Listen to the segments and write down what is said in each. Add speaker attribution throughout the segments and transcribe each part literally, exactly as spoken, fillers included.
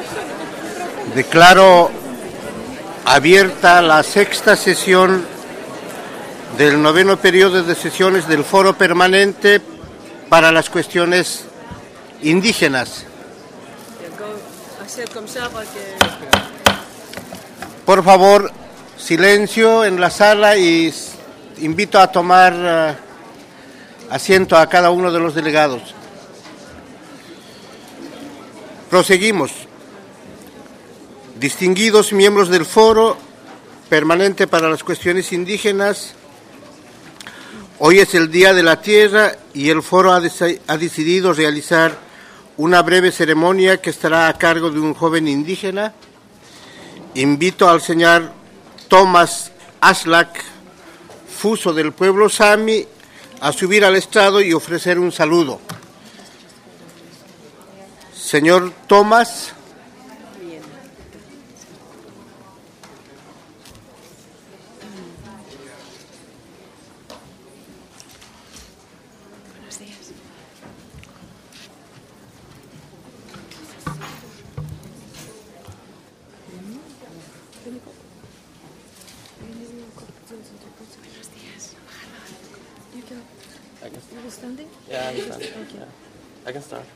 Speaker 1: Declaro abierta la sexta sesión del noveno periodo de sesiones del Foro Permanente para las Cuestiones Indígenas. Por favor, silencio en la sala y invito a tomar uh, asiento a cada uno de los delegados. Proseguimos. Distinguidos miembros del Foro Permanente para las Cuestiones Indígenas, hoy es el Día de la Tierra y el Foro ha, de- ha decidido realizar una breve ceremonia que estará a cargo de un joven indígena. Invito al señor Thomas Aslak, fuso del pueblo Sami, a subir al estrado y ofrecer un saludo. Señor Thomas.
Speaker 2: Yeah, I understand. Yeah. I can start.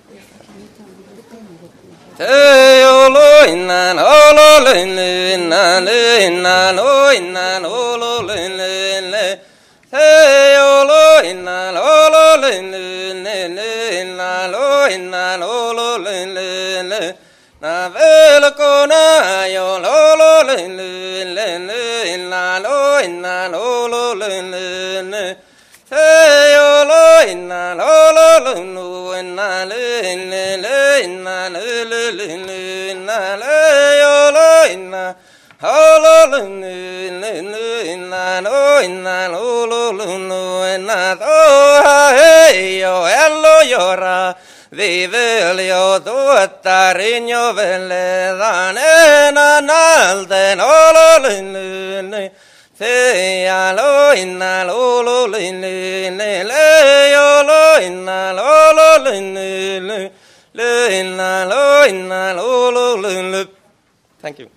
Speaker 2: Hey, olo inna olo le inna le inna lo inna olo le le. Hey, olo inna olo le le inna lo inna olo le le. Na velo kona yo olo le le inna lo inna olo le le. Hey, olo inna olo lo no inna le le le inna le le le inna le olo inna olo lo le le inna no inna olo lo no inna do hey yo ello llora vive el yo do tariño vele dane nanal de olo le le Hey, alo inna lo lo le le le le alo inna lo lo le le le le inna lo inna lo lo le le. Thank you.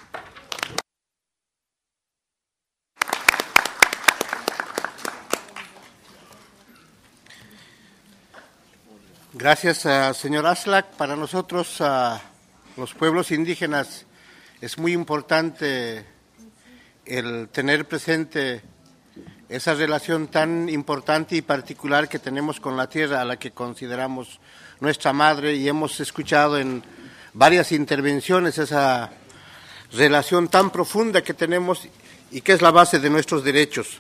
Speaker 1: Gracias, uh, señor Aslak. Para nosotros, uh, los pueblos indígenas, es muy importante el tener presente esa relación tan importante y particular que tenemos con la tierra, a la que consideramos nuestra madre, y hemos escuchado en varias intervenciones esa relación tan profunda que tenemos y que es la base de nuestros derechos.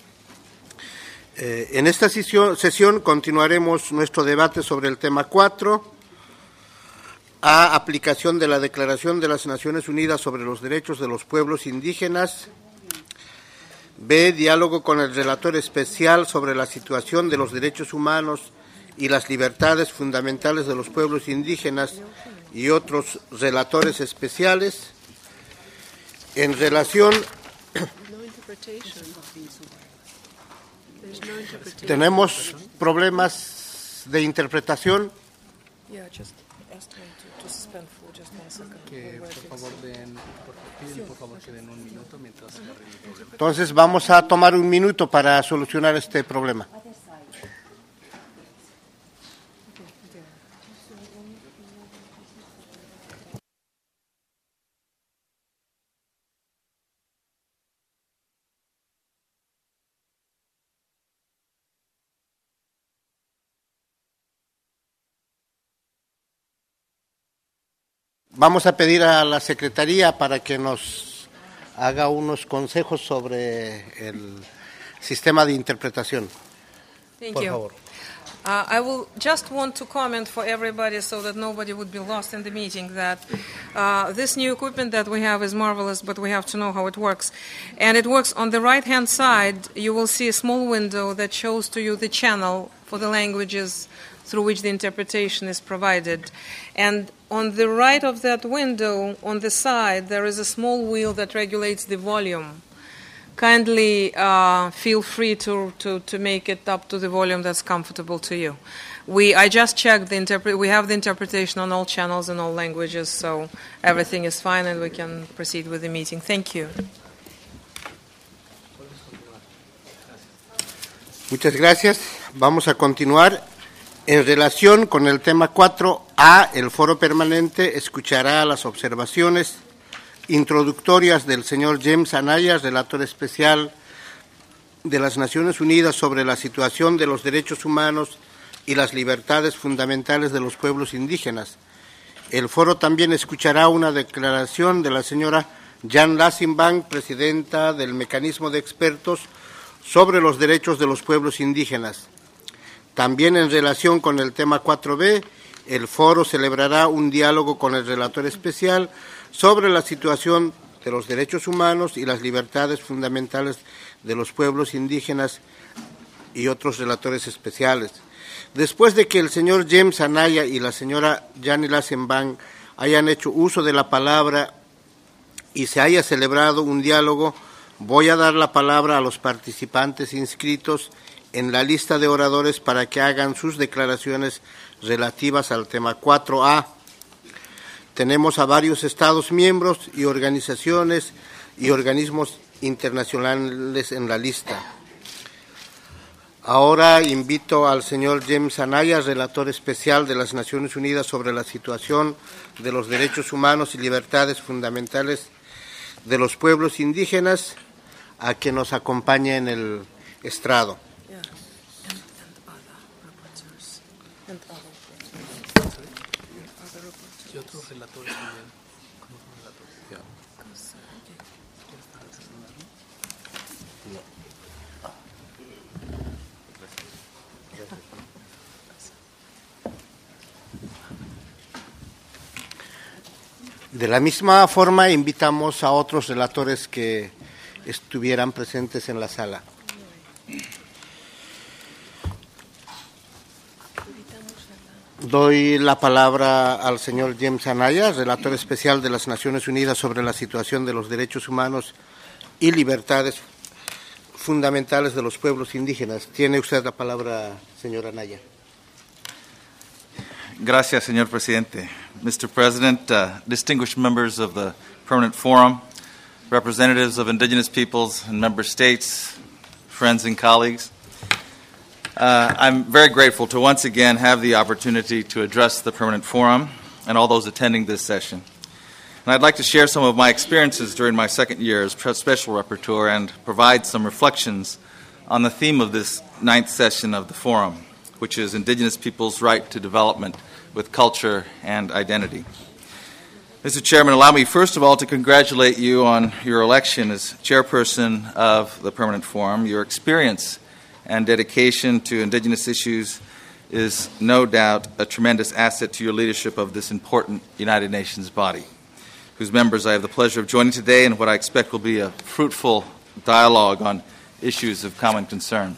Speaker 1: Eh, en esta sesión, sesión continuaremos nuestro debate sobre el tema cuatro, A, aplicación de la Declaración de las Naciones Unidas sobre los Derechos de los Pueblos Indígenas. B, diálogo con el relator especial sobre la situación de los derechos humanos y las libertades fundamentales de los pueblos indígenas y otros relatores especiales. En relación... Tenemos problemas de interpretación.
Speaker 3: Que por favor den, por, piden por favor que den un minuto mientras se arregla el problema.
Speaker 1: Entonces vamos a tomar un minuto para solucionar este problema. Vamos a pedir a la Secretaría para que nos haga unos consejos sobre el sistema de interpretación.
Speaker 4: Thank
Speaker 1: Por
Speaker 4: you.
Speaker 1: favor.
Speaker 4: Uh, I will just want to comment for everybody so that nobody would be lost in the meeting that uh, this new equipment that we have is marvelous, but we have to know how it works. And it works on the right-hand side. You will see a small window that shows to you the channel for the languages through which the interpretation is provided. And on the right of that window, on the side, there is a small wheel that regulates the volume. Kindly uh, feel free to, to, to make it up to the volume that's comfortable to you. we I just checked the interpret. We have the interpretation on all channels in all languages, so everything is fine, and we can proceed with the meeting. Thank you.
Speaker 1: Muchas gracias. Vamos a continuar. En relación con el tema cuatro A, el foro permanente escuchará las observaciones introductorias del señor James Anaya, relator especial de las Naciones Unidas sobre la situación de los derechos humanos y las libertades fundamentales de los pueblos indígenas. El foro también escuchará una declaración de la señora Jan Lassenbank, presidenta del Mecanismo de Expertos sobre los Derechos de los Pueblos Indígenas. También en relación con el tema cuatro B, el foro celebrará un diálogo con el relator especial sobre la situación de los derechos humanos y las libertades fundamentales de los pueblos indígenas y otros relatores especiales. Después de que el señor James Anaya y la señora Jani Lassenbank hayan hecho uso de la palabra y se haya celebrado un diálogo, voy a dar la palabra a los participantes inscritos en la lista de oradores para que hagan sus declaraciones relativas al tema cuatro A. Tenemos a varios Estados miembros y organizaciones y organismos internacionales en la lista. Ahora invito al señor James Anaya, relator especial de las Naciones Unidas sobre la situación de los derechos humanos y libertades fundamentales de los pueblos indígenas, a que nos acompañe en el estrado.
Speaker 3: Y otros relatores también. ¿Cómo son relatores? Yeah.
Speaker 1: De la misma forma, invitamos a otros relatores que estuvieran presentes en la sala. Doy la palabra al señor James Anaya, relator especial de las Naciones Unidas sobre la situación de los derechos humanos y libertades fundamentales de los pueblos indígenas. Tiene usted la palabra, señor Anaya.
Speaker 5: Gracias, señor presidente. Mister President, uh, distinguished members of the Permanent Forum, representatives of indigenous peoples and member states, friends and colleagues, uh, I'm very grateful to once again have the opportunity to address the Permanent Forum and all those attending this session. And I'd like to share some of my experiences during my second year as Special Rapporteur and provide some reflections on the theme of this ninth session of the Forum, which is Indigenous Peoples' Right to Development with Culture and Identity. Mister Chairman, allow me first of all to congratulate you on your election as chairperson of the Permanent Forum. Your experience and dedication to Indigenous issues is no doubt a tremendous asset to your leadership of this important United Nations body, whose members I have the pleasure of joining today in what I expect will be a fruitful dialogue on issues of common concern.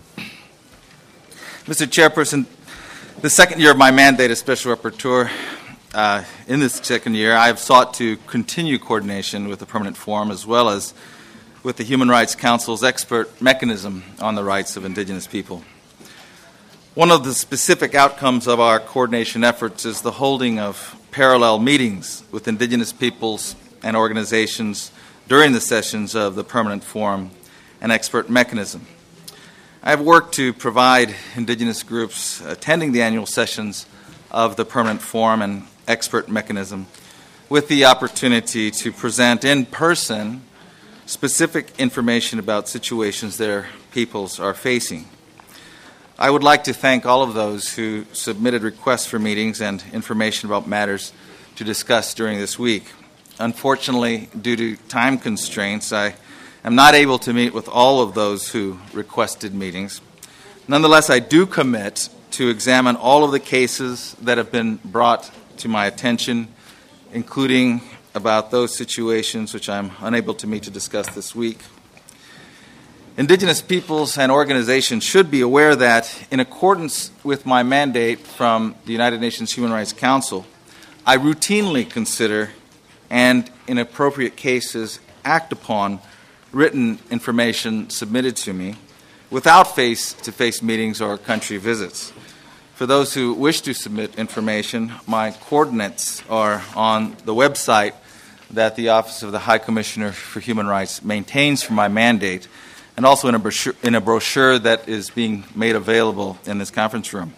Speaker 5: Mister Chairperson, the second year of my mandate as Special Rapporteur, uh, in this second year, I have sought to continue coordination with the Permanent Forum as well as with the Human Rights Council's expert mechanism on the rights of Indigenous people. One of the specific outcomes of our coordination efforts is the holding of parallel meetings with Indigenous peoples and organizations during the sessions of the Permanent Forum and expert mechanism. I have worked to provide Indigenous groups attending the annual sessions of the Permanent Forum and expert mechanism with the opportunity to present in person specific information about situations their peoples are facing. I would like to thank all of those who submitted requests for meetings and information about matters to discuss during this week. Unfortunately, due to time constraints, I am not able to meet with all of those who requested meetings. Nonetheless, I do commit to examine all of the cases that have been brought to my attention, including about those situations which I'm unable to meet to discuss this week. Indigenous peoples and organizations should be aware that, in accordance with my mandate from the United Nations Human Rights Council, I routinely consider and, in appropriate cases, act upon written information submitted to me without face-to-face meetings or country visits. For those who wish to submit information, my coordinates are on the website that the Office of the High Commissioner for Human Rights maintains for my mandate, and also in a brochure, in a brochure that is being made available in this conference room.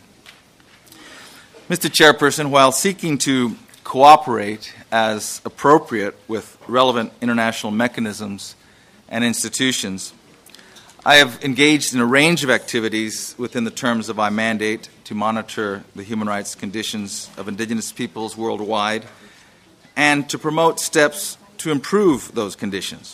Speaker 5: Mister Chairperson, while seeking to cooperate as appropriate with relevant international mechanisms and institutions, I have engaged in a range of activities within the terms of my mandate to monitor the human rights conditions of indigenous peoples worldwide and to promote steps to improve those conditions.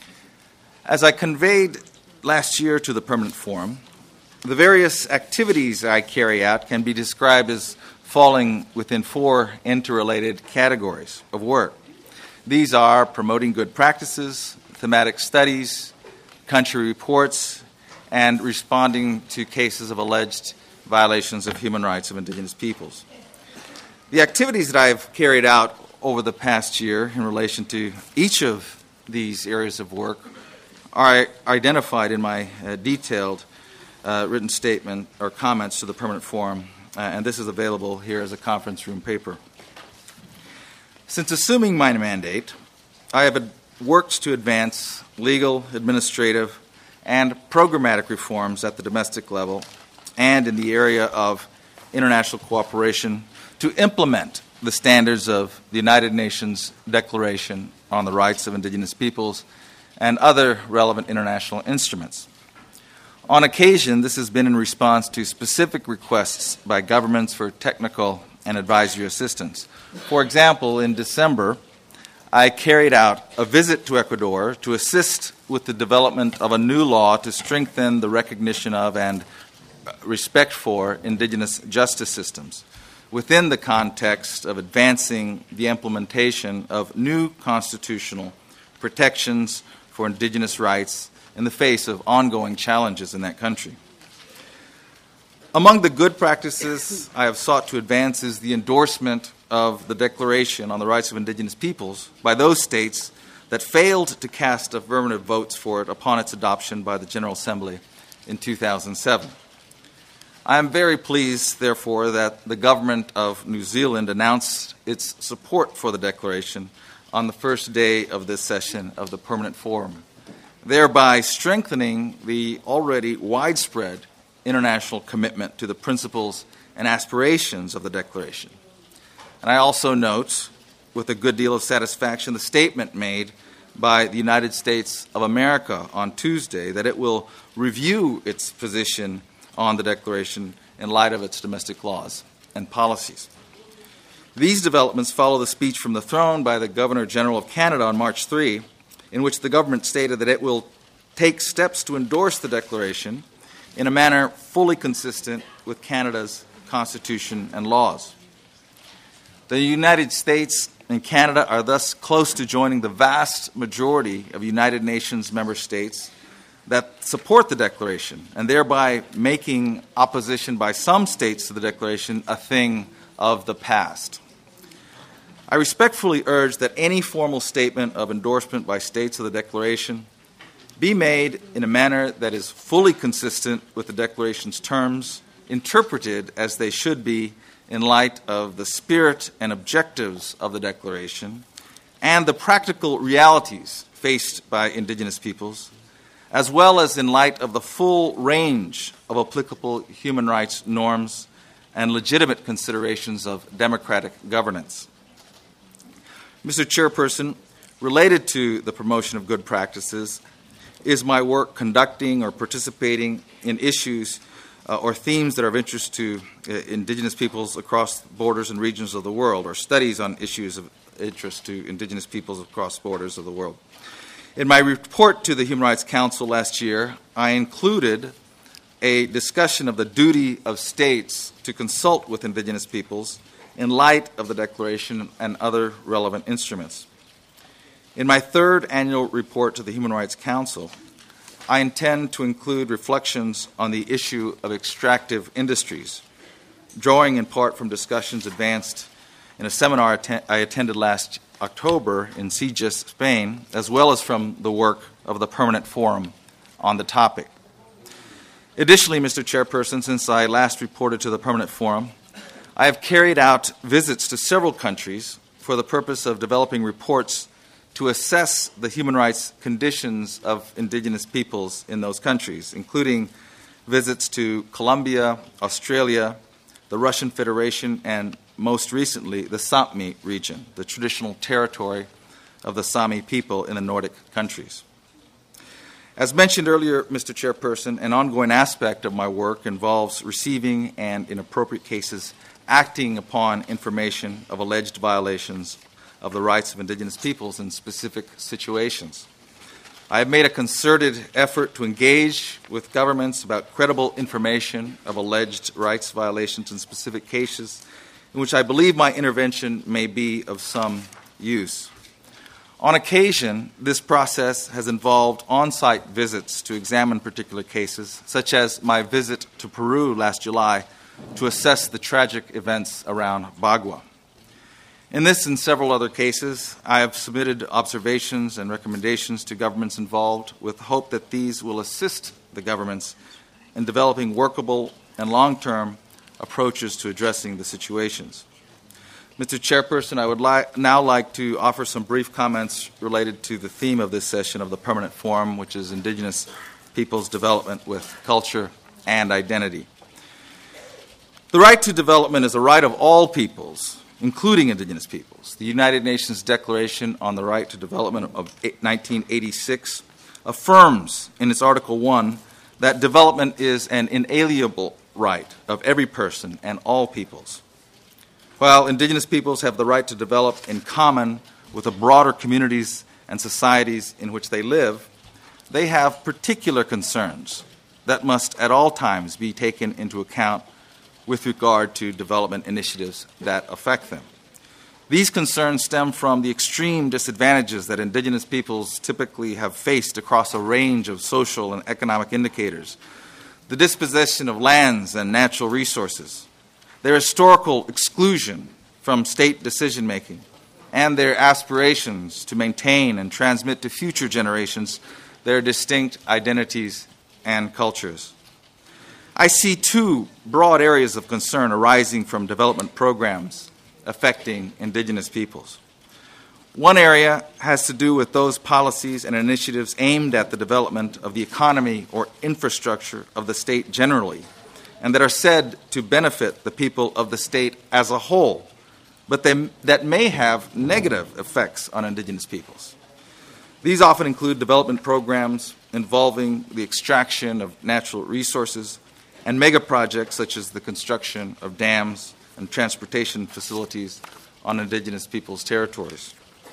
Speaker 5: As I conveyed last year to the Permanent Forum, the various activities I carry out can be described as falling within four interrelated categories of work. These are promoting good practices, thematic studies, country reports, and responding to cases of alleged violations of human rights of indigenous peoples. The activities that I've carried out over the past year in relation to each of these areas of work are identified in my uh, detailed uh, written statement or comments to the Permanent Forum, uh, and this is available here as a conference room paper. Since assuming my mandate, I have worked to advance legal, administrative, and programmatic reforms at the domestic level and in the area of international cooperation to implement the standards of the United Nations Declaration on the Rights of Indigenous Peoples and other relevant international instruments. On occasion, this has been in response to specific requests by governments for technical and advisory assistance. For example, in December, I carried out a visit to Ecuador to assist with the development of a new law to strengthen the recognition of and respect for indigenous justice systems within the context of advancing the implementation of new constitutional protections for indigenous rights in the face of ongoing challenges in that country. Among the good practices I have sought to advance is the endorsement of the Declaration on the Rights of Indigenous Peoples by those states that failed to cast affirmative votes for it upon its adoption by the General Assembly in two thousand seven. I am very pleased, therefore, that the government of New Zealand announced its support for the Declaration on the first day of this session of the Permanent Forum, thereby strengthening the already widespread international commitment to the principles and aspirations of the Declaration. And I also note, with a good deal of satisfaction, the statement made by the United States of America on Tuesday that it will review its position on the Declaration in light of its domestic laws and policies. These developments follow the speech from the throne by the Governor-General of Canada on March third, in which the government stated that it will take steps to endorse the Declaration in a manner fully consistent with Canada's Constitution and laws. The United States and Canada are thus close to joining the vast majority of United Nations member states that support the Declaration, and thereby making opposition by some states to the Declaration a thing of the past. I respectfully urge that any formal statement of endorsement by states of the Declaration be made in a manner that is fully consistent with the Declaration's terms, interpreted as they should be in light of the spirit and objectives of the Declaration and the practical realities faced by Indigenous peoples, as well as in light of the full range of applicable human rights norms and legitimate considerations of democratic governance. Mister Chairperson, related to the promotion of good practices is my work conducting or participating in issues uh, or themes that are of interest to uh, Indigenous peoples across borders and regions of the world, or studies on issues of interest to Indigenous peoples across borders of the world. In my report to the Human Rights Council last year, I included a discussion of the duty of states to consult with Indigenous peoples in light of the Declaration and other relevant instruments. In my third annual report to the Human Rights Council, I intend to include reflections on the issue of extractive industries, drawing in part from discussions advanced in a seminar atten- I attended last October in Sitges, Spain, as well as from the work of the Permanent Forum on the topic. Additionally, Mister Chairperson, since I last reported to the Permanent Forum, I have carried out visits to several countries for the purpose of developing reports to assess the human rights conditions of indigenous peoples in those countries, including visits to Colombia, Australia, the Russian Federation, and most recently, the Sapmi region, the traditional territory of the Sami people in the Nordic countries. As mentioned earlier, Mister Chairperson, an ongoing aspect of my work involves receiving and, in appropriate cases, acting upon information of alleged violations of the rights of indigenous peoples in specific situations. I have made a concerted effort to engage with governments about credible information of alleged rights violations in specific cases in which I believe my intervention may be of some use. On occasion, this process has involved on-site visits to examine particular cases, such as my visit to Peru last July to assess the tragic events around Bagua. In this and several other cases, I have submitted observations and recommendations to governments involved with hope that these will assist the governments in developing workable and long-term approaches to addressing the situations. Mister Chairperson, I would li- now like to offer some brief comments related to the theme of this session of the Permanent Forum, which is Indigenous Peoples Development with Culture and Identity. The right to development is a right of all peoples, including indigenous peoples. The United Nations Declaration on the Right to Development of nineteen eighty-six affirms in its Article one that development is an inalienable right of every person and all peoples. While indigenous peoples have the right to develop in common with the broader communities and societies in which they live, they have particular concerns that must at all times be taken into account with regard to development initiatives that affect them. These concerns stem from the extreme disadvantages that indigenous peoples typically have faced across a range of social and economic indicators, the dispossession of lands and natural resources, their historical exclusion from state decision-making, and their aspirations to maintain and transmit to future generations their distinct identities and cultures. I see two broad areas of concern arising from development programs affecting indigenous peoples. One area has to do with those policies and initiatives aimed at the development of the economy or infrastructure of the state generally, and that are said to benefit the people of the state as a whole, but they, that may have negative effects on indigenous peoples. These often include development programs involving the extraction of natural resources and mega projects such as the construction of dams and transportation facilities on indigenous peoples' territories.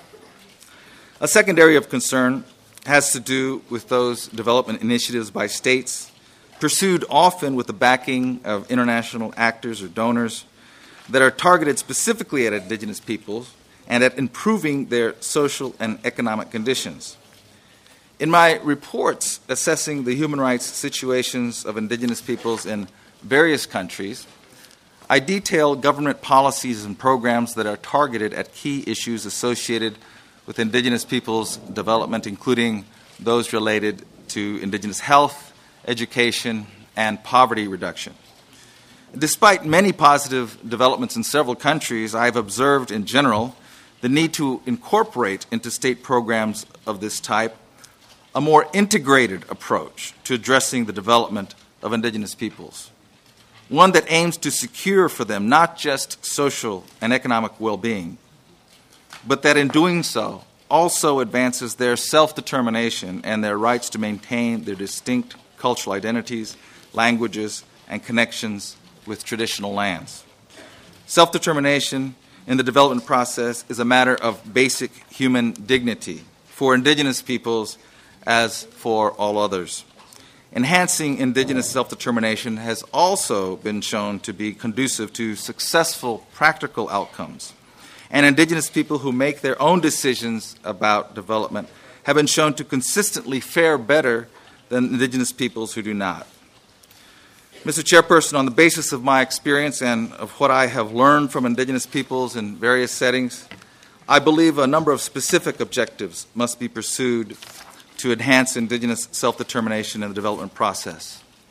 Speaker 5: A second area of concern has to do with those development initiatives by states pursued often with the backing of international actors or donors that are targeted specifically at indigenous peoples and at improving their social and economic conditions. In my reports assessing the human rights situations of indigenous peoples in various countries, I detail government policies and programs that are targeted at key issues associated with indigenous peoples' development, including those related to indigenous health, education, and poverty reduction. Despite many positive developments in several countries, I have observed in general the need to incorporate into state programs of this type a more integrated approach to addressing the development of indigenous peoples, one that aims to secure for them not just social and economic well-being, but that in doing so also advances their self-determination and their rights to maintain their distinct cultural identities, languages, and connections with traditional lands. Self-determination in the development process is a matter of basic human dignity for indigenous peoples as for all others. Enhancing indigenous self-determination has also been shown to be conducive to successful practical outcomes. And indigenous people who make their own decisions about development have been shown to consistently fare better than indigenous peoples who do not. Mister Chairperson, on the basis of my experience and of what I have learned from indigenous peoples in various settings, I believe a number of specific objectives must be pursued to enhance indigenous self-determination in the development process.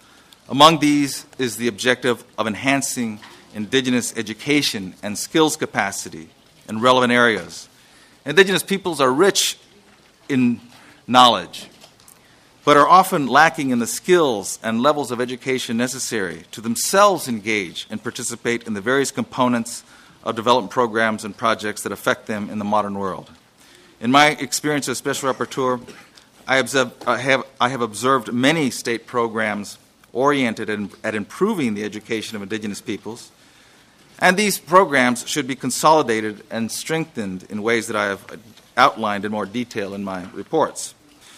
Speaker 5: Among these is the objective of enhancing Indigenous education and skills capacity in relevant areas. Indigenous peoples are rich in knowledge, but are often lacking in the skills and levels of education necessary to themselves engage and participate in the various components of development programs and projects that affect them in the modern world. In my experience as Special Rapporteur, I, observe, I, have, I have observed many state programs oriented in, at improving the education of Indigenous peoples, and these programs should be consolidated and strengthened in ways that I have outlined in more detail in my reports.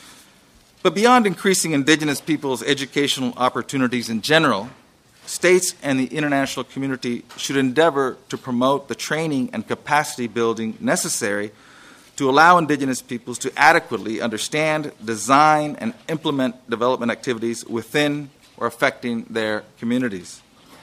Speaker 5: But beyond increasing Indigenous peoples' educational opportunities in general, states and the international community should endeavor to promote the training and capacity building necessary to allow Indigenous peoples to adequately understand, design, and implement development activities within or affecting their communities.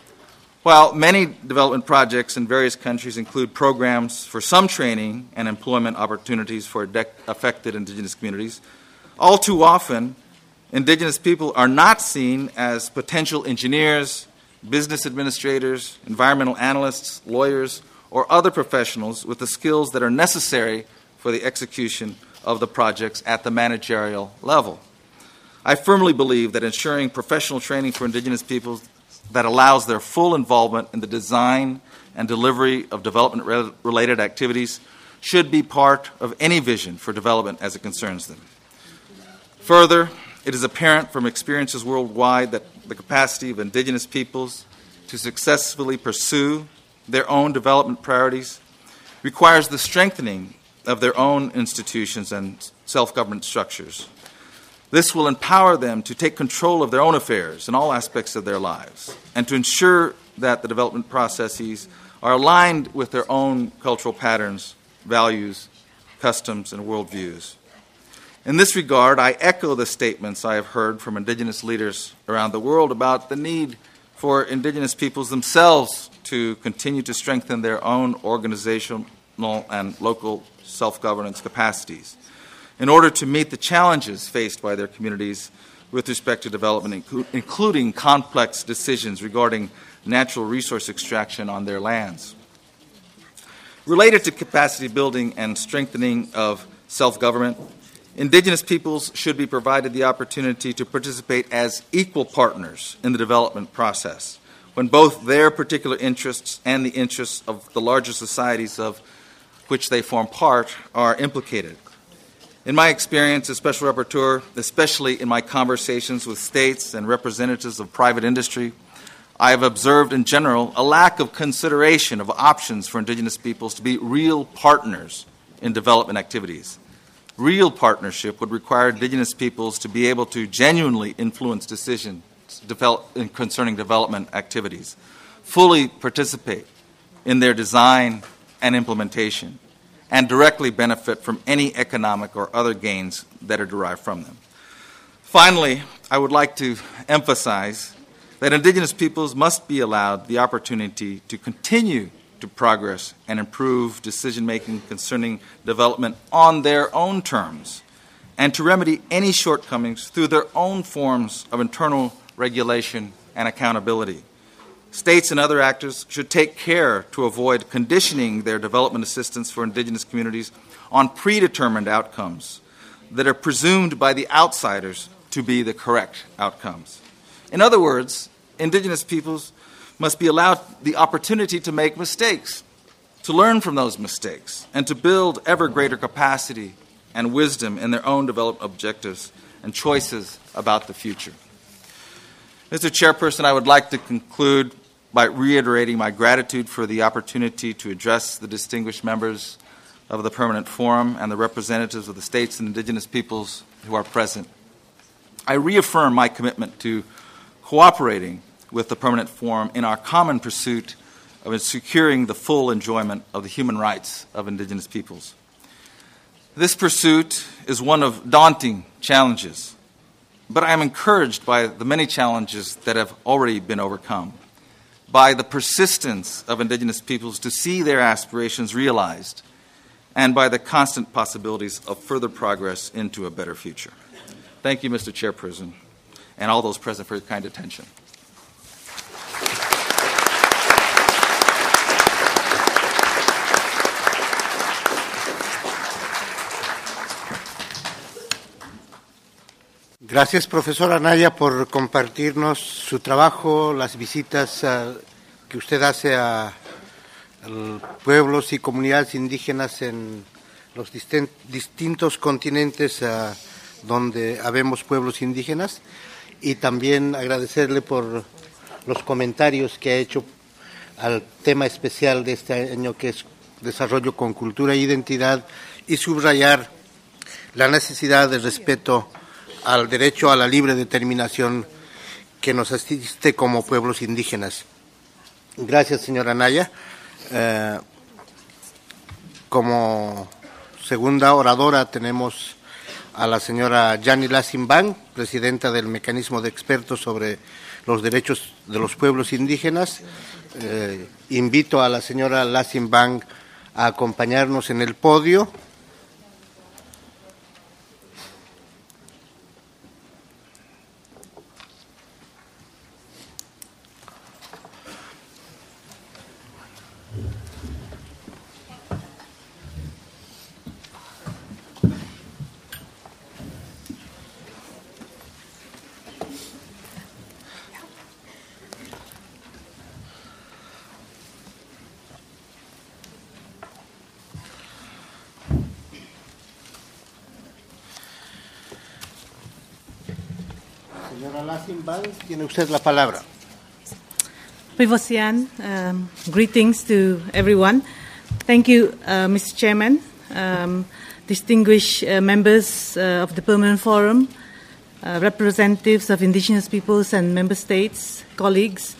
Speaker 5: While many development projects in various countries include programs for some training and employment opportunities for affected Indigenous communities, all too often, Indigenous people are not seen as potential engineers, business administrators, environmental analysts, lawyers, or other professionals with the skills that are necessary for the execution of the projects at the managerial level. I firmly believe that ensuring professional training for Indigenous peoples that allows their full involvement in the design and delivery of development-related activities should be part of any vision for development as it concerns them. Further, it is apparent from experiences worldwide that the capacity of Indigenous peoples to successfully pursue their own development priorities requires the strengthening of their own institutions and self-government structures. This will empower them to take control of their own affairs in all aspects of their lives and to ensure that the development processes are aligned with their own cultural patterns, values, customs, and worldviews. In this regard, I echo the statements I have heard from Indigenous leaders around the world about the need for Indigenous peoples themselves to continue to strengthen their own organizational and local self-governance capacities in order to meet the challenges faced by their communities with respect to development, including complex decisions regarding natural resource extraction on their lands. Related to capacity building and strengthening of self-government, Indigenous peoples should be provided the opportunity to participate as equal partners in the development process, when both their particular interests and the interests of the larger societies of which they form part are implicated. In my experience as Special Rapporteur, especially in my conversations with states and representatives of private industry, I have observed in general a lack of consideration of options for Indigenous peoples to be real partners in development activities. Real partnership would require Indigenous peoples to be able to genuinely influence decisions develop, concerning development activities, fully participate in their design and implementation, and directly benefit from any economic or other gains that are derived from them. Finally, I would like to emphasize that Indigenous peoples must be allowed the opportunity to continue to progress and improve decision-making concerning development on their own terms, and to remedy any shortcomings through their own forms of internal regulation and accountability. States and other actors should take care to avoid conditioning their development assistance for Indigenous communities on predetermined outcomes that are presumed by the outsiders to be the correct outcomes. In other words, Indigenous peoples must be allowed the opportunity to make mistakes, to learn from those mistakes, and to build ever greater capacity and wisdom in their own development objectives and choices about the future. Mister Chairperson, I would like to conclude by reiterating my gratitude for the opportunity to address the distinguished members of the Permanent Forum and the representatives of the states and Indigenous peoples who are present. I reaffirm my commitment to cooperating with the Permanent Forum in our common pursuit of securing the full enjoyment of the human rights of Indigenous peoples. This pursuit is one of daunting challenges, but I am encouraged by the many challenges that have already been overcome, by the persistence of Indigenous peoples to see their aspirations realized, and by the constant possibilities of further progress into a better future. Thank you, Mister Chairperson, and all those present for your kind attention.
Speaker 1: Gracias, profesor Anaya, por compartirnos su trabajo, las visitas uh, que usted hace a, a pueblos y comunidades indígenas en los distin- distintos continentes uh, donde habemos pueblos indígenas, y también agradecerle por los comentarios que ha hecho al tema especial de este año, que es desarrollo con cultura e identidad, y subrayar la necesidad de respeto al derecho a la libre determinación que nos asiste como pueblos indígenas. Gracias, señora Anaya. Eh, como segunda oradora tenemos a la señora Yani Lasimbang, presidenta del Mecanismo de Expertos sobre los Derechos de los Pueblos Indígenas. Eh, invito a la señora Lasimbang a acompañarnos en el podio. Señora Lasimbang, tiene usted la palabra.
Speaker 6: Pivosian, um, greetings to everyone. Thank you, uh, Mister Chairman, um, distinguished uh, members uh, of the Permanent Forum, uh, representatives of indigenous peoples and member states, colleagues.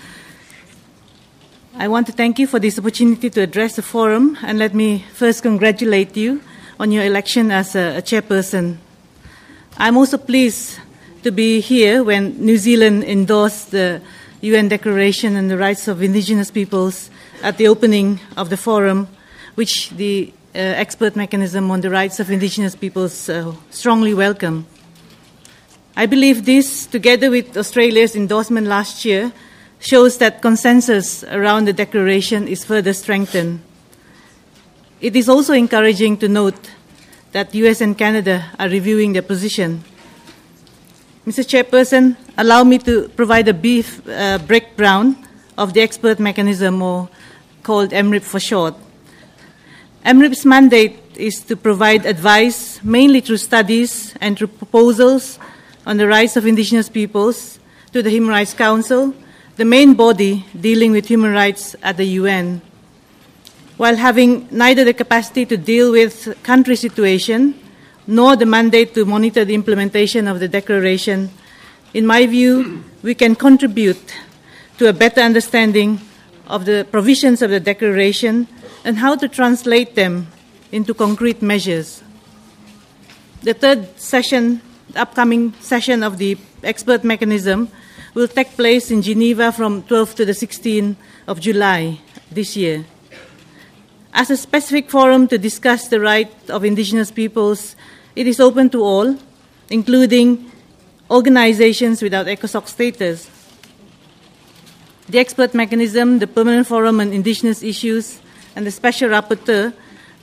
Speaker 6: I want to thank you for this opportunity to address the forum, and let me first congratulate you on your election as a, a chairperson. I'm also pleased to be here when New Zealand endorsed the U N Declaration on the Rights of Indigenous Peoples at the opening of the forum, which the uh, expert mechanism on the rights of indigenous peoples uh, strongly welcome. I believe this, together with Australia's endorsement last year, shows that consensus around the declaration is further strengthened. It is also encouraging to note that U S and Canada are reviewing their position. Mister Chairperson, allow me to provide a brief uh, breakdown of the expert mechanism, or called M R I P for short. M R I P's mandate is to provide advice, mainly through studies and through proposals on the rights of indigenous peoples, to the Human Rights Council, the main body dealing with human rights at the U N. While having neither the capacity to deal with country situation nor the mandate to monitor the implementation of the declaration, in my view, we can contribute to a better understanding of the provisions of the declaration and how to translate them into concrete measures. The third session, the upcoming session of the expert mechanism, will take place in Geneva from twelfth to the sixteenth of July this year. As a specific forum to discuss the rights of indigenous peoples, it is open to all, including organizations without ECOSOC status. The expert mechanism, the Permanent Forum on Indigenous Issues, and the Special Rapporteur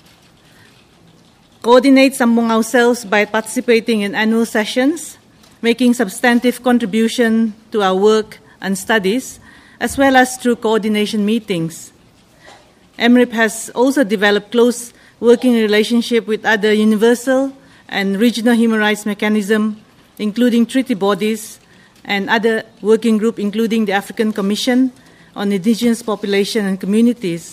Speaker 6: coordinates among ourselves by participating in annual sessions, making substantive contribution to our work and studies, as well as through coordination meetings. M R I P has also developed close working relationship with other universal and regional human rights mechanisms, including treaty bodies and other working groups, including the African Commission on Indigenous Population and Communities.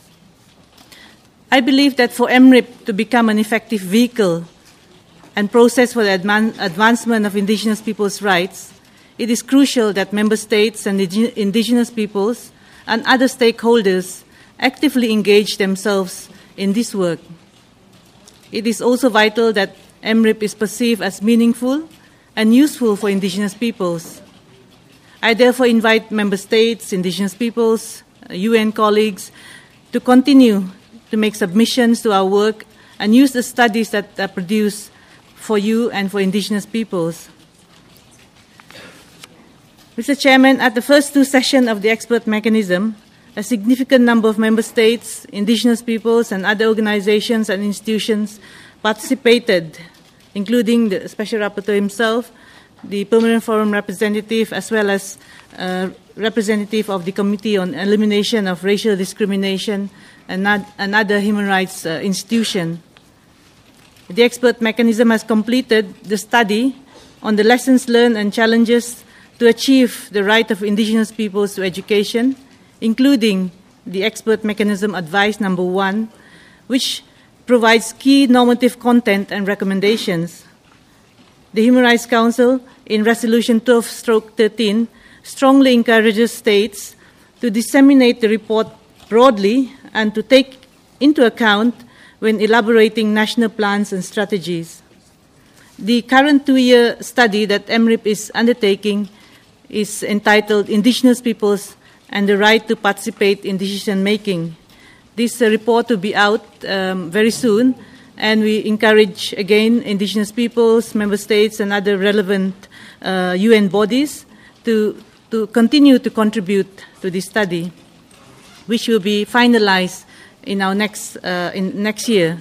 Speaker 6: I believe that for M R I P to become an effective vehicle and process for the advan- advancement of indigenous peoples' rights, it is crucial that member states and indi- indigenous peoples and other stakeholders actively engage themselves in this work. It is also vital that M R I P is perceived as meaningful and useful for indigenous peoples. I therefore invite member states, indigenous peoples, U N colleagues to continue to make submissions to our work and use the studies that are produced for you and for indigenous peoples. Mister Chairman, at the first two sessions of the expert mechanism, a significant number of member states, indigenous peoples, and other organizations and institutions participated, including the Special Rapporteur himself, the Permanent Forum representative, as well as uh, representative of the Committee on Elimination of Racial Discrimination and another human rights uh, institution. The expert mechanism has completed the study on the lessons learned and challenges to achieve the right of indigenous peoples to education, including the expert mechanism advice number one, which provides key normative content and recommendations. The Human Rights Council, in Resolution twelve thirteen, strongly encourages states to disseminate the report broadly and to take into account when elaborating national plans and strategies. The current two-year study that M R I P is undertaking is entitled Indigenous Peoples and the Right to Participate in Decision-Making. This uh, report will be out um, very soon, and we encourage, again, indigenous peoples, member states, and other relevant uh, U N bodies to, to continue to contribute to this study, which will be finalized in our next, uh, in next year.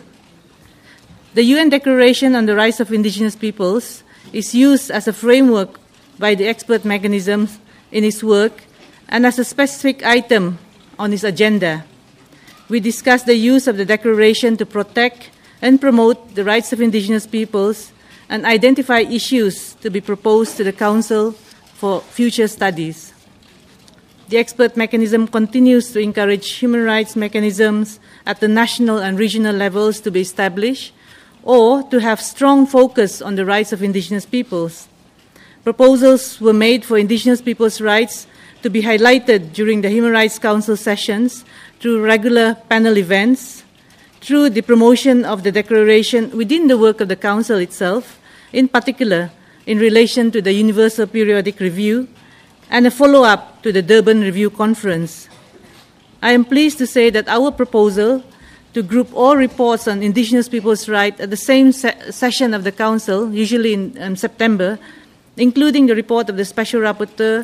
Speaker 6: The U N Declaration on the Rights of Indigenous Peoples is used as a framework by the expert mechanisms in its work and as a specific item on its agenda. We discussed the use of the Declaration to protect and promote the rights of indigenous peoples and identify issues to be proposed to the Council for future studies. The expert mechanism continues to encourage human rights mechanisms at the national and regional levels to be established or to have strong focus on the rights of indigenous peoples. Proposals were made for indigenous peoples' rights to be highlighted during the Human Rights Council sessions through regular panel events, through the promotion of the Declaration within the work of the Council itself, in particular in relation to the Universal Periodic Review, and a follow-up to the Durban Review Conference. I am pleased to say that our proposal to group all reports on indigenous people's rights at the same se- session of the Council, usually in um, September, including the report of the Special Rapporteur,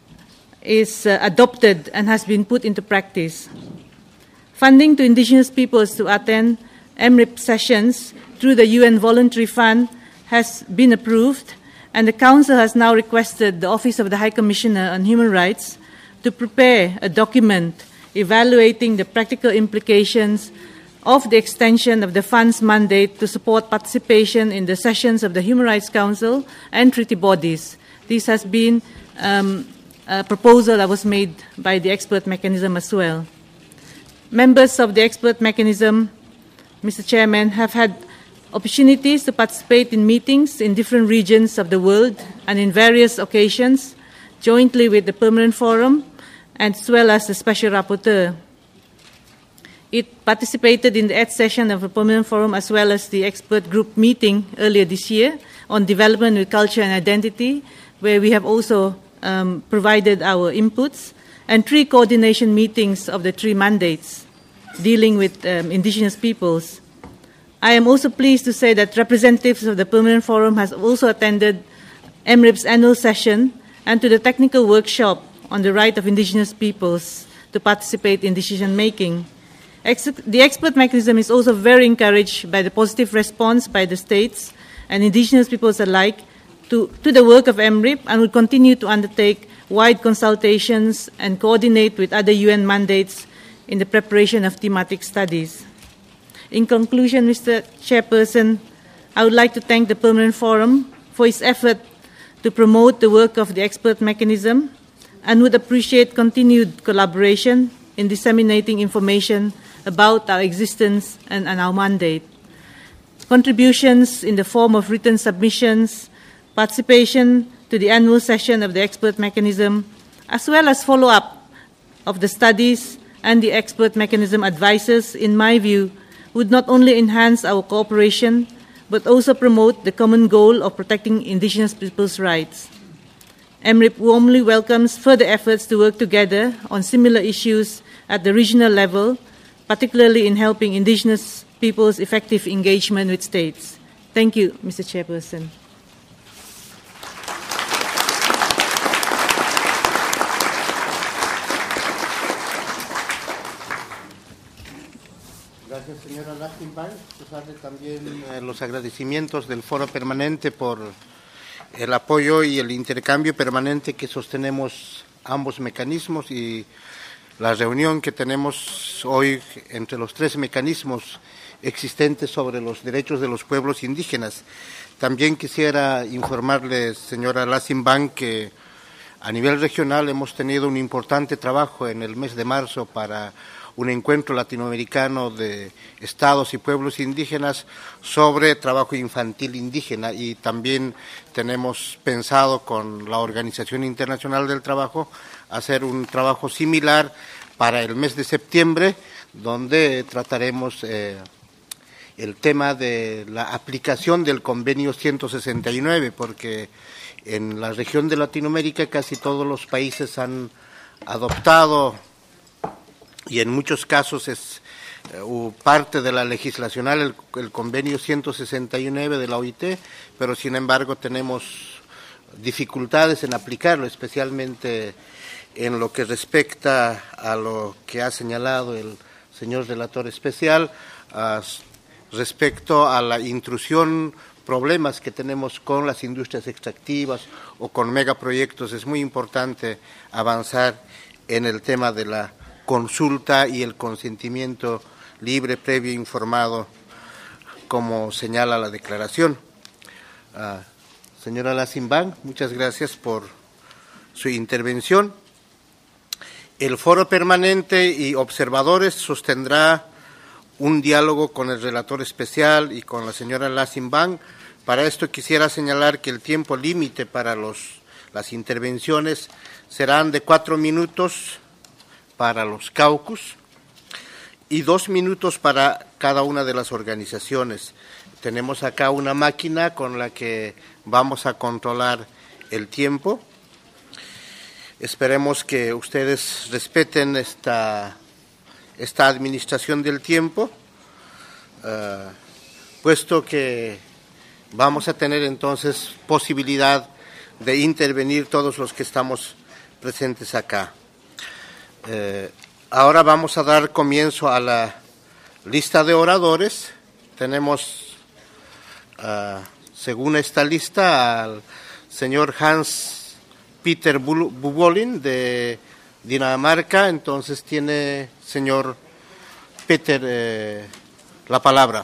Speaker 6: is uh, adopted and has been put into practice. Funding to indigenous peoples to attend M R I P sessions through the U N Voluntary Fund has been approved, and the Council has now requested the Office of the High Commissioner on Human Rights to prepare a document evaluating the practical implications of the extension of the Fund's mandate to support participation in the sessions of the Human Rights Council and treaty bodies. This has been um, a proposal that was made by the expert mechanism as well. Members of the expert mechanism, Mister Chairman, have had opportunities to participate in meetings in different regions of the world and in various occasions, jointly with the Permanent Forum, as well as the Special Rapporteur. It participated in the eighth session of the Permanent Forum as well as the expert group meeting earlier this year on development with culture and identity, where we have also um, provided our inputs, and three coordination meetings of the three mandates dealing with um, indigenous peoples. I am also pleased to say that representatives of the Permanent Forum has also attended M R I P's annual session and to the technical workshop on the right of indigenous peoples to participate in decision-making. Ex- the expert mechanism is also very encouraged by the positive response by the states and indigenous peoples alike to, to the work of M R I P, and will continue to undertake wide consultations and coordinate with other U N mandates in the preparation of thematic studies. In conclusion, Mister Chairperson, I would like to thank the Permanent Forum for its effort to promote the work of the expert mechanism and would appreciate continued collaboration in disseminating information about our existence and, and our mandate. Contributions in the form of written submissions, participation to the annual session of the expert mechanism, as well as follow-up of the studies and the expert mechanism advices, in my view, would not only enhance our cooperation, but also promote the common goal of protecting indigenous people's rights. M R I P warmly welcomes further efforts to work together on similar issues at the regional level, particularly in helping indigenous people's effective engagement with states. Thank you, Mister Chairperson.
Speaker 1: Gracias, señora Lachtenberg. Pues darle también eh, los agradecimientos del Foro Permanente por el apoyo y el intercambio permanente que sostenemos ambos mecanismos y la reunión que tenemos hoy entre los tres mecanismos existentes sobre los derechos de los pueblos indígenas. También quisiera informarle, señora Lassinban, que a nivel regional hemos tenido un importante trabajo en el mes de marzo para un encuentro latinoamericano de estados y pueblos indígenas sobre trabajo infantil indígena, y también tenemos pensado con la Organización Internacional del Trabajo hacer un trabajo similar para el mes de septiembre, donde trataremos eh, el tema de la aplicación del convenio ciento sesenta y nueve, porque en la región de Latinoamérica casi todos los países han adoptado, y en muchos casos es uh, parte de la legislación el, el convenio ciento sesenta y nueve de la O I T, pero sin embargo tenemos dificultades en aplicarlo, especialmente en lo que respecta a lo que ha señalado el señor relator especial, uh, respecto a la intrusión, problemas que tenemos con las industrias extractivas o con megaproyectos. Es muy importante avanzar en el tema de la consulta y el consentimiento libre, previo, informado, como señala la declaración. Uh, señora Lassinban, muchas gracias por su intervención. El foro permanente y observadores sostendrá un diálogo con el relator especial y con la señora Lassinban. Para esto quisiera señalar que el tiempo límite para los, las intervenciones serán de cuatro minutos para los caucus y dos minutos para cada una de las organizaciones. Tenemos acá una máquina con la que vamos a controlar el tiempo. Esperemos que ustedes respeten esta, esta administración del tiempo, uh, puesto que vamos a tener entonces posibilidad de intervenir todos los que estamos presentes acá. Eh, ahora vamos a dar comienzo a la lista de oradores. Tenemos, uh, según esta lista, al señor Hans Peter Bubolin de Dinamarca. Entonces tiene, señor Peter, eh, la palabra.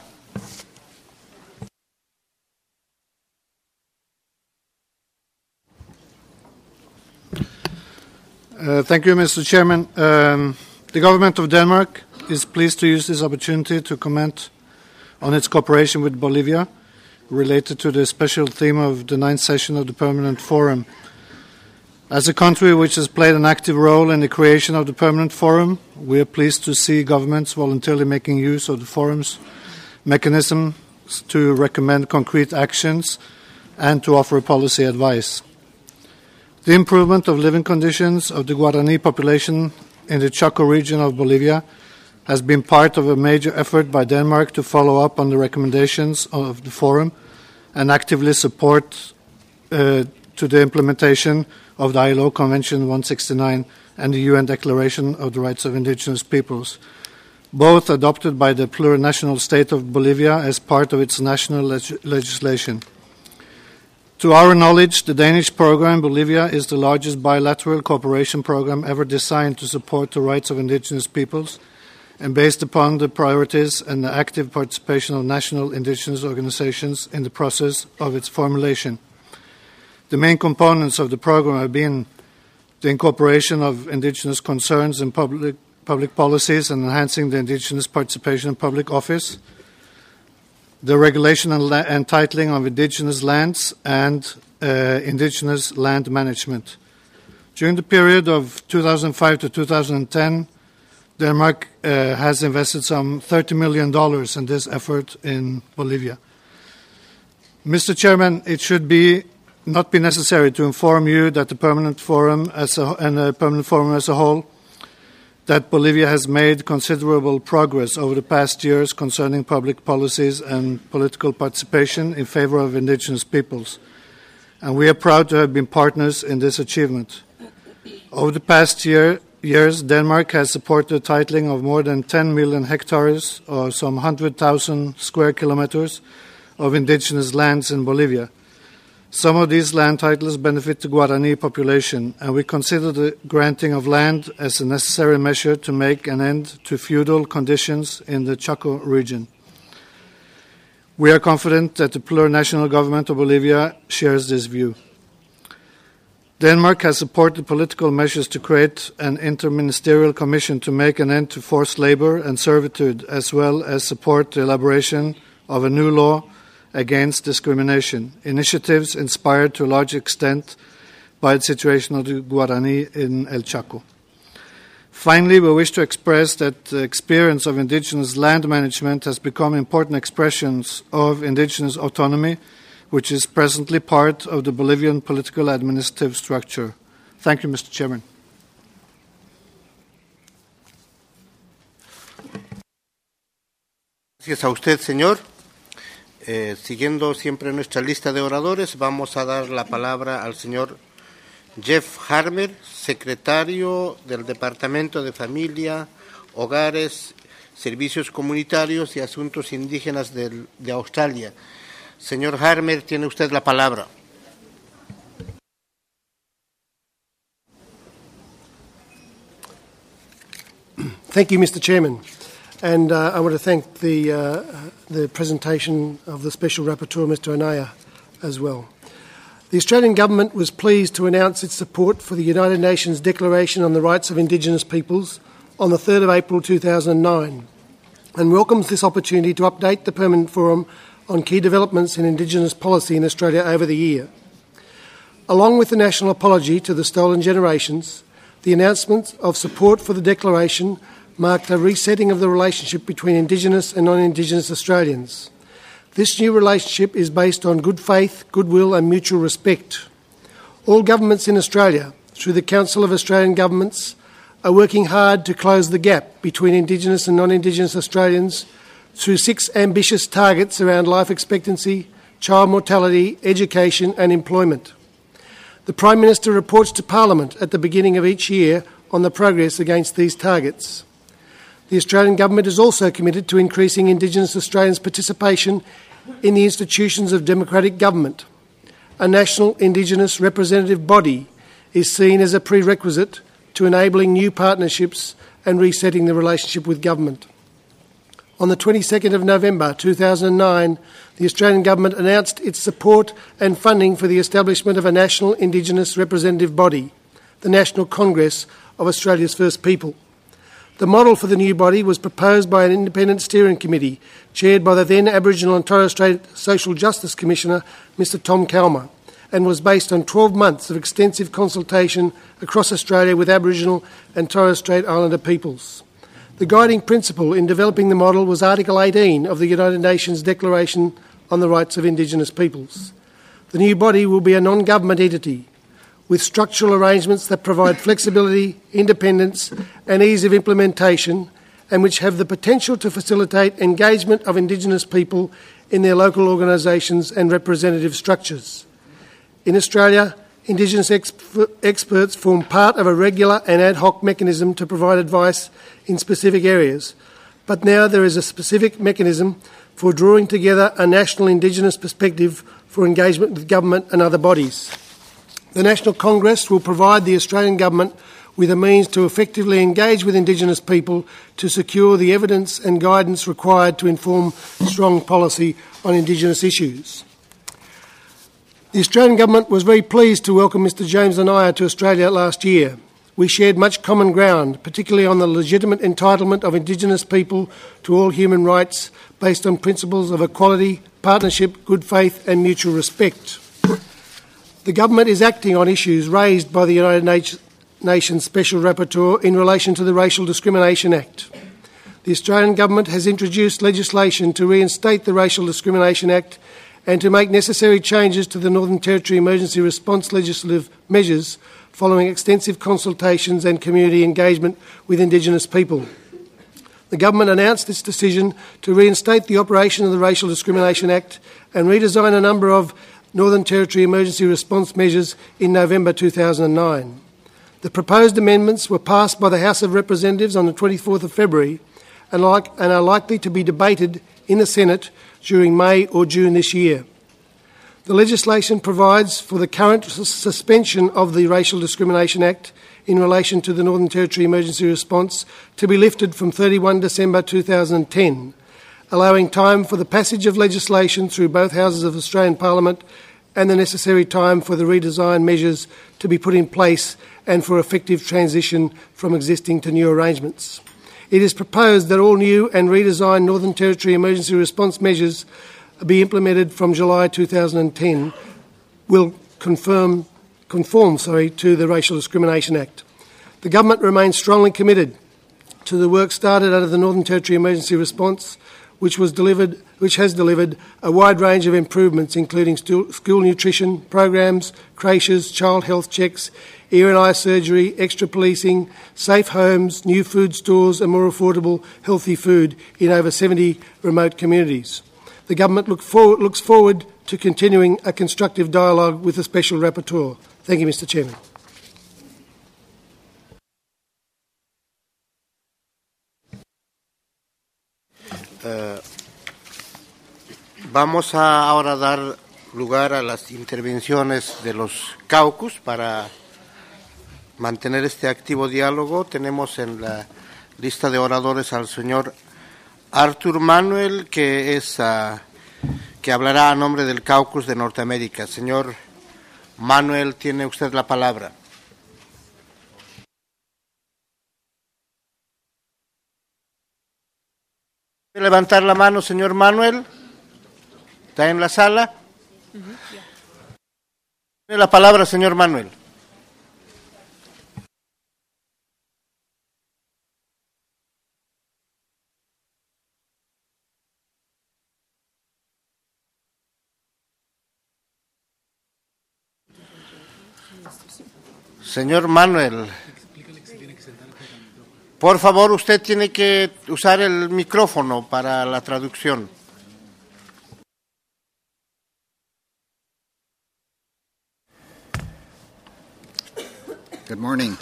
Speaker 7: Uh, thank you, Mister Chairman. Um, the Government of Denmark is pleased to use this opportunity to comment on its cooperation with Bolivia related to the special theme of the ninth session of the Permanent Forum. As a country which has played an active role in the creation of the Permanent Forum, we are pleased to see governments voluntarily making use of the forum's mechanisms to recommend concrete actions and to offer policy advice. The improvement of living conditions of the Guarani population in the Chaco region of Bolivia has been part of a major effort by Denmark to follow up on the recommendations of the Forum and actively support uh, to the implementation of the I L O Convention one sixty-nine and the U N Declaration of the Rights of Indigenous Peoples, both adopted by the plurinational state of Bolivia as part of its national leg- legislation. To our knowledge, the Danish program in Bolivia is the largest bilateral cooperation program ever designed to support the rights of indigenous peoples and based upon the priorities and the active participation of national indigenous organizations in the process of its formulation. The main components of the program have been the incorporation of indigenous concerns in public, public policies and enhancing the indigenous participation in public office, the regulation and, la- and titling of indigenous lands, and uh, indigenous land management. During the period of two thousand five to two thousand ten, Denmark uh, has invested some thirty million dollars in this effort in Bolivia. Mister Chairman, it should be not be necessary to inform you that the Permanent Forum as a, and the Permanent Forum as a whole that Bolivia has made considerable progress over the past years concerning public policies and political participation in favor of indigenous peoples, and we are proud to have been partners in this achievement. Over the past year, years, Denmark has supported the titling of more than ten million hectares, or some one hundred thousand square kilometers, of indigenous lands in Bolivia. Some of these land titles benefit the Guarani population, and we consider the granting of land as a necessary measure to make an end to feudal conditions in the Chaco region. We are confident that the plurinational government of Bolivia shares this view. Denmark has supported political measures to create an interministerial commission to make an end to forced labor and servitude, as well as support the elaboration of a new law against discrimination, initiatives inspired to a large extent by the situation of the Guarani in El Chaco. Finally, we wish to express that the experience of indigenous land management has become important expressions of indigenous autonomy, which is presently part of the Bolivian political administrative structure. Thank you, Mister Chairman.
Speaker 1: Gracias a usted, señor. Eh, siguiendo siempre nuestra lista de oradores, vamos a dar la palabra al señor Jeff Harmer, secretario del Departamento de Familia, Hogares, Servicios Comunitarios y Asuntos Indígenas del, de Australia. Señor Harmer, tiene usted la palabra.
Speaker 8: Thank you, Mister Chairman. And uh, I want to thank the, uh, the presentation of the Special Rapporteur, Mister Anaya, as well. The Australian Government was pleased to announce its support for the United Nations Declaration on the Rights of Indigenous Peoples on the third of April two thousand nine and welcomes this opportunity to update the Permanent Forum on key developments in Indigenous policy in Australia over the year. Along with the national apology to the stolen generations, the announcement of support for the Declaration marked a resetting of the relationship between Indigenous and non-Indigenous Australians. This new relationship is based on good faith, goodwill and mutual respect. All governments in Australia, through the Council of Australian Governments, are working hard to close the gap between Indigenous and non-Indigenous Australians through six ambitious targets around life expectancy, child mortality, education and employment. The Prime Minister reports to Parliament at the beginning of each year on the progress against these targets. The Australian Government is also committed to increasing Indigenous Australians' participation in the institutions of democratic government. A national Indigenous representative body is seen as a prerequisite to enabling new partnerships and resetting the relationship with government. On the twenty-second of November two thousand nine, the Australian Government announced its support and funding for the establishment of a national Indigenous representative body, the National Congress of Australia's First People. The model for the new body was proposed by an independent steering committee chaired by the then Aboriginal and Torres Strait Social Justice Commissioner, Mister Tom Calma, and was based on twelve months of extensive consultation across Australia with Aboriginal and Torres Strait Islander peoples. The guiding principle in developing the model was Article eighteen of the United Nations Declaration on the Rights of Indigenous Peoples. The new body will be a non-government entity with structural arrangements that provide flexibility, independence and ease of implementation, and which have the potential to facilitate engagement of Indigenous people in their local organisations and representative structures. In Australia, Indigenous exp- experts form part of a regular and ad hoc mechanism to provide advice in specific areas, but now there is a specific mechanism for drawing together a national Indigenous perspective for engagement with government and other bodies. The National Congress will provide the Australian Government with a means to effectively engage with Indigenous people to secure the evidence and guidance required to inform strong policy on Indigenous issues. The Australian Government was very pleased to welcome Mister James Anaya to Australia last year. We shared much common ground, particularly on the legitimate entitlement of Indigenous people to all human rights based on principles of equality, partnership, good faith and mutual respect. The Government is acting on issues raised by the United Nations Special Rapporteur in relation to the Racial Discrimination Act. The Australian Government has introduced legislation to reinstate the Racial Discrimination Act and to make necessary changes to the Northern Territory Emergency Response legislative measures following extensive consultations and community engagement with Indigenous people. The Government announced its decision to reinstate the operation of the Racial Discrimination Act and redesign a number of Northern Territory Emergency Response measures in November two thousand nine. The proposed amendments were passed by the House of Representatives on the twenty-fourth of February and, like, and are likely to be debated in the Senate during May or June this year. The legislation provides for the current suspension of the Racial Discrimination Act in relation to the Northern Territory Emergency Response to be lifted from thirty-first December two thousand ten, allowing time for the passage of legislation through both houses of Australian Parliament and the necessary time for the redesign measures to be put in place and for effective transition from existing to new arrangements. It is proposed that all new and redesigned Northern Territory emergency response measures be implemented from July two thousand ten will confirm, conform sorry, to the Racial Discrimination Act. The government remains strongly committed to the work started under the Northern Territory Emergency Response, which was delivered, which has delivered a wide range of improvements, including school nutrition programs, creches, child health checks, ear and eye surgery, extra policing, safe homes, new food stores and more affordable, healthy food in over seventy remote communities. The government look forward, looks forward to continuing a constructive dialogue with the Special Rapporteur. Thank you, Mister Chairman.
Speaker 1: Uh, vamos a ahora dar lugar a las intervenciones de los caucus para mantener este activo diálogo. Tenemos en la lista de oradores al señor Arthur Manuel, que es uh, que hablará a nombre del caucus de Norteamérica. Señor Manuel, tiene usted la palabra. ¿Puede levantar la mano, señor Manuel? ¿Está en la sala? Uh-huh. Yeah. Tiene la palabra, señor Manuel. Señor Manuel, por favor, usted tiene que usar el micrófono para la traducción.
Speaker 9: Good morning.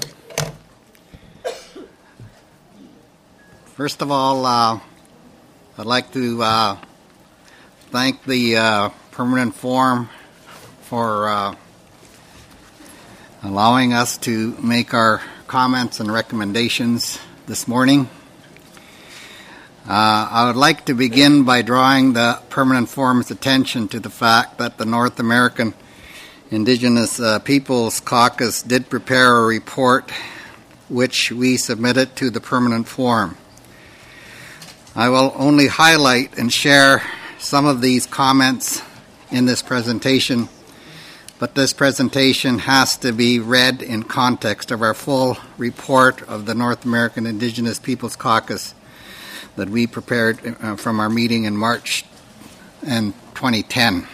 Speaker 9: First of all, uh, I'd like to uh, thank the uh, Permanent Forum for uh, allowing us to make our comments and recommendations this morning. Uh, I would like to begin by drawing the Permanent Forum's attention to the fact that the North American Indigenous uh, Peoples Caucus did prepare a report which we submitted to the Permanent Forum. I will only highlight and share some of these comments in this presentation, but this presentation has to be read in context of our full report of the North American Indigenous Peoples Caucus that we prepared uh, from our meeting in March in twenty ten.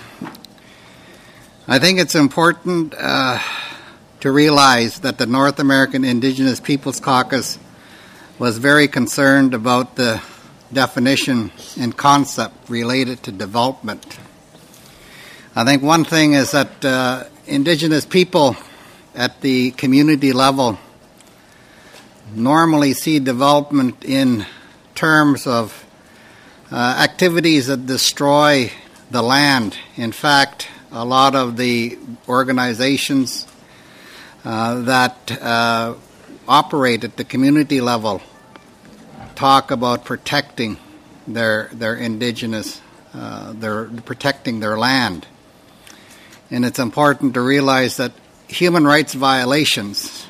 Speaker 9: I think it's important uh, to realize that the North American Indigenous Peoples Caucus was very concerned about the definition and concept related to development. I think one thing is that uh, Indigenous people at the community level normally see development in terms of uh, activities that destroy the land. In fact, a lot of the organizations uh, that uh, operate at the community level talk about protecting their their indigenous, uh, their protecting their land. And it's important to realize that human rights violations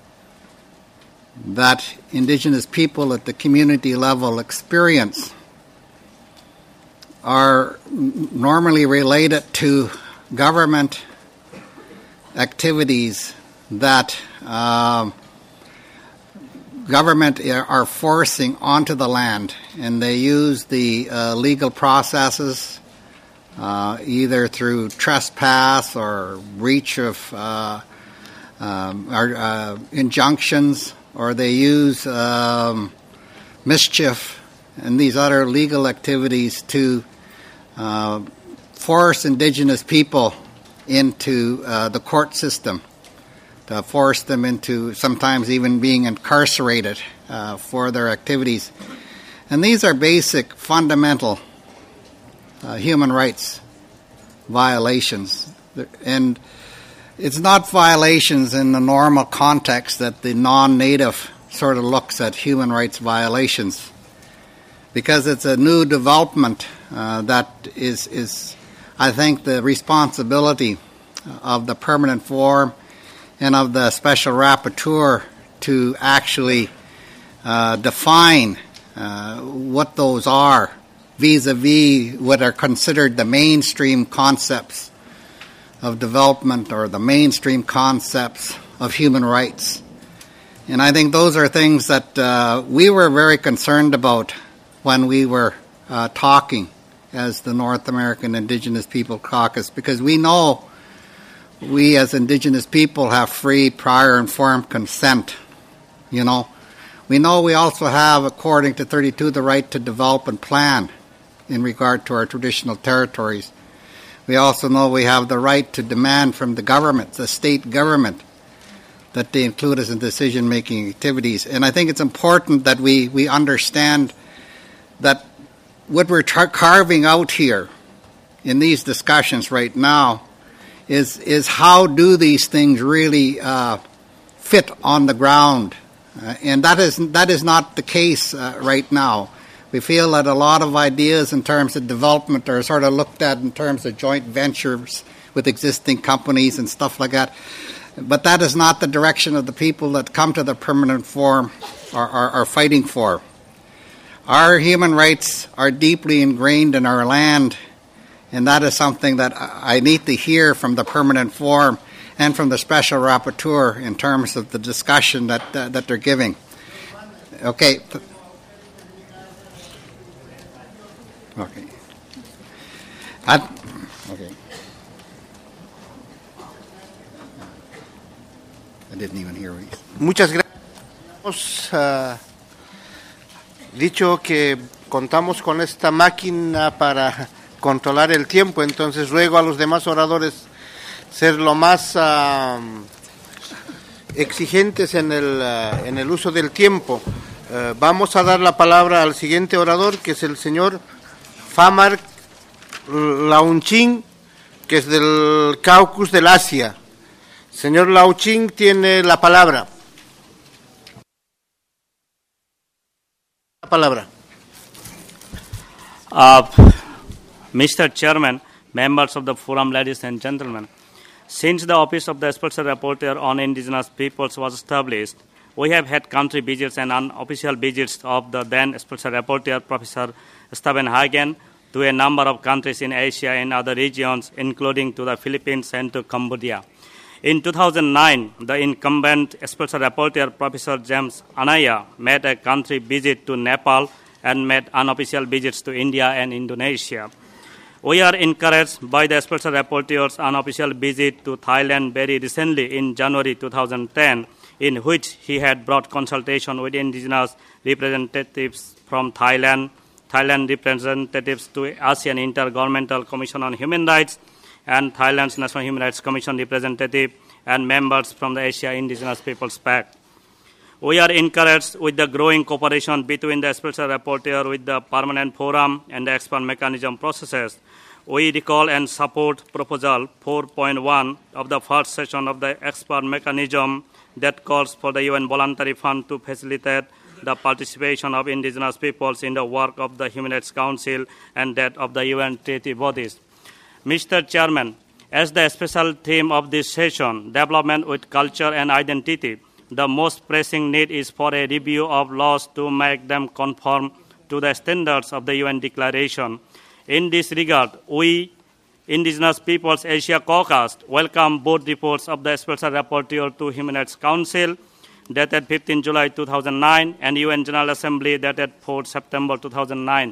Speaker 9: that Indigenous people at the community level experience are normally related to government activities that uh, government are forcing onto the land, and they use the uh, legal processes uh, either through trespass or breach of uh, um, or, uh, injunctions, or they use um, mischief and these other legal activities to uh, force Indigenous people into uh, the court system, to force them into sometimes even being incarcerated uh, for their activities. And these are basic, fundamental uh, human rights violations. And it's not violations in the normal context that the non-native sort of looks at human rights violations, because it's a new development uh, that is, is, I think, the responsibility of the Permanent Forum and of the Special Rapporteur to actually uh, define uh, what those are vis-a-vis what are considered the mainstream concepts of development or the mainstream concepts of human rights. And I think those are things that uh, we were very concerned about when we were uh, talking as the North American Indigenous People Caucus, because we know we as Indigenous people have free, prior, informed consent, you know. We know we also have, according to thirty-two, the right to develop and plan in regard to our traditional territories. We also know we have the right to demand from the government, the state government, that they include us in decision-making activities. And I think it's important that we, we understand that what we're tar- carving out here in these discussions right now is, is how do these things really uh, fit on the ground. Uh, and that is, that is not the case uh, right now. We feel that a lot of ideas in terms of development are sort of looked at in terms of joint ventures with existing companies and stuff like that. But that is not the direction of the people that come to the Permanent Forum are, are, are fighting for. Our human rights are deeply ingrained in our land, and that is something that I need to hear from the Permanent Forum and from the Special Rapporteur in terms of the discussion that uh, that they're giving. Okay. Okay. I, okay. I didn't even hear what you
Speaker 1: Muchas gracias. Hemos uh, dicho que contamos con esta máquina para controlar el tiempo, entonces ruego a los demás oradores ser lo más uh, exigentes en el, uh, en el uso del tiempo. Uh, vamos a dar la palabra al siguiente orador, que es el señor Famar Lauching, que es del Caucus del Asia. Señor Lauching tiene la palabra. La palabra.
Speaker 10: Uh, Mister Chairman, members of the forum, ladies and gentlemen, since the Office of the Special Rapporteur on Indigenous Peoples was established, we have had country visits and unofficial visits of the then Special Rapporteur, Professor Stephen Hagen, to a number of countries in Asia and other regions, including to the Philippines and to Cambodia. In two thousand nine, the incumbent Special Rapporteur, Professor James Anaya, made a country visit to Nepal and made unofficial visits to India and Indonesia. We are encouraged by the Special Rapporteur's unofficial visit to Thailand very recently in January two thousand ten, in which he had brought consultation with indigenous representatives from Thailand, Thailand representatives to ASEAN Intergovernmental Commission on Human Rights, and Thailand's National Human Rights Commission representative and members from the Asia Indigenous Peoples Pact. We are encouraged with the growing cooperation between the Special Rapporteur with the Permanent Forum and the expert mechanism processes. We recall and support Proposal four point one of the first session of the expert mechanism that calls for the U N Voluntary Fund to facilitate the participation of indigenous peoples in the work of the Human Rights Council and that of the U N treaty bodies. Mister Chairman, as the special theme of this session, development with culture and identity, the most pressing need is for a review of laws to make them conform to the standards of the U N Declaration. In this regard, we, Indigenous Peoples Asia Caucus, welcome both reports of the Special Rapporteur to Human Rights Council, dated fifteenth July two thousand nine, and U N General Assembly, dated fourth September two thousand nine.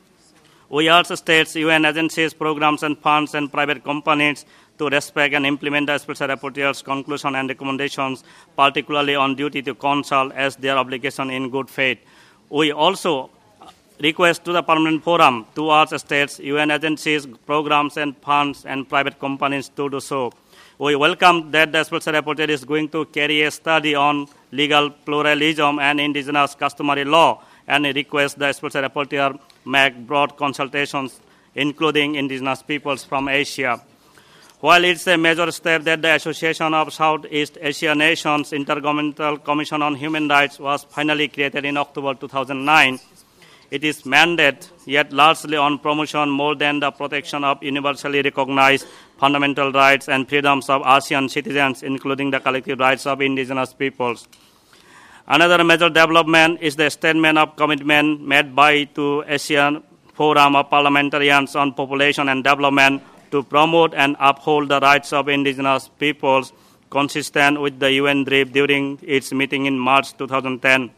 Speaker 10: We urge states, U N agencies, programs and funds, and private companies to respect and implement the Special Rapporteur's conclusion and recommendations, particularly on duty to consult as their obligation in good faith. We also request to the Permanent Forum to urge states, U N agencies, programs and funds, and private companies to do so. We welcome that the Special Rapporteur is going to carry a study on legal pluralism and indigenous customary law, and request the Special Rapporteur make broad consultations including indigenous peoples from Asia. While it's a major step that the Association of Southeast Asia Nations Intergovernmental Commission on Human Rights was finally created in October two thousand nine, it is mandated, yet largely on promotion more than the protection of universally recognized fundamental rights and freedoms of ASEAN citizens, including the collective rights of indigenous peoples. Another major development is the statement of commitment made by the ASEAN Forum of Parliamentarians on Population and Development to promote and uphold the rights of indigenous peoples, consistent with the U N D R I P during its meeting in March two thousand ten.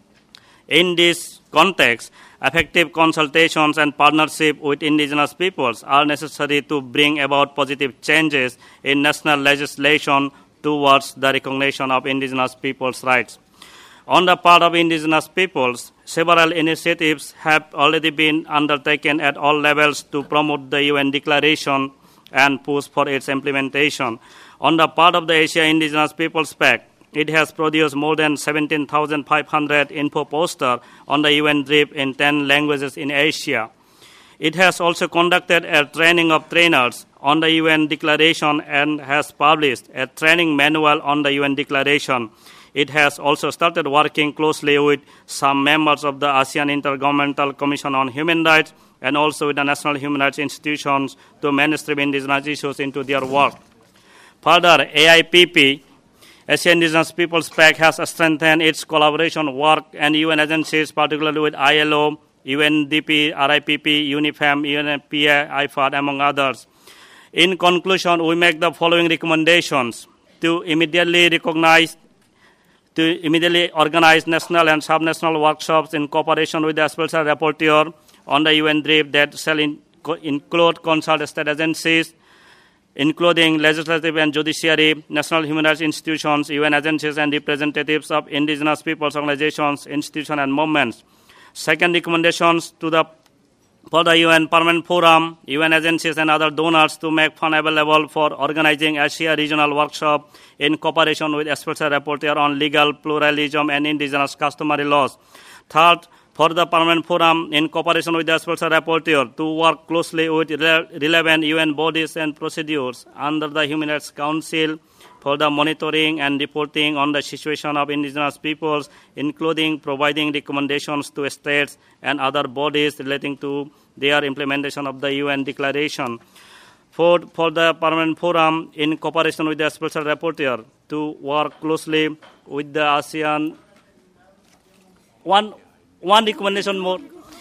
Speaker 10: In this context, effective consultations and partnership with indigenous peoples are necessary to bring about positive changes in national legislation towards the recognition of indigenous peoples' rights. On the part of indigenous peoples, several initiatives have already been undertaken at all levels to promote the U N Declaration and push for its implementation. On the part of the Asia Indigenous Peoples Pact, it has produced more than seventeen thousand five hundred info posters on the U N D R I P in ten languages in Asia. It has also conducted a training of trainers on the U N Declaration and has published a training manual on the U N Declaration. It has also started working closely with some members of the ASEAN Intergovernmental Commission on Human Rights and also with the national human rights institutions to mainstream indigenous issues into their work. Further, A I P P, Asian Indigenous Peoples Pact, has strengthened its collaboration work and U N agencies, particularly with I L O, U N D P, R I P P, UNIFEM, U N F P A, I F A D, among others. In conclusion, we make the following recommendations: to immediately recognize, to immediately organize national and subnational workshops in cooperation with the Special Rapporteur on the U N D R I P that shall in, co- include consult state agencies, including legislative and judiciary, national human rights institutions, U N agencies, and representatives of indigenous peoples, organizations, institutions, and movements. Second, recommendations to the for the U N Permanent Forum, U N agencies, and other donors to make funds available for organizing Asia Regional Workshop in cooperation with a Special Rapporteur on legal pluralism and indigenous customary laws. Third, for the Permanent Forum, in cooperation with the Special Rapporteur, to work closely with rele- relevant U N bodies and procedures under the Human Rights Council for the monitoring and reporting on the situation of indigenous peoples, including providing recommendations to states and other bodies relating to their implementation of the U N Declaration. Fourth, for the Permanent Forum, in cooperation with the Special Rapporteur, to work closely with the ASEAN. One, one recommendation more.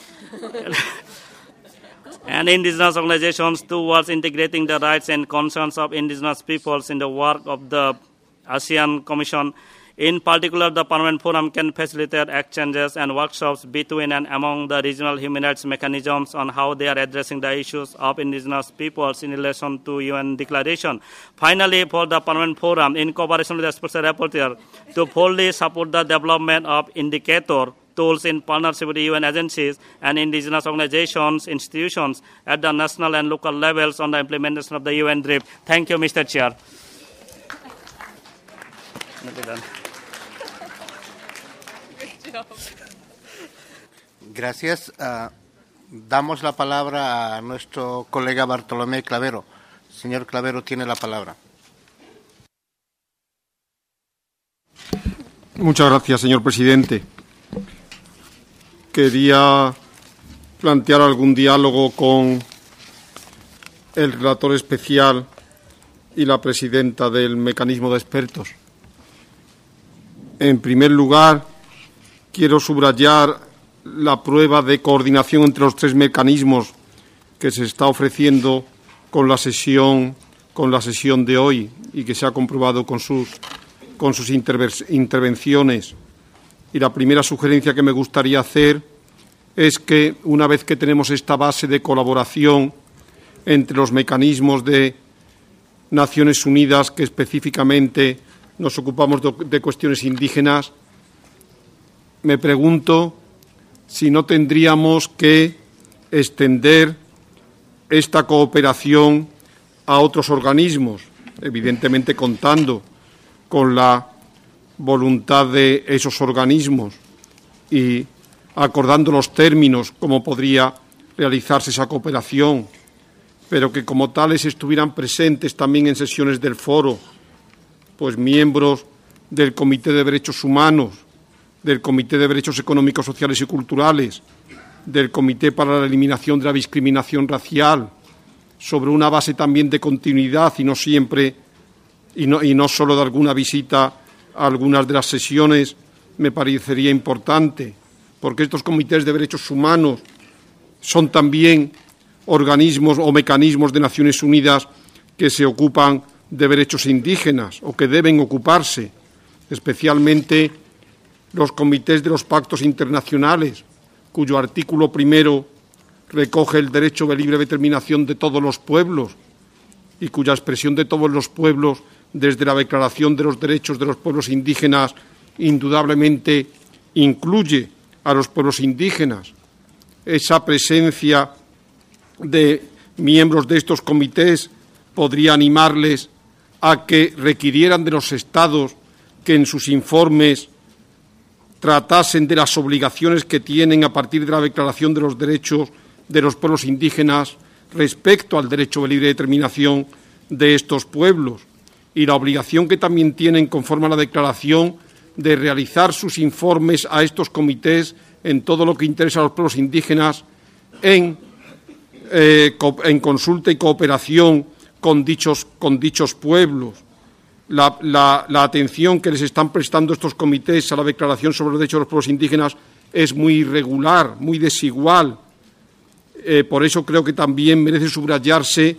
Speaker 10: and indigenous organizations towards integrating the rights and concerns of indigenous peoples in the work of the ASEAN Commission. In particular, the Permanent Forum can facilitate exchanges and workshops between and among the regional human rights mechanisms on how they are addressing the issues of indigenous peoples in relation to U N Declaration. Finally, for the Permanent Forum, in cooperation with the Special Rapporteur, to fully support the development of indicator tools in partnership with the U N agencies and indigenous organizations, institutions at the national and local levels on the implementation of the U N D R I P. Thank you, Mister Chair.
Speaker 1: Gracias. Uh, damos la palabra a nuestro colega Bartolomé Clavero. Señor Clavero, tiene la palabra.
Speaker 11: Muchas gracias, señor presidente. Quería plantear algún diálogo con el relator especial y la presidenta del mecanismo de expertos. En primer lugar, quiero subrayar la prueba de coordinación entre los tres mecanismos que se está ofreciendo con la sesión, con la sesión de hoy y que se ha comprobado con sus, con sus intervenciones. Y la primera sugerencia que me gustaría hacer es que, una vez que tenemos esta base de colaboración entre los mecanismos de Naciones Unidas, que específicamente nos ocupamos de, de cuestiones indígenas, me pregunto si no tendríamos que extender esta cooperación a otros organismos, evidentemente contando con la voluntad de esos organismos y acordando los términos como podría realizarse esa cooperación, pero que como tales estuvieran presentes también en sesiones del foro, pues miembros del Comité de Derechos Humanos, del Comité de Derechos Económicos, Sociales y Culturales, del Comité para la Eliminación de la Discriminación Racial, sobre una base también de continuidad y no siempre, y no, y no solo de alguna visita a algunas de las sesiones, me parecería importante, porque estos comités de derechos humanos son también organismos o mecanismos de Naciones Unidas que se ocupan de derechos indígenas o que deben ocuparse, especialmente los comités de los pactos internacionales, cuyo artículo primero recoge el derecho de libre determinación de todos los pueblos y cuya expresión de todos los pueblos desde la Declaración de los Derechos de los Pueblos Indígenas indudablemente incluye a los pueblos indígenas. Esa presencia de miembros de estos comités podría animarles a que requirieran de los Estados que en sus informes tratasen de las obligaciones que tienen a partir de la Declaración de los Derechos de los Pueblos Indígenas respecto al derecho de libre determinación de estos pueblos y la obligación que también tienen conforme a la Declaración de realizar sus informes a estos comités en todo lo que interesa a los pueblos indígenas en, eh, en consulta y cooperación con dichos, con dichos pueblos. La, la, la atención que les están prestando estos comités a la Declaración sobre los Derechos de los Pueblos Indígenas es muy irregular, muy desigual. Eh, por eso creo que también merece subrayarse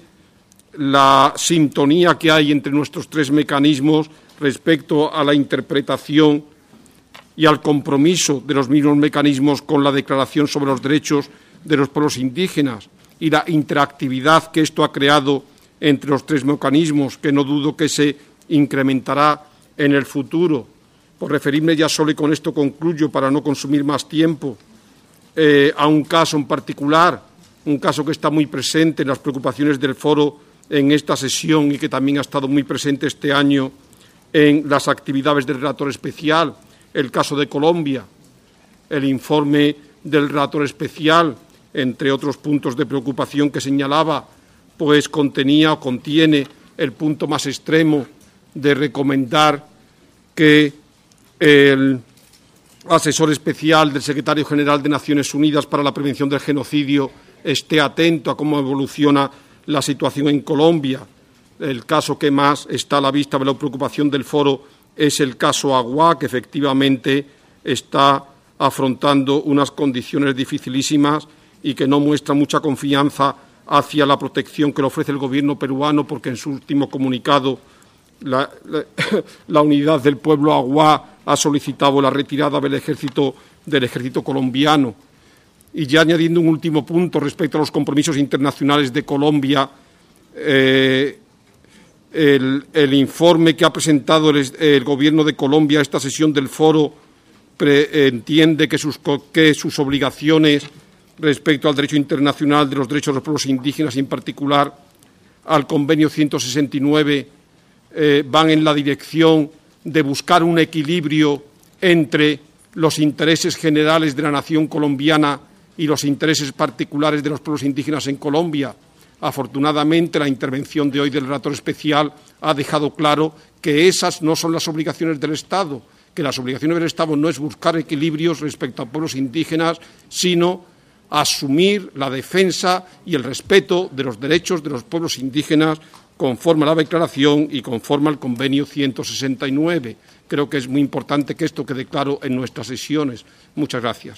Speaker 11: la sintonía que hay entre nuestros tres mecanismos respecto a la interpretación y al compromiso de los mismos mecanismos con la Declaración sobre los Derechos de los Pueblos Indígenas y la interactividad que esto ha creado entre los tres mecanismos, que no dudo que se incrementará en el futuro. Por referirme ya solo, y con esto concluyo para no consumir más tiempo, eh, a un caso en particular, un caso que está muy presente en las preocupaciones del foro en esta sesión y que también ha estado muy presente este año en las actividades del relator especial, el caso de Colombia. El informe del relator especial, entre otros puntos de preocupación que señalaba, pues contenía o contiene el punto más extremo de recomendar que el asesor especial del secretario general de Naciones Unidas para la prevención del genocidio esté atento a cómo evoluciona la situación en Colombia. El caso que más está a la vista de la preocupación del foro es el caso Agua, que efectivamente está afrontando unas condiciones dificilísimas y que no muestra mucha confianza hacia la protección que le ofrece el gobierno peruano, porque en su último comunicado la, la, la unidad del pueblo Agua ha solicitado la retirada del ejército, del ejército colombiano. Y ya añadiendo un último punto respecto a los compromisos internacionales de Colombia, eh, el, el informe que ha presentado el, el Gobierno de Colombia a esta sesión del foro pre, entiende que sus, que sus obligaciones respecto al derecho internacional de los derechos de los pueblos indígenas y en particular al Convenio ciento sesenta y nueve eh, van en la dirección de buscar un equilibrio entre los intereses generales de la nación colombiana y los intereses particulares de los pueblos indígenas en Colombia. Afortunadamente, la intervención de hoy del relator especial ha dejado claro que esas no son las obligaciones del Estado, que las obligaciones del Estado no es buscar equilibrios respecto a pueblos indígenas, sino asumir la defensa y el respeto de los derechos de los pueblos indígenas conforme a la Declaración y conforme al Convenio ciento sesenta y nueve. Creo que es muy importante que esto quede claro en nuestras sesiones. Muchas gracias.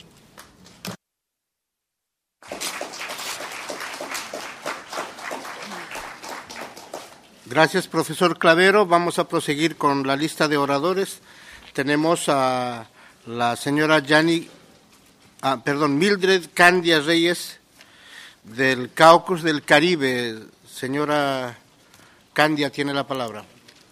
Speaker 1: Gracias, profesor Clavero. Vamos a proseguir con la lista de oradores. Tenemos a la señora Yani, ah, perdón, Mildred Candia Reyes, del Caucus del Caribe. Señora Candia, tiene la palabra.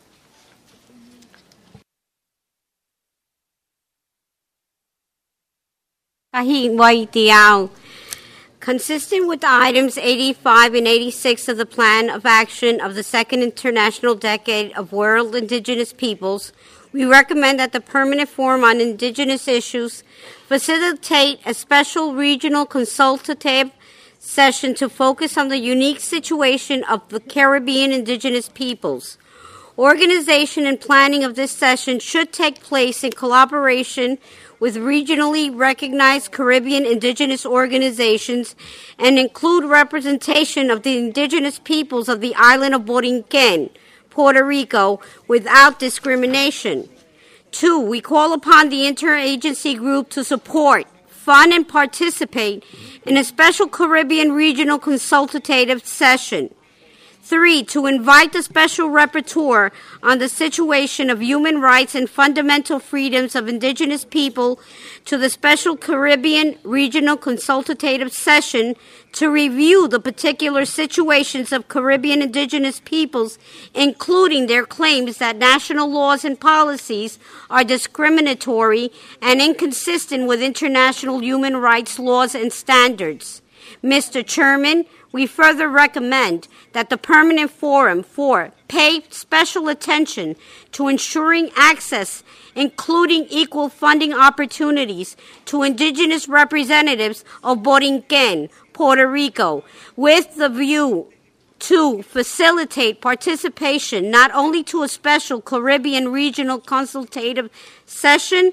Speaker 12: Consistent with items eighty-five and eighty-six of the Plan of Action of the Second International Decade of World Indigenous Peoples, we recommend that the Permanent Forum on Indigenous Issues facilitate a special regional consultative session to focus on the unique situation of the Caribbean indigenous peoples. Organization and planning of this session should take place in collaboration with regionally recognized Caribbean indigenous organizations and include representation of the indigenous peoples of the island of Borinquen, Puerto Rico, without discrimination. Two, we call upon the interagency group to support, fund, and participate in a special Caribbean regional consultative session. Three, to invite the special rapporteur on the situation of human rights and fundamental freedoms of indigenous people to the special Caribbean regional consultative session to review the particular situations of Caribbean indigenous peoples, including their claims that national laws and policies are discriminatory and inconsistent with international human rights laws and standards. Mister Chairman, we further recommend that the Permanent Forum for pay special attention to ensuring access, including equal funding opportunities, to indigenous representatives of Borinquen, Puerto Rico, with the view to facilitate participation not only to a special Caribbean regional consultative session,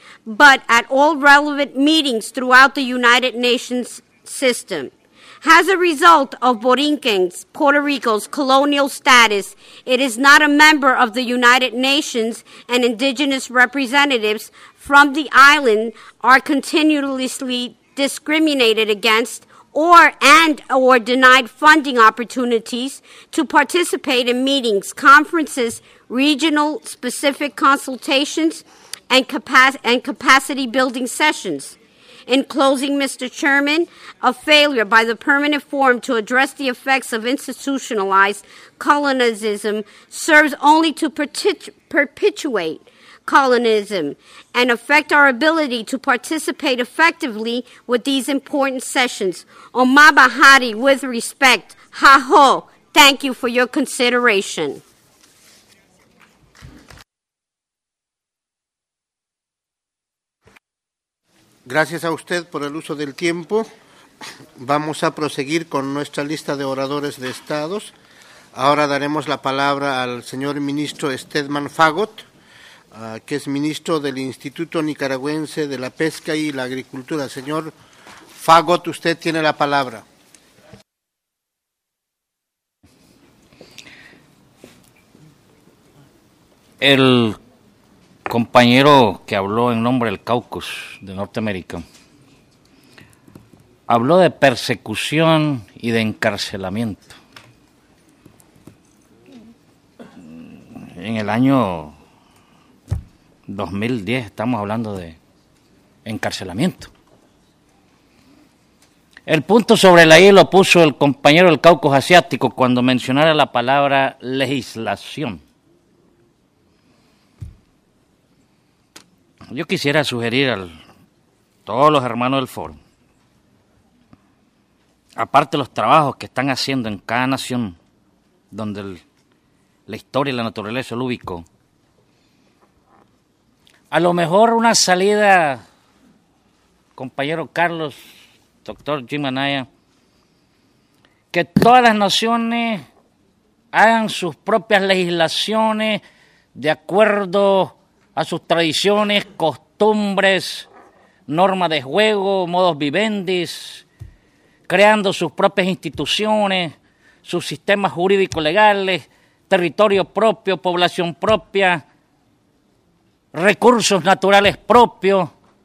Speaker 12: but at all relevant meetings throughout the United Nations system. As a result of Borinquen, Puerto Rico's colonial status, it is not a member of the United Nations, and indigenous representatives from the island are continuously discriminated against or and or denied funding opportunities to participate in meetings, conferences, regional specific consultations, and, capac- and capacity building sessions. In closing, Mister Chairman, a failure by the Permanent Forum to address the effects of institutionalized colonialism serves only to perpetu- perpetuate colonialism and affect our ability to participate effectively with these important sessions. Omar Bahari, with respect, ha-ho, thank you for your consideration.
Speaker 1: Gracias a usted por el uso del tiempo. Vamos a proseguir con nuestra lista de oradores de estados. Ahora daremos la palabra al señor ministro Stedman Fagot, uh, que es ministro del Instituto Nicaragüense de la Pesca y la Agricultura. Señor Fagot, usted tiene la palabra.
Speaker 13: El compañero que habló en nombre del Caucus de Norteamérica habló de persecución y de encarcelamiento. En el año dos mil diez estamos hablando de encarcelamiento. El punto sobre la I lo puso el compañero del Caucus asiático cuando mencionara la palabra legislación. Yo quisiera sugerir a todos los hermanos del foro, aparte de los trabajos que están haciendo en cada nación donde el, la historia y la naturaleza lo ubicó, a lo mejor una salida, compañero Carlos, doctor Jim Anaya, que todas las naciones hagan sus propias legislaciones de acuerdo a sus tradiciones, costumbres, normas de juego, modus vivendi, creando sus propias instituciones, sus sistemas jurídicos legales, territorio propio, población propia, recursos naturales propios.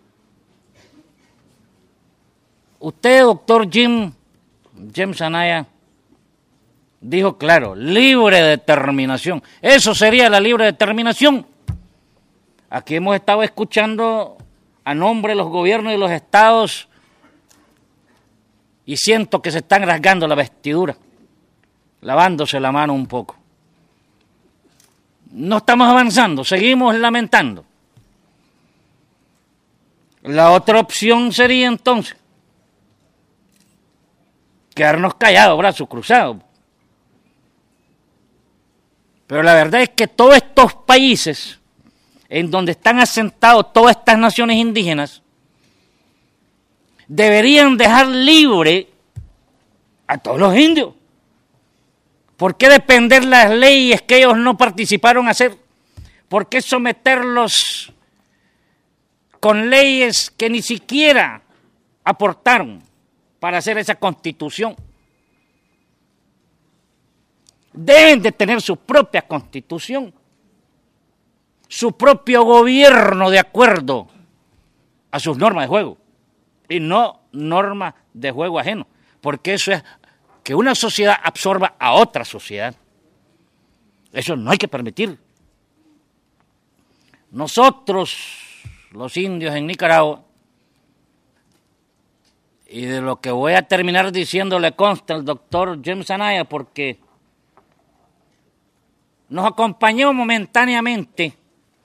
Speaker 13: Usted, doctor Jim, James Anaya, dijo claro, libre determinación. Eso sería la libre determinación. Aquí hemos estado escuchando a nombre de los gobiernos y los estados y siento que se están rasgando la vestidura, lavándose la mano un poco. No estamos avanzando, seguimos lamentando. La otra opción sería entonces quedarnos callados, brazos cruzados. Pero la verdad es que todos estos países en donde están asentados todas estas naciones indígenas, deberían dejar libre a todos los indios. ¿Por qué depender las leyes que ellos no participaron a hacer? ¿Por qué someterlos con leyes que ni siquiera aportaron para hacer esa constitución? Deben de tener su propia constitución, su propio gobierno de acuerdo a sus normas de juego y no normas de juego ajeno, porque eso es que una sociedad absorba a otra sociedad. Eso no hay que permitir. Nosotros, los indios en Nicaragua, y de lo que voy a terminar diciendo le consta al doctor James Anaya, porque nos acompañó momentáneamente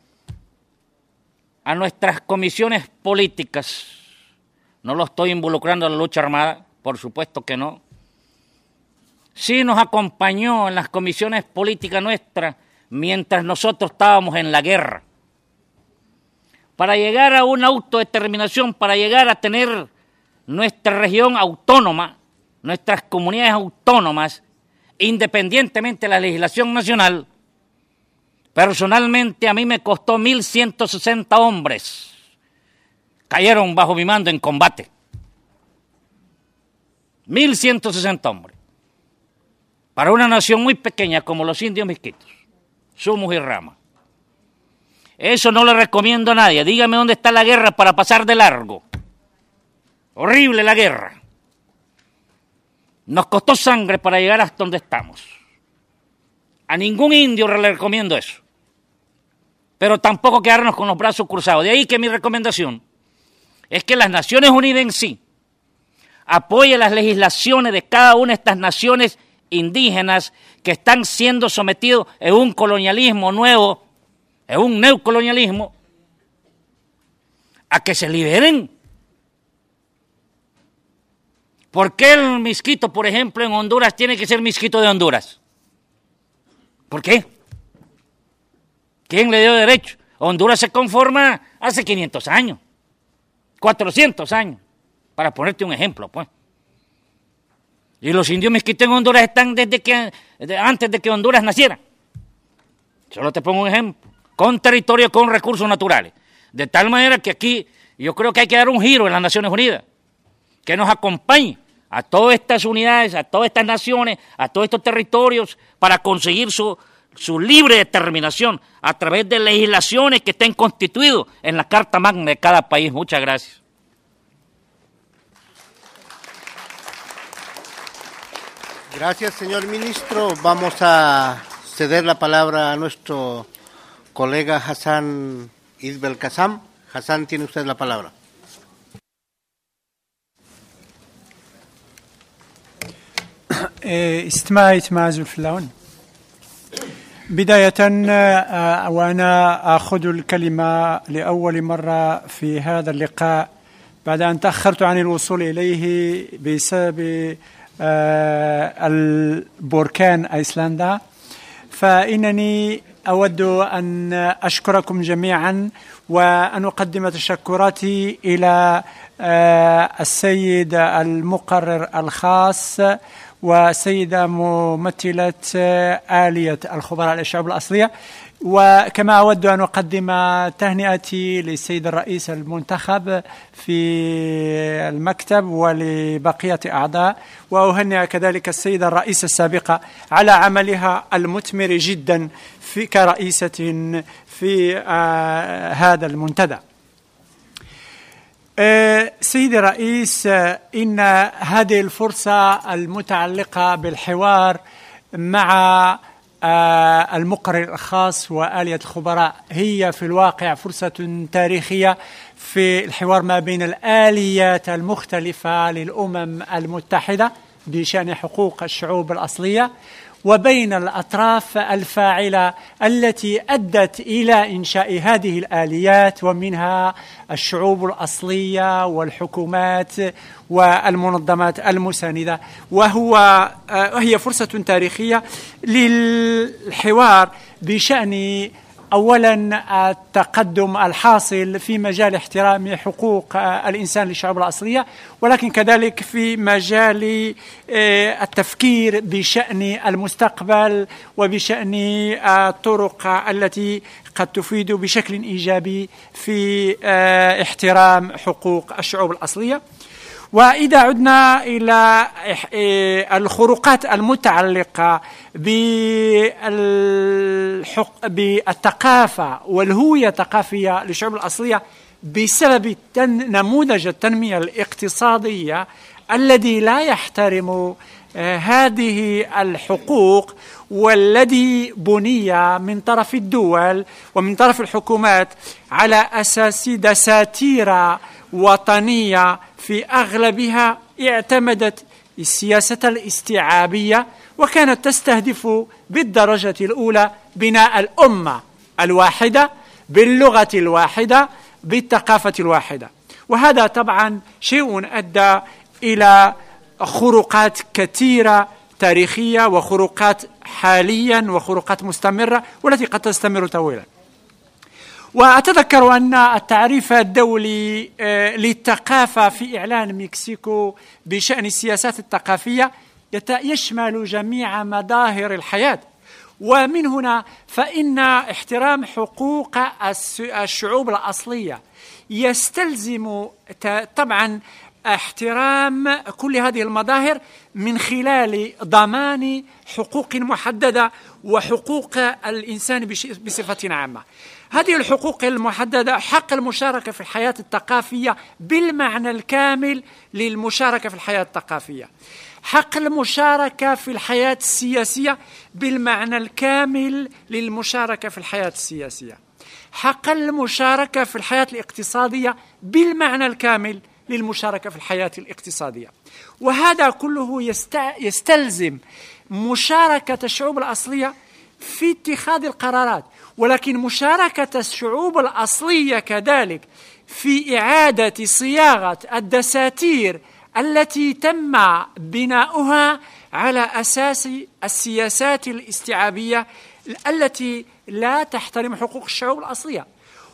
Speaker 13: a nuestras comisiones políticas. No lo estoy involucrando en la lucha armada, por supuesto que no. Sí nos acompañó en las comisiones políticas nuestras mientras nosotros estábamos en la guerra. Para llegar a una autodeterminación, para llegar a tener nuestra región autónoma, nuestras comunidades autónomas, independientemente de la legislación nacional, personalmente a mí me costó mil ciento sesenta hombres. Cayeron bajo mi mando en combate. mil ciento sesenta hombres. Para una nación muy pequeña como los indios misquitos, Sumos y Rama. Eso no le recomiendo a nadie. Dígame dónde está la guerra para pasar de largo. Horrible la guerra. Nos costó sangre para llegar hasta donde estamos. A ningún indio le recomiendo eso. Pero tampoco quedarnos con los brazos cruzados. De ahí que mi recomendación es que las Naciones Unidas en sí apoyen las legislaciones de cada una de estas naciones indígenas que están siendo sometidos en un colonialismo nuevo, en un neocolonialismo, a que se liberen. ¿Por qué el misquito, por ejemplo, en Honduras tiene que ser misquito de Honduras? ¿Por qué? ¿Quién le dio derecho? Honduras se conforma hace quinientos años, cuatrocientos años, para ponerte un ejemplo, pues. Y los indios misquitos en Honduras están desde que de, antes de que Honduras naciera. Solo te pongo un ejemplo. Con territorio, con recursos naturales. De tal manera que aquí yo creo que hay que dar un giro en las Naciones Unidas, que nos acompañe a todas estas unidades, a todas estas naciones, a todos estos territorios, para conseguir su, su libre determinación a través de legislaciones que estén constituidas en la Carta Magna de cada país. Muchas gracias.
Speaker 1: Gracias, señor ministro. Vamos a ceder la palabra a nuestro colega Hassan Izbel-Qassam. Hassan, tiene usted la palabra.
Speaker 14: استماعي إتماع الفلاون بداية وأنا أخذ الكلمة لأول مرة في هذا اللقاء بعد أن تأخرت عن الوصول إليه بسبب البركان أيسلندا، فإنني أود أن أشكركم جميعا وأن أقدم تشكراتي إلى السيد المقرر الخاص وسيدة ممثلة آلية الخبراء للشعوب الأصلية، وكما أود أن أقدم تهنئتي للسيد الرئيس المنتخب في المكتب ولبقية أعضاء، وأهنئ كذلك السيدة الرئيسة السابقة على عملها المثمر جدا في كرئيسة في آه هذا المنتدى. سيدي الرئيس، إن هذه الفرصة المتعلقة بالحوار مع المقرر الخاص وآلية الخبراء هي في الواقع فرصة تاريخية في الحوار ما بين الآليات المختلفة للأمم المتحدة بشأن حقوق الشعوب الأصلية وبين الأطراف الفاعلة التي أدت إلى إنشاء هذه الآليات، ومنها الشعوب الأصلية والحكومات والمنظمات المساندة. وهو هي فرصة تاريخية للحوار بشأن أولا التقدم الحاصل في مجال احترام حقوق الإنسان للشعوب الأصلية، ولكن كذلك في مجال التفكير بشأن المستقبل وبشأن الطرق التي قد تفيد بشكل إيجابي في احترام حقوق الشعوب الأصلية. وإذا عدنا إلى الخروقات المتعلقة بالثقافة والهوية الثقافية للشعوب الأصلية بسبب نموذج التنمية الاقتصادية الذي لا يحترم هذه الحقوق، والذي بني من طرف الدول ومن طرف الحكومات على أساس دساتير وطنية في أغلبها اعتمدت السياسة الاستيعابية، وكانت تستهدف بالدرجة الأولى بناء الأمة الواحدة باللغة الواحدة بالثقافة الواحدة. وهذا طبعا شيء أدى إلى خروقات كثيرة تاريخية وخروقات حاليا وخروقات مستمرة والتي قد تستمر طويلا. وأتذكر أن التعريف الدولي للثقافة في إعلان مكسيكو بشأن السياسات الثقافية يشمل جميع مظاهر الحياة، ومن هنا فإن احترام حقوق الشعوب الأصلية يستلزم طبعا احترام كل هذه المظاهر من خلال ضمان حقوق محددة وحقوق الإنسان بصفة عامة. هذه الحقوق المحددة حق المشاركة في الحياة الثقافية بالمعنى الكامل للمشاركة في الحياة الثقافية، حق المشاركة في الحياة السياسية بالمعنى الكامل للمشاركة في الحياة السياسية، حق المشاركة في الحياة الاقتصادية بالمعنى الكامل للمشاركة في الحياة الاقتصادية. وهذا كله يستلزم مشاركة الشعوب الأصلية في اتخاذ القرارات، ولكن مشاركة الشعوب الأصلية كذلك في إعادة صياغة الدساتير التي تم بناؤها على أساس السياسات الاستيعابية التي لا تحترم حقوق الشعوب الأصلية.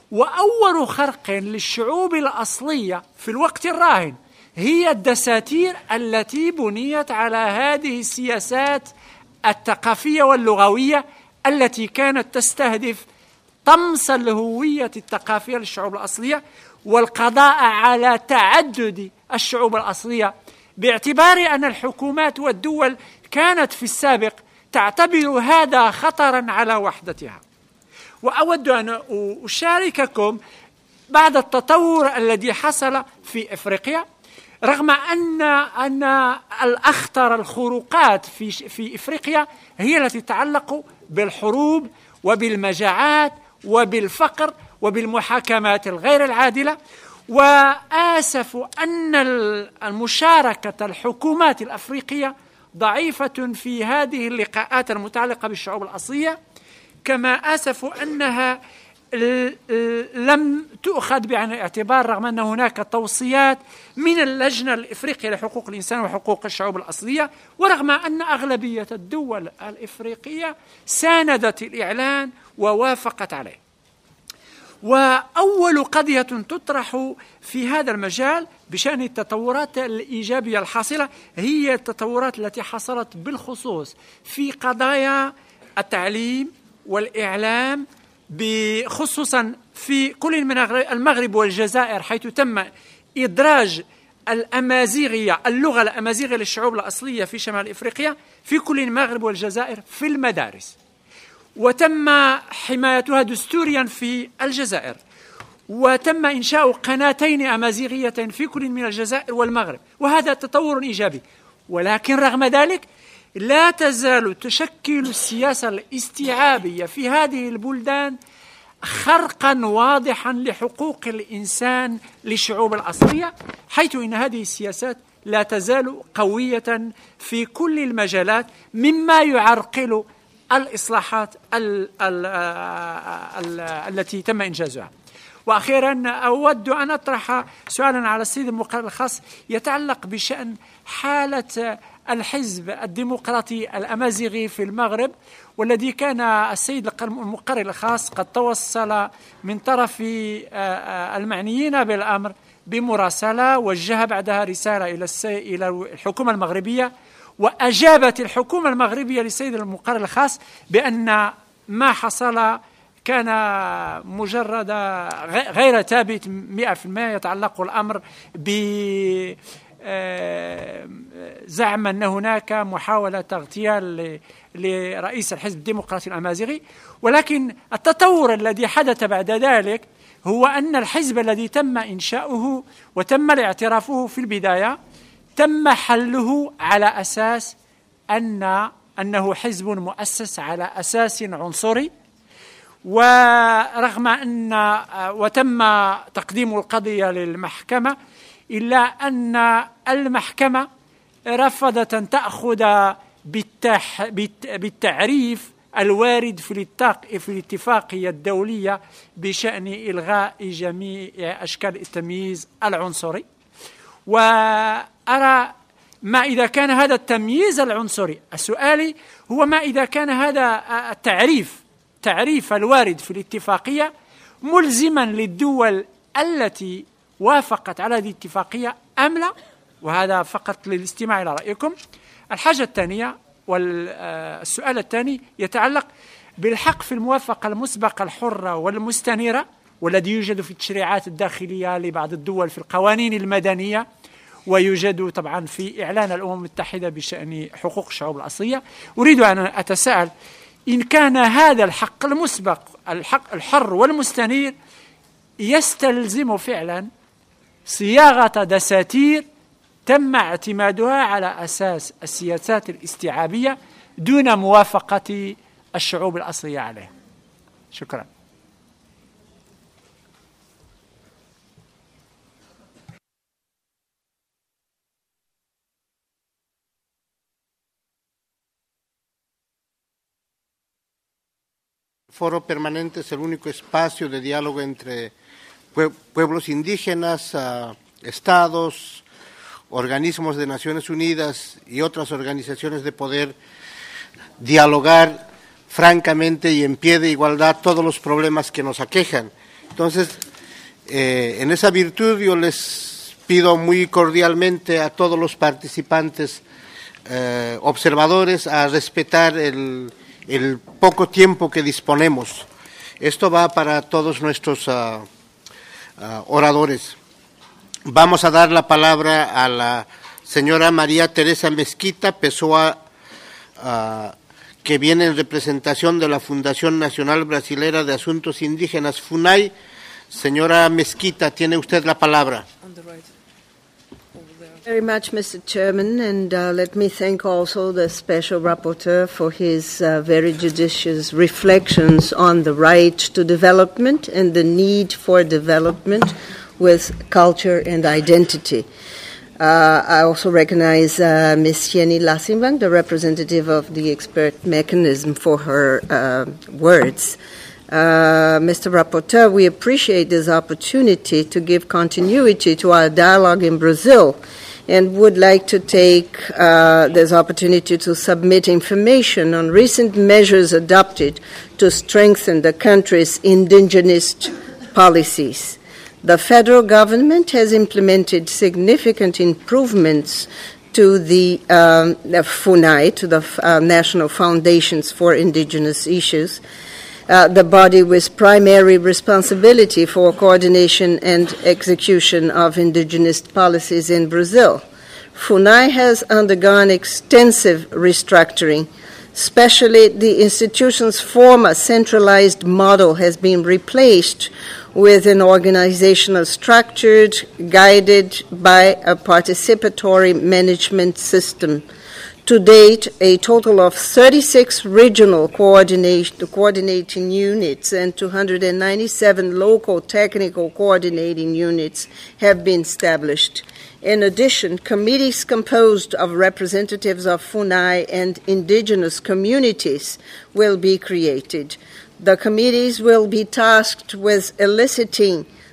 Speaker 14: وأول خرق للشعوب الأصلية في الوقت الراهن هي الدساتير التي بنيت على هذه السياسات الثقافية واللغوية التي كانت تستهدف طمس الهوية الثقافية للشعوب الأصلية والقضاء على تعدد الشعوب الأصلية، باعتبار أن الحكومات والدول كانت في السابق تعتبر هذا خطرا على وحدتها. وأود أن أشارككم بعد التطور الذي حصل في إفريقيا، رغم أن أن الأخطر الخروقات في في إفريقيا هي التي تتعلق بالحروب وبالمجاعات وبالفقر وبالمحاكمات الغير العادلة. وآسف أن المشاركة الحكومات الأفريقية ضعيفة في هذه اللقاءات المتعلقة بالشعوب الأصلية، كما آسف أنها لم تؤخذ بعين الاعتبار رغم أن هناك توصيات من اللجنة الإفريقية لحقوق الإنسان وحقوق الشعوب الأصلية، ورغم أن أغلبية الدول الإفريقية ساندت الإعلان ووافقت عليه. وأول قضية تطرح في هذا المجال بشأن التطورات الإيجابية الحاصلة هي التطورات التي حصلت بالخصوص في قضايا التعليم والإعلام، خصوصا في كل من المغرب والجزائر، حيث تم إدراج الأمازيغية اللغة الأمازيغية للشعوب الأصلية في شمال إفريقيا في كل المغرب والجزائر في المدارس، وتم حمايتها دستوريا في الجزائر، وتم إنشاء قناتين أمازيغيتين في كل من الجزائر والمغرب، وهذا تطور إيجابي. ولكن رغم ذلك لا تزال تشكل السياسة الاستيعابية في هذه البلدان خرقا واضحا لحقوق الإنسان للشعوب الأصلية، حيث إن هذه السياسات لا تزال قوية في كل المجالات، مما يعرقل الإصلاحات ال ال ال التي تم إنجازها. وأخيرا أود أن أطرح سؤالا على السيد المقرر الخاص يتعلق بشأن حالة الحزب الديمقراطي الأمازيغي في المغرب، والذي كان السيد المقرر الخاص قد توصل من طرف المعنيين بالأمر بمراسلة، وجه بعدها رسالة إلى إلى الحكومة المغربية، وأجابت الحكومة المغربية للسيد المقرر الخاص بأن ما حصل كان مجرد غير ثابت مئة بالمئة، يتعلق الأمر ب زعم أن هناك محاولة اغتيال لرئيس الحزب الديمقراطي الأمازيغي. ولكن التطور الذي حدث بعد ذلك هو أن الحزب الذي تم إنشاؤه وتم الاعتراف في البداية تم حله على أساس أن أنه حزب مؤسس على أساس عنصري، ورغم أن وتم تقديم القضية للمحكمة، إلا أن المحكمة رفضت أن تأخذ بالتح... بالتعريف الوارد في الاتفاق في الاتفاقية الدولية بشأن إلغاء جميع أشكال التمييز العنصري. وأرى ما إذا كان هذا التمييز العنصري، السؤال هو ما إذا كان هذا التعريف تعريف الوارد في الاتفاقية ملزما للدول التي وافقت على هذه الاتفاقية أم لا؟ وهذا فقط للاستماع إلى رأيكم. الحاجة الثانية والسؤال الثاني يتعلق بالحق في الموافقة المسبقة الحرة والمستنيرة، والذي يوجد في التشريعات الداخلية لبعض الدول في القوانين المدنية، ويوجد طبعا في إعلان الأمم المتحدة بشأن حقوق الشعوب الأصلية. أريد أن أتساءل إن كان هذا الحق المسبق الحق الحر والمستنير يستلزم فعلا صياغة دساتير تم اعتمادها على أساس السياسات الاستيعابية دون موافقة الشعوب الأصلية عليها. شكرا.
Speaker 1: El Foro Permanente es el único espacio de diálogo entre pueblos indígenas, uh, estados, organismos de Naciones Unidas y otras organizaciones de poder dialogar francamente y en pie de igualdad todos los problemas que nos aquejan. Entonces, eh, en esa virtud yo les pido muy cordialmente a todos los participantes eh, observadores a respetar el, el poco tiempo que disponemos. Esto va para todos nuestros uh, uh, oradores. Vamos a dar la palabra a la señora María Teresa Mezquita Pessoa, uh, que viene en representación de la Fundación Nacional Brasilera de Asuntos Indígenas, FUNAI. Señora Mezquita, tiene usted la palabra.
Speaker 15: Very much, Mister Chairman, and uh, let me thank also the Special Rapporteur for his uh, very judicious reflections on the right to development and the need for development with culture and identity. Uh, I also recognize uh, Miz Jenny Lassinbank, the representative of the expert mechanism, for her uh, words. Uh, Mister Rapporteur, we appreciate this opportunity to give continuity to our dialogue in Brazil and would like to take uh, this opportunity to submit information on recent measures adopted to strengthen the country's indigenous policies. The federal government has implemented significant improvements to the, um, the FUNAI, to the uh, National Foundations for Indigenous Issues, uh, the body with primary responsibility for coordination and execution of indigenous policies in Brazil. FUNAI has undergone extensive restructuring. Especially the institution's former centralized model has been replaced with an organizational structure guided by a participatory management system. To date, a total of thirty-six regional coordinating units and two hundred ninety-seven local technical coordinating units have been established. In addition, committees composed of representatives of FUNAI and indigenous communities will be created. The committees will be tasked with eliciting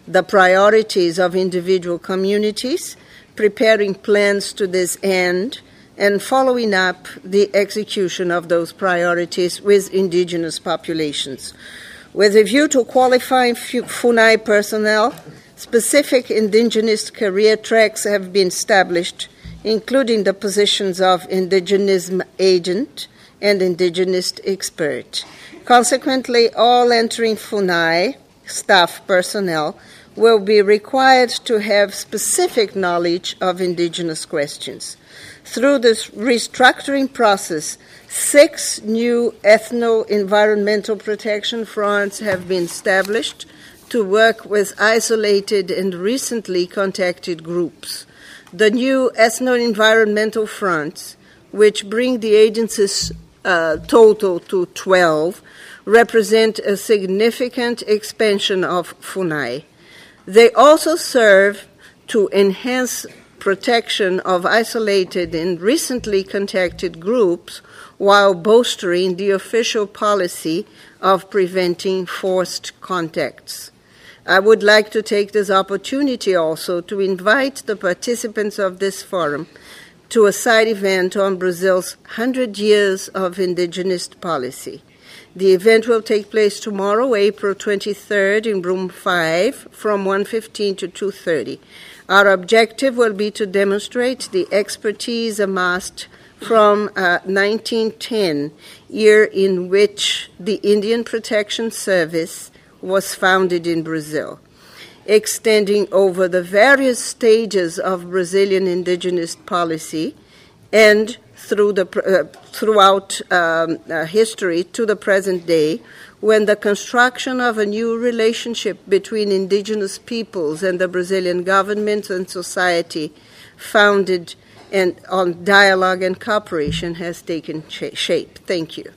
Speaker 15: the priorities of individual communities, preparing plans to this end, and following up the execution of those priorities with indigenous populations. With a view to qualifying FUNAI personnel, specific indigenous career tracks have been established, including the positions of indigenism agent and indigenous expert. Consequently, all entering FUNAI staff personnel will be required to have specific knowledge of indigenous questions. Through this restructuring process, six new ethno-environmental protection fronts have been established to work with isolated and recently contacted groups. The new ethno-environmental fronts, which bring the agency's uh, total to twelve, represent a significant expansion of FUNAI. They also serve to enhance protection of isolated and recently contacted groups while bolstering the official policy of preventing forced contacts. I would like to take this opportunity also to invite the participants of this forum to a side event on Brazil's one hundred years of indigenous policy. The event will take place tomorrow, April twenty-third, in room five from one fifteen to two thirty. Our objective will be to demonstrate the expertise amassed from uh, nineteen ten, year in which the Indian Protection Service was founded in Brazil, extending over the various stages of Brazilian indigenous policy and through the, uh, throughout um, uh, history to the present day, when the construction of a new relationship between indigenous peoples and the Brazilian government and society founded and on dialogue and cooperation has taken sh- shape. Thank you.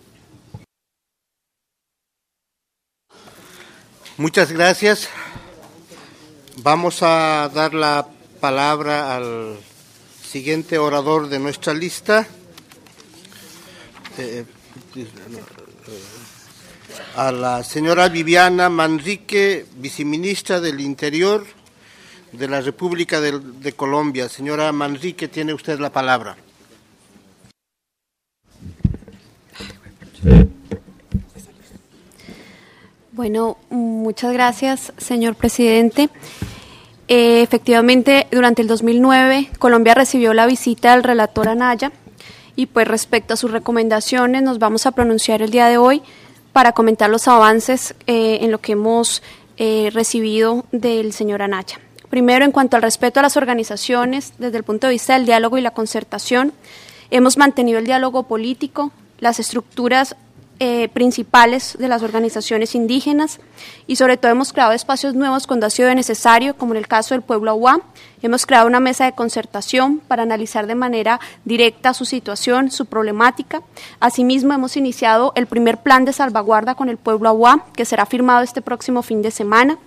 Speaker 1: Muchas gracias. Vamos a dar la palabra al siguiente orador de nuestra lista, eh, a la señora Viviana Manrique, viceministra del Interior de la República de, de Colombia. Señora Manrique, tiene usted la palabra.
Speaker 16: Bueno, muchas gracias, señor presidente. Eh, efectivamente, durante el dos mil nueve, Colombia recibió la visita del relator Anaya y pues respecto a sus recomendaciones nos vamos a pronunciar el día de hoy para comentar los avances eh, en lo que hemos eh, recibido del señor Anaya. Primero, en cuanto al respeto a las organizaciones, desde el punto de vista del diálogo y la concertación, hemos mantenido el diálogo político, las estructuras Eh, principales de las organizaciones indígenas y sobre todo hemos creado espacios nuevos cuando ha sido necesario, como en el caso del pueblo Awá. Hemos creado una mesa de concertación para analizar de manera directa su situación, su problemática. Asimismo, hemos iniciado el primer plan de salvaguarda con el pueblo Awá, que será firmado este próximo fin de semana.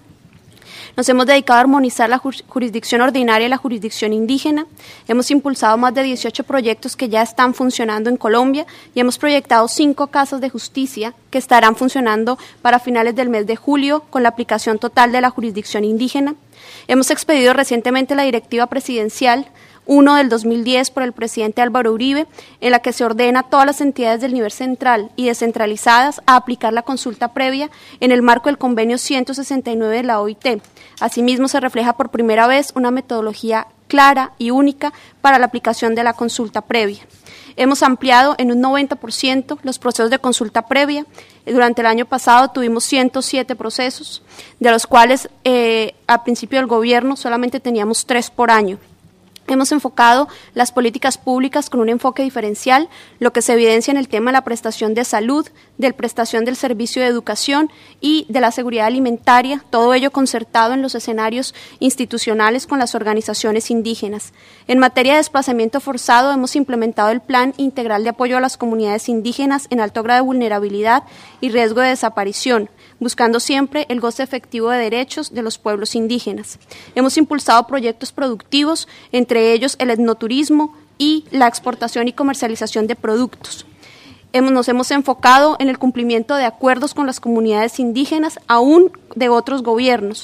Speaker 16: Nos hemos dedicado a armonizar la jurisdicción ordinaria y la jurisdicción indígena. Hemos impulsado más de dieciocho proyectos que ya están funcionando en Colombia y hemos proyectado cinco casas de justicia que estarán funcionando para finales del mes de julio con la aplicación total de la jurisdicción indígena. Hemos expedido recientemente la directiva presidencial uno del dos mil diez por el presidente Álvaro Uribe, en la que se ordena a todas las entidades del nivel central y descentralizadas a aplicar la consulta previa en el marco del convenio ciento sesenta y nueve de la O I T. Asimismo, se refleja por primera vez una metodología clara y única para la aplicación de la consulta previa. Hemos ampliado en un noventa por ciento los procesos de consulta previa. Durante el año pasado tuvimos ciento siete procesos, de los cuales eh, al principio del gobierno solamente teníamos tres por año. Hemos enfocado las políticas públicas con un enfoque diferencial, lo que se evidencia en el tema de la prestación de salud, de la prestación del servicio de educación y de la seguridad alimentaria, todo ello concertado en los escenarios institucionales con las organizaciones indígenas. En materia de desplazamiento forzado, hemos implementado el Plan Integral de Apoyo a las Comunidades Indígenas en alto grado de vulnerabilidad y riesgo de desaparición, buscando siempre el goce efectivo de derechos de los pueblos indígenas. Hemos impulsado proyectos productivos, entre ellos el etnoturismo y la exportación y comercialización de productos. Hemos, nos hemos enfocado en el cumplimiento de acuerdos con las comunidades indígenas, aún de otros gobiernos.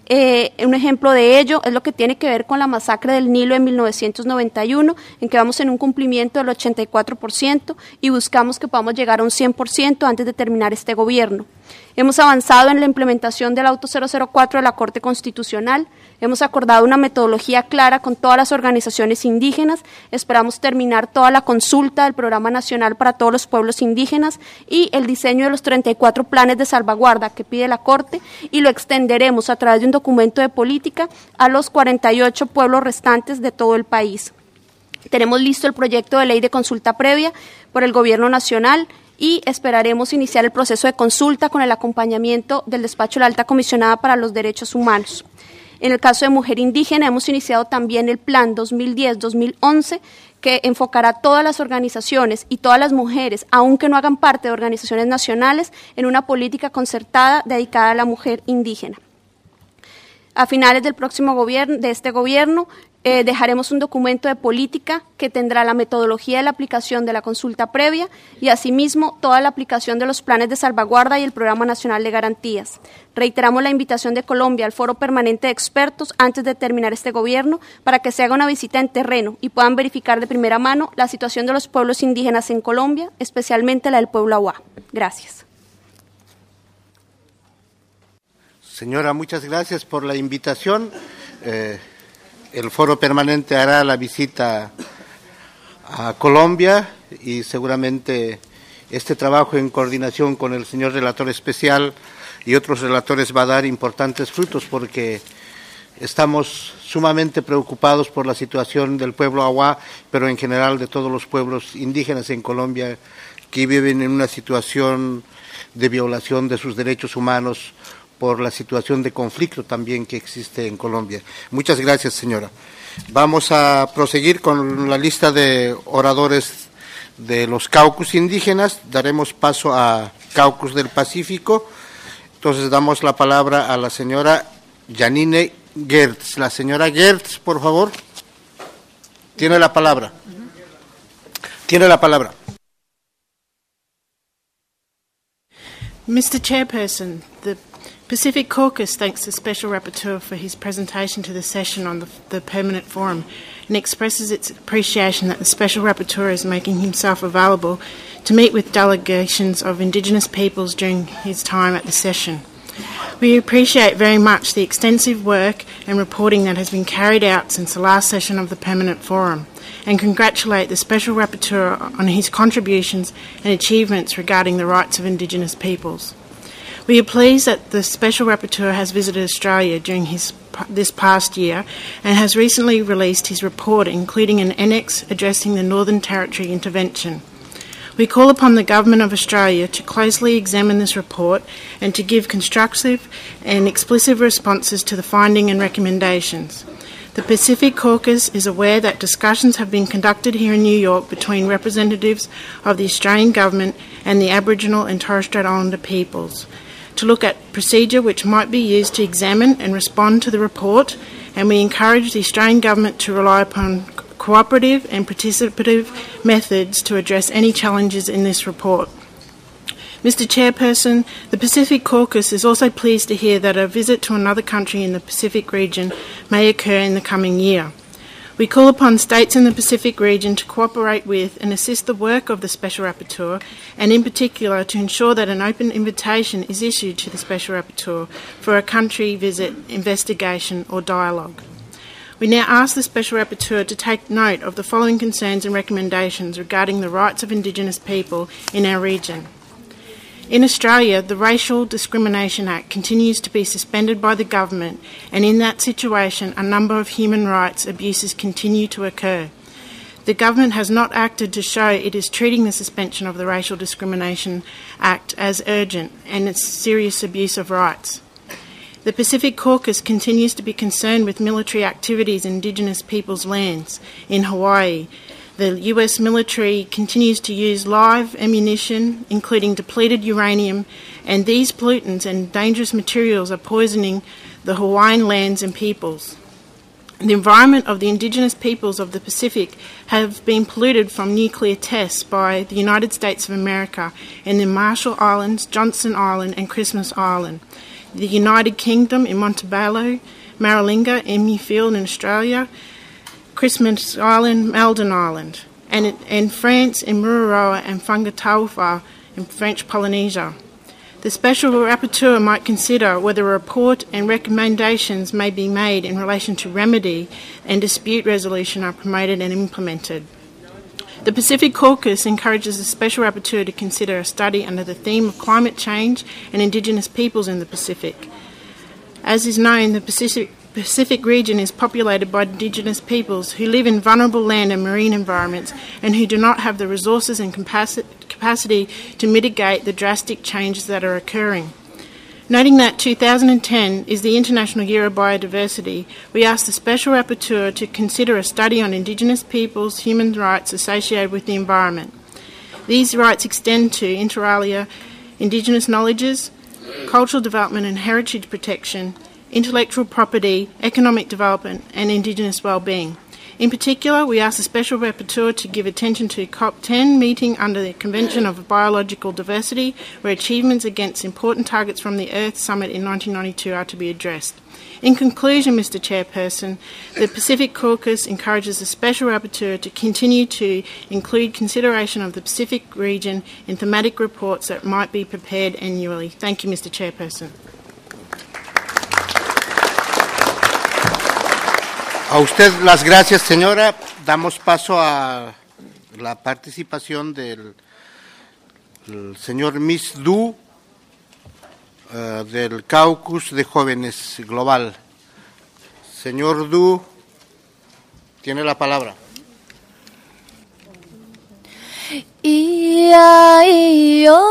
Speaker 16: Eh, un ejemplo de ello es lo que tiene que ver con la masacre del Nilo en mil novecientos noventa y uno, en que vamos en un cumplimiento del ochenta y cuatro por ciento y buscamos que podamos llegar a un cien por ciento antes de terminar este gobierno. Hemos avanzado en la implementación del Auto cero cero cuatro de la Corte Constitucional, hemos acordado una metodología clara con todas las organizaciones indígenas, esperamos terminar toda la consulta del Programa Nacional para todos los pueblos indígenas y el diseño de los treinta y cuatro planes de salvaguarda que pide la Corte y lo extenderemos a través de un documento de política a los cuarenta y ocho pueblos restantes de todo el país. Tenemos listo el proyecto de ley de consulta previa por el Gobierno Nacional y esperaremos iniciar el proceso de consulta con el acompañamiento del despacho de la Alta Comisionada para los Derechos Humanos. En el caso de mujer indígena hemos iniciado también el Plan dos mil diez a dos mil once que enfocará a todas las organizaciones y todas las mujeres, aunque no hagan parte de organizaciones nacionales, en una política concertada dedicada a la mujer indígena. A finales del próximo gobierno, de este gobierno, eh, dejaremos un documento de política que tendrá la metodología de la aplicación de la consulta previa y asimismo toda la aplicación de los planes de salvaguarda y el Programa Nacional de Garantías. Reiteramos la invitación de Colombia al Foro Permanente de Expertos antes de terminar este gobierno para que se haga una visita en terreno y puedan verificar de primera mano la situación de los pueblos indígenas en Colombia, especialmente la del pueblo Awá. Gracias.
Speaker 1: Señora, muchas gracias por la invitación. Eh, el Foro Permanente hará la visita a Colombia y seguramente este trabajo en coordinación con el señor relator especial y otros relatores va a dar importantes frutos porque estamos sumamente preocupados por la situación del pueblo Awá, pero en general de todos los pueblos indígenas en Colombia que viven en una situación de violación de sus derechos humanos por la situación de conflicto también que existe en Colombia. Muchas gracias, señora. Vamos a proseguir con la lista de oradores de los caucus indígenas. Daremos paso a Caucus del Pacífico. Entonces damos la palabra a la señora Janine Gertz. La señora Gertz, por favor. Tiene la palabra. Tiene la palabra.
Speaker 17: Mister Chairperson, the Pacific Caucus thanks the Special Rapporteur for his presentation to the session on the, the Permanent Forum and expresses its appreciation that the Special Rapporteur is making himself available to meet with delegations of Indigenous peoples during his time at the session. We appreciate very much the extensive work and reporting that has been carried out since the last session of the Permanent Forum and congratulate the Special Rapporteur on his contributions and achievements regarding the rights of Indigenous peoples. We are pleased that the Special Rapporteur has visited Australia during his, this past year and has recently released his report, including an annex addressing the Northern Territory intervention. We call upon the Government of Australia to closely examine this report and to give constructive and explicit responses to the finding and recommendations. The Pacific Caucus is aware that discussions have been conducted here in New York between representatives of the Australian Government and the Aboriginal and Torres Strait Islander peoples to look at procedure which might be used to examine and respond to the report, and we encourage the Australian Government to rely upon cooperative and participative methods to address any challenges in this report. Mister Chairperson, the Pacific Caucus is also pleased to hear that a visit to another country in the Pacific region may occur in the coming year. We call upon states in the Pacific region to cooperate with and assist the work of the Special Rapporteur, and in particular to ensure that an open invitation is issued to the Special Rapporteur for a country visit, investigation or dialogue. We now ask the Special Rapporteur to take note of the following concerns and recommendations regarding the rights of Indigenous people in our region. In Australia, the Racial Discrimination Act continues to be suspended by the government, and in that situation, a number of human rights abuses continue to occur. The government has not acted to show it is treating the suspension of the Racial Discrimination Act as urgent and its serious abuse of rights. The Pacific Caucus continues to be concerned with military activities in Indigenous peoples' lands in Hawaii. The U S military continues to use live ammunition, including depleted uranium, and these pollutants and dangerous materials are poisoning the Hawaiian lands and peoples. The environment of the Indigenous peoples of the Pacific have been polluted from nuclear tests by the United States of America in the Marshall Islands, Johnson Island and Christmas Island. the United Kingdom in Montebello, Maralinga, Emu Field in Australia, Christmas Island, Malden Island, and in France in Mururoa and Whangatauwha in French Polynesia. The Special Rapporteur might consider whether a report and recommendations may be made in relation to remedy and dispute resolution are promoted and implemented. The Pacific Caucus encourages the Special Rapporteur to consider a study under the theme of climate change and Indigenous peoples in the Pacific. As is known, the Pacific, Pacific region is populated by Indigenous peoples who live in vulnerable land and marine environments and who do not have the resources and capacity capacity to mitigate the drastic changes that are occurring. Noting that two thousand ten is the International Year of Biodiversity, we ask the Special Rapporteur to consider a study on Indigenous peoples' human rights associated with the environment. These rights extend to, inter alia, Indigenous knowledges, cultural development and heritage protection, intellectual property, economic development and Indigenous well-being. In particular, we ask the Special Rapporteur to give attention to COP ten meeting under the Convention of Biological Diversity, where achievements against important targets from the Earth Summit in nineteen ninety-two are to be addressed. In conclusion, Mister Chairperson, the Pacific Caucus encourages the Special Rapporteur to continue to include consideration of the Pacific region in thematic reports that might be prepared annually. Thank you, Mister Chairperson.
Speaker 1: A usted las gracias, señora. Damos paso a la participación del el señor Miss Du, uh, del Caucus de Jóvenes Global. Señor Du, tiene la palabra.
Speaker 18: Ia, ia.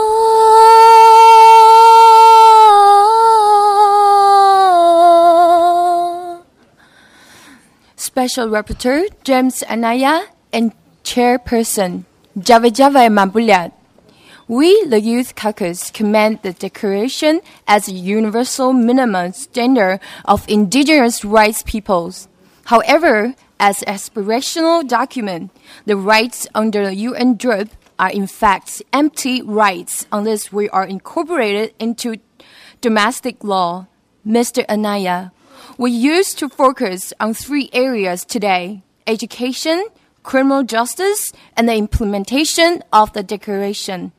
Speaker 18: Special Rapporteur James Anaya and Chairperson Java Java Mabuliat. We, the Youth Caucus, commend the Declaration as a universal minimum standard of indigenous rights peoples. However, as an aspirational document, the rights under the U N D R I P are in fact empty rights unless we are incorporated into domestic law. Mister Anaya, we used to focus on three areas today: education, criminal justice, and the implementation of the Declaration.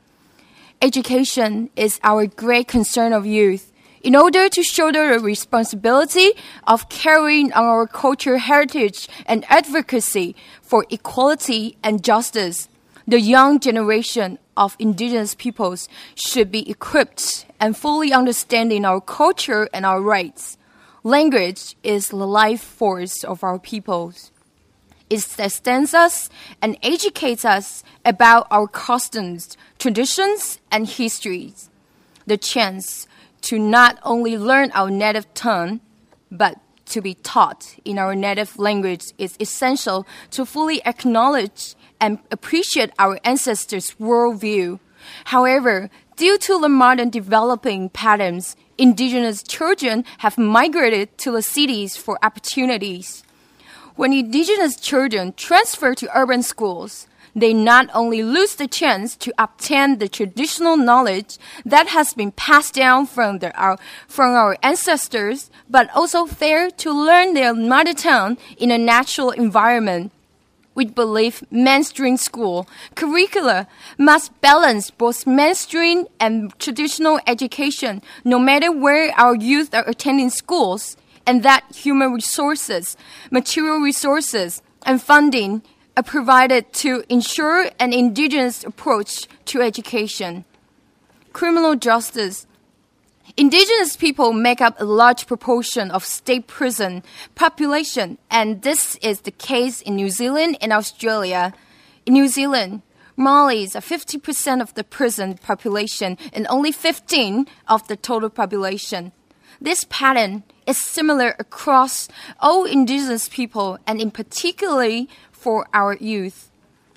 Speaker 18: Education is our great concern of youth. In order to shoulder the responsibility of carrying on our cultural heritage and advocacy for equality and justice, the young generation of indigenous peoples should be equipped and fully understanding our culture and our rights. Language is the life force of our peoples. It sustains us and educates us about our customs, traditions, and histories. The chance to not only learn our native tongue, but to be taught in our native language is essential to fully acknowledge and appreciate our ancestors' worldview. However, due to the modern developing patterns, indigenous children have migrated to the cities for opportunities. When indigenous children transfer to urban schools, they not only lose the chance to obtain the traditional knowledge that has been passed down from, the, our, from our ancestors, but also fail to learn their mother tongue in a natural environment. We believe mainstream school curricula must balance both mainstream and traditional education, no matter where our youth are attending schools, and that human resources, material resources, and funding are provided to ensure an indigenous approach to education. Criminal justice. Indigenous people make up a large proportion of state prison population, and this is the case in New Zealand and Australia. In New Zealand, Maoris are fifty percent of the prison population and only fifteen of the total population. This pattern is similar across all indigenous people and in particularly for our youth.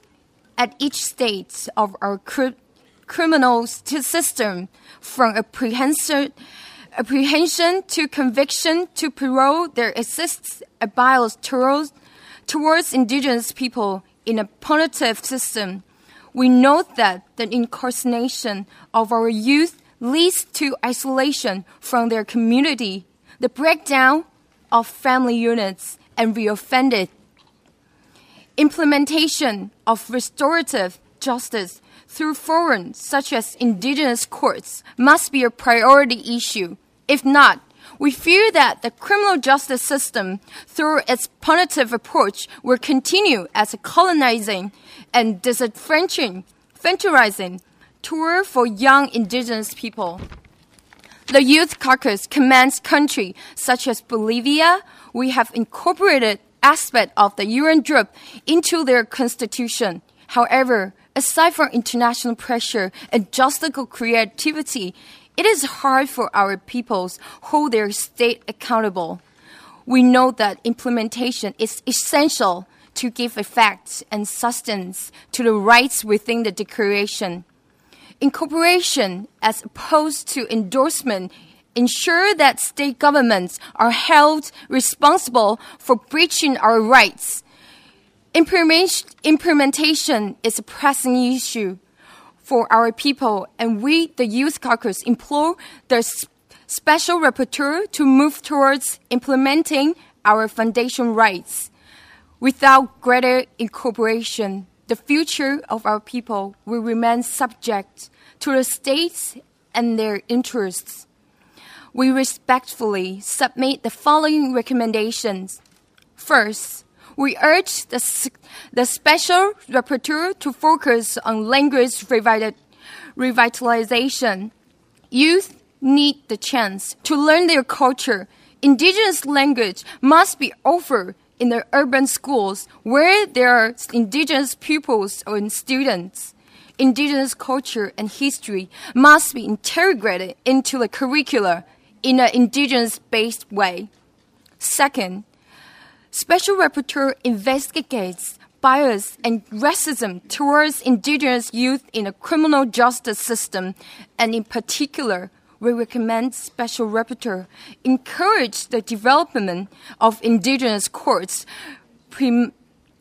Speaker 18: At each stage of our cri- criminal system, from apprehension, apprehension to conviction to parole, there exists a bias towards, towards indigenous people in a punitive system. We note that the incarceration of our youth leads to isolation from their community, the breakdown of family units, and reoffended. Implementation of restorative justice through forums such as indigenous courts must be a priority issue. If not, we fear that the criminal justice system, through its punitive approach, will continue as a colonizing and disenfranchising tool for young indigenous people. The Youth Caucus commands countries such as Bolivia. We have incorporated aspects of the U N D R I P into their constitution. However, aside from international pressure and justical creativity, it is hard for our peoples hold their state accountable. We know that implementation is essential to give effect and sustenance to the rights within the Declaration. Incorporation, as opposed to endorsement, ensure that state governments are held responsible for breaching our rights. Implementation is a pressing issue for our people, and we, the Youth Caucus, implore the Special Rapporteur to move towards implementing our foundation rights. Without greater incorporation, the future of our people will remain subject to the states and their interests. We respectfully submit the following recommendations. First, we urge the, the Special Rapporteur to focus on language revital, revitalization. Youth need the chance to learn their culture. Indigenous language must be offered in the urban schools where there are indigenous pupils or students. Indigenous culture and history must be integrated into the curricula in an indigenous-based way. Second, Special Rapporteur investigates bias and racism towards indigenous youth in the criminal justice system, and in particular, we recommend Special Rapporteur encourage the development of indigenous courts prim-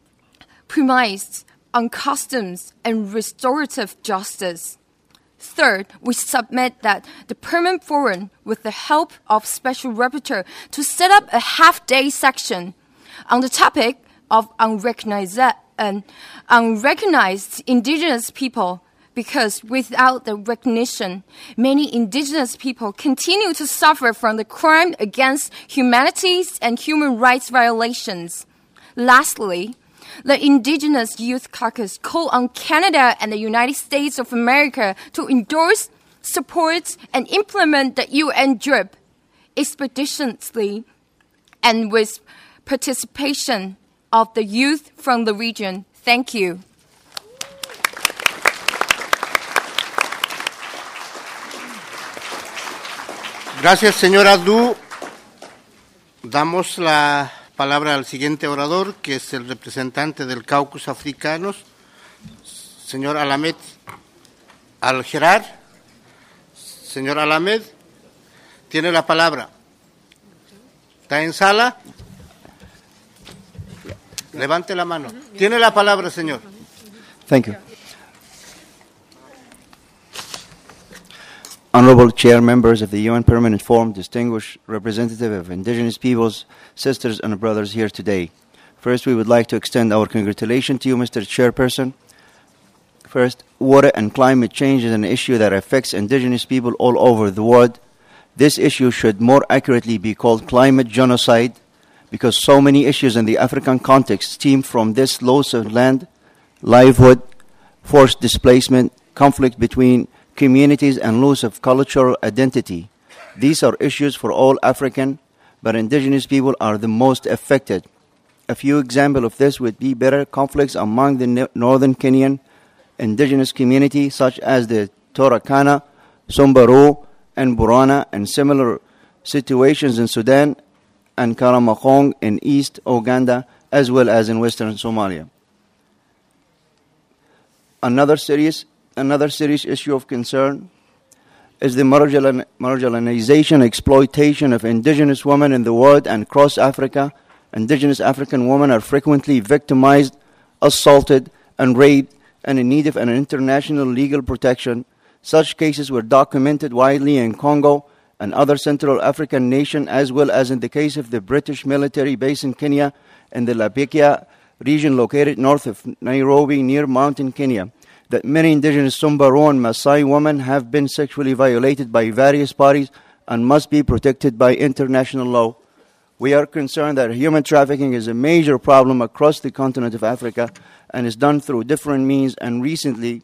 Speaker 18: premised on customs and restorative justice. Third, we submit that the Permanent Forum, with the help of Special Rapporteur, to set up a half-day section on the topic of unrecognized, uh, unrecognized indigenous people, because without the recognition, many indigenous people continue to suffer from the crime against humanity and human rights violations. Lastly, the Indigenous Youth Caucus call on Canada and the United States of America to endorse, support, and implement the U N D R I P expeditiously and with participation of the youth from the region. Thank you.
Speaker 1: Gracias, señora Du. Damos la palabra al siguiente orador, que es el representante del Caucus Africanos, señor Alamed Al-Gerard. Señor Alamed, tiene la palabra. ¿Está en sala? Levante la mano. Tiene la palabra, señor.
Speaker 19: Thank you. Honorable Chair, members of the U N Permanent Forum, distinguished representative of indigenous peoples, sisters and brothers here today. First, we would like to extend our congratulations to you, Mister Chairperson. First, water and climate change is an issue that affects indigenous people all over the world. This issue should more accurately be called climate genocide, because so many issues in the African context stem from this loss of land, livelihood, forced displacement, conflict between communities, and loss of cultural identity. These are issues for all African, but indigenous people are the most affected. A few examples of this would be better conflicts among the northern Kenyan indigenous community, such as the Turkana, Samburu, and Burana, and similar situations in Sudan and Karamachong in East Uganda, as well as in Western Somalia. Another serious Another serious issue of concern is the marginalization, exploitation of indigenous women in the world and across Africa. Indigenous African women are frequently victimized, assaulted, and raped, and in need of an international legal protection. Such cases were documented widely in Congo and other Central African nations, as well as in the case of the British military base in Kenya and the Laikipia region located north of Nairobi near Mountain, Kenya, that many indigenous Samburu and Maasai women have been sexually violated by various parties and must be protected by international law. We are concerned that human trafficking is a major problem across the continent of Africa and is done through different means, and recently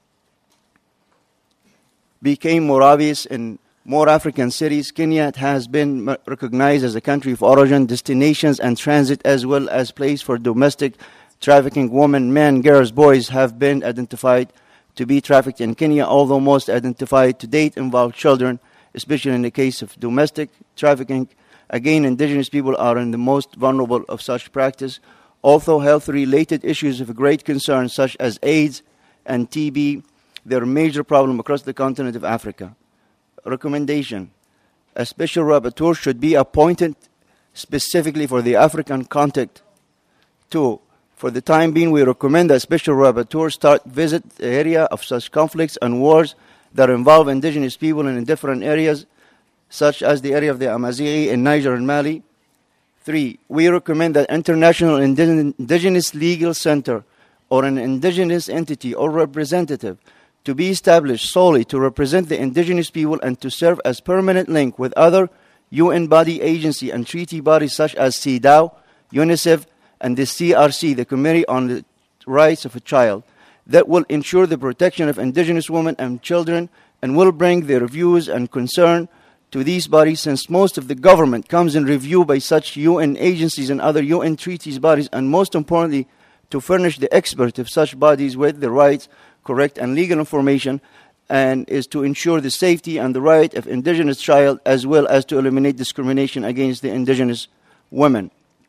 Speaker 19: became more obvious in more African cities. Kenya has been recognized as a country of origin, destinations, and transit, as well as place for domestic trafficking. Women, men, girls, boys have been identified to be trafficked in Kenya, although most identified to date involve children, especially in the case of domestic trafficking. Again, indigenous people are in the most vulnerable of such practice. Although health-related issues of great concern, such as AIDS and T B, they are a major problem across the continent of Africa. Recommendation: a special rapporteur should be appointed specifically for the African context. Two, for the time being, we recommend that special rapporteur start visit the area of such conflicts and wars that involve indigenous people in different areas, such as the area of the Amazigh in Niger and Mali. Three, we recommend that International Indigenous Legal Center or an indigenous entity or representative to be established solely to represent the indigenous people and to serve as permanent link with other U N body agency and treaty bodies such as CEDAW, UNICEF, and the C R C, the Committee on the Rights of a Child, that will ensure the protection of indigenous women and children and will bring their views and concern to these bodies, since most of the government comes in review by such U N agencies and other U N treaties bodies, and most importantly, to furnish the experts of such bodies with the rights, correct and legal information, and is to ensure the safety and the right of indigenous child, as well as to eliminate discrimination against the indigenous women.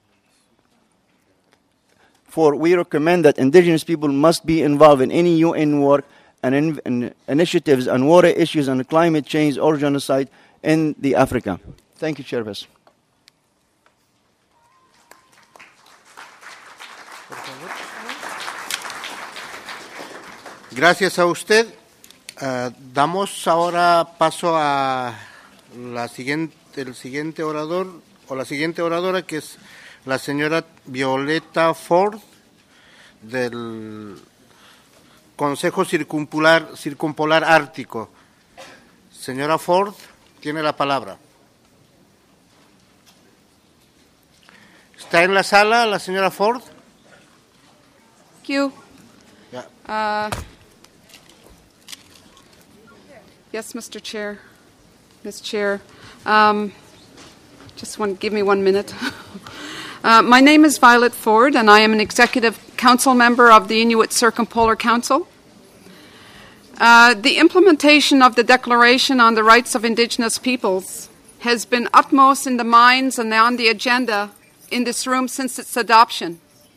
Speaker 19: For we recommend that indigenous people must be involved in any U N work and in, in initiatives on water issues and climate change or genocide in the Africa. Thank you, Chairperson.
Speaker 1: Gracias a usted. Uh, damos ahora paso a la siguiente, el siguiente orador o la siguiente oradora, que es la señora Violeta Ford del Consejo Circumpolar, Circumpolar Ártico. Señora Ford, tiene la palabra. ¿Está en la sala la señora Ford?
Speaker 20: Thank you.
Speaker 1: Yeah.
Speaker 20: Uh, yes, Mister Chair, Miz Chair. Um, just want to give me one minute. uh, my name is Violet Ford, and I am an Executive Council member of the Inuit Circumpolar Council. Uh, the implementation of the Declaration on the Rights of Indigenous Peoples has been utmost in the minds and on the agenda in this room since its adoption.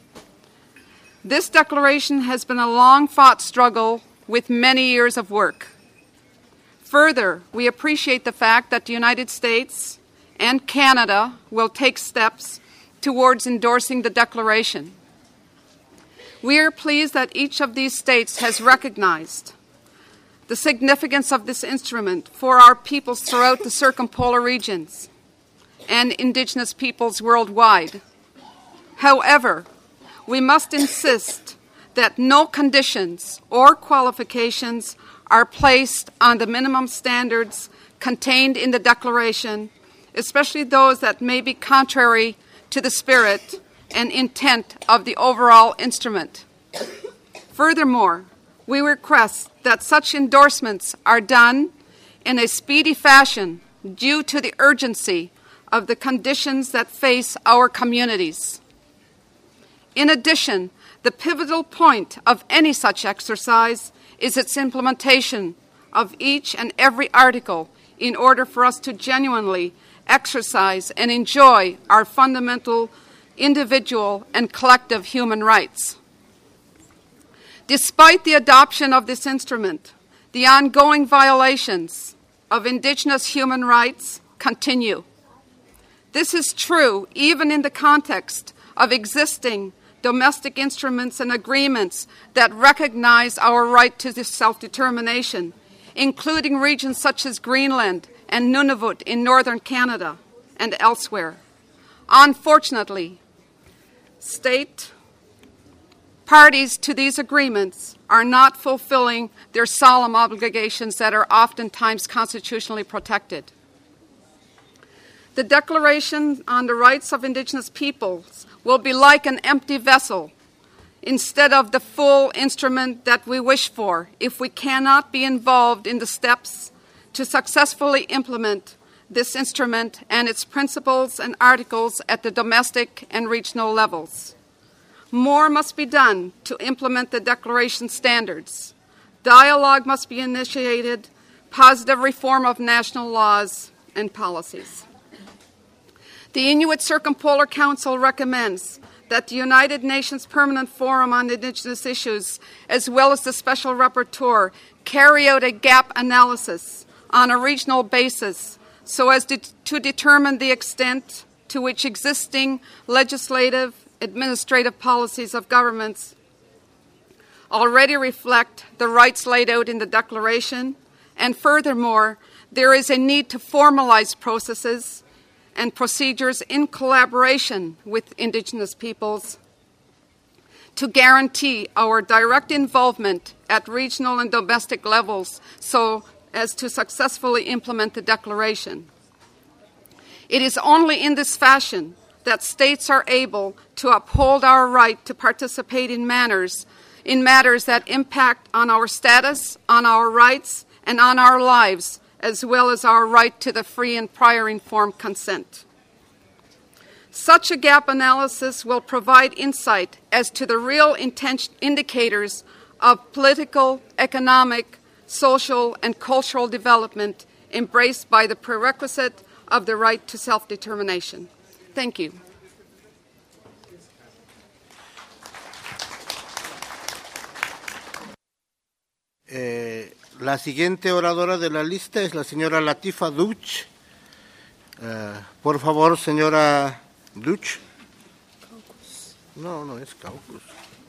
Speaker 20: This declaration has been a long-fought struggle with many years of work. Further, we appreciate the fact that the United States and Canada will take steps towards endorsing the declaration. We are pleased that each of these states has recognized the significance of this instrument for our peoples throughout the circumpolar regions and Indigenous peoples worldwide. However, we must insist that no conditions or qualifications are placed on the minimum standards contained in the Declaration, especially those that may be contrary to the spirit and intent of the overall instrument. Furthermore, we request that such endorsements are done in a speedy fashion due to the urgency of the conditions that face our communities. In addition, the pivotal point of any such exercise is its implementation of each and every article in order for us to genuinely exercise and enjoy our fundamental individual and collective human rights. Despite the adoption of this instrument, the ongoing violations of Indigenous human rights continue. This is true even in the context of existing domestic instruments and agreements that recognize our right to self-determination, including regions such as Greenland and Nunavut in northern Canada and elsewhere. Unfortunately, state parties to these agreements are not fulfilling their solemn obligations that are oftentimes constitutionally protected. The Declaration on the Rights of Indigenous Peoples will be like an empty vessel instead of the full instrument that we wish for if we cannot be involved in the steps to successfully implement this instrument and its principles and articles at the domestic and regional levels. More must be done to implement the Declaration standards. Dialogue must be initiated, positive reform of national laws and policies. The Inuit Circumpolar Council recommends that the United Nations Permanent Forum on Indigenous Issues, as well as the Special Rapporteur, carry out a gap analysis on a regional basis so as to, to determine the extent to which existing legislative, administrative policies of governments already reflect the rights laid out in the Declaration, and furthermore, there is a need to formalize processes and procedures in collaboration with Indigenous peoples to guarantee our direct involvement at regional and domestic levels so as to successfully implement the Declaration. It is only in this fashion that states are able to uphold our right to participate in manners, in matters that impact on our status, on our rights, and on our lives, as well as our right to the free and prior informed consent. Such a gap analysis will provide insight as to the real inten- indicators of political, economic, social, and cultural development embraced by the prerequisite of the right to self-determination. Thank you.
Speaker 1: Eh, la siguiente oradora de la lista es la señora Latifa Duch. Eh, por favor, señora Duch. No, no es Caucus.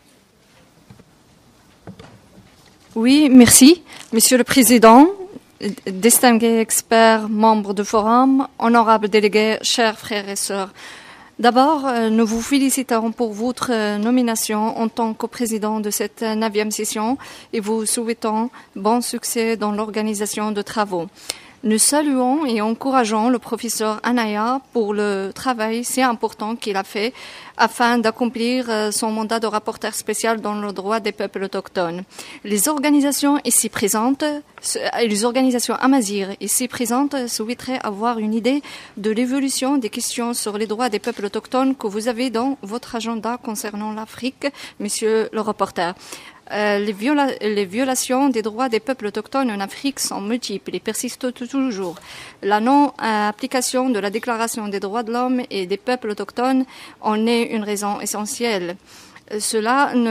Speaker 21: Oui, merci. Monsieur le Président, distingués experts, membres du Forum, honorables délégués, chers frères et sœurs. D'abord, nous vous félicitons pour votre nomination en tant que président de cette neuvième session et vous souhaitons bon succès dans l'organisation de travaux. Nous saluons et encourageons le professeur Anaya pour le travail si important qu'il a fait afin d'accomplir son mandat de rapporteur spécial dans le droit des peuples autochtones. Les organisations ici présentes, les organisations Amazigh ici présentes souhaiteraient avoir une idée de l'évolution des questions sur les droits des peuples autochtones que vous avez dans votre agenda concernant l'Afrique, monsieur le rapporteur. Euh, les, viola- les violations des droits des peuples autochtones en Afrique sont multiples et persistent toujours. La non-application de la Déclaration des droits de l'homme et des peuples autochtones en est une raison essentielle. Cela ne,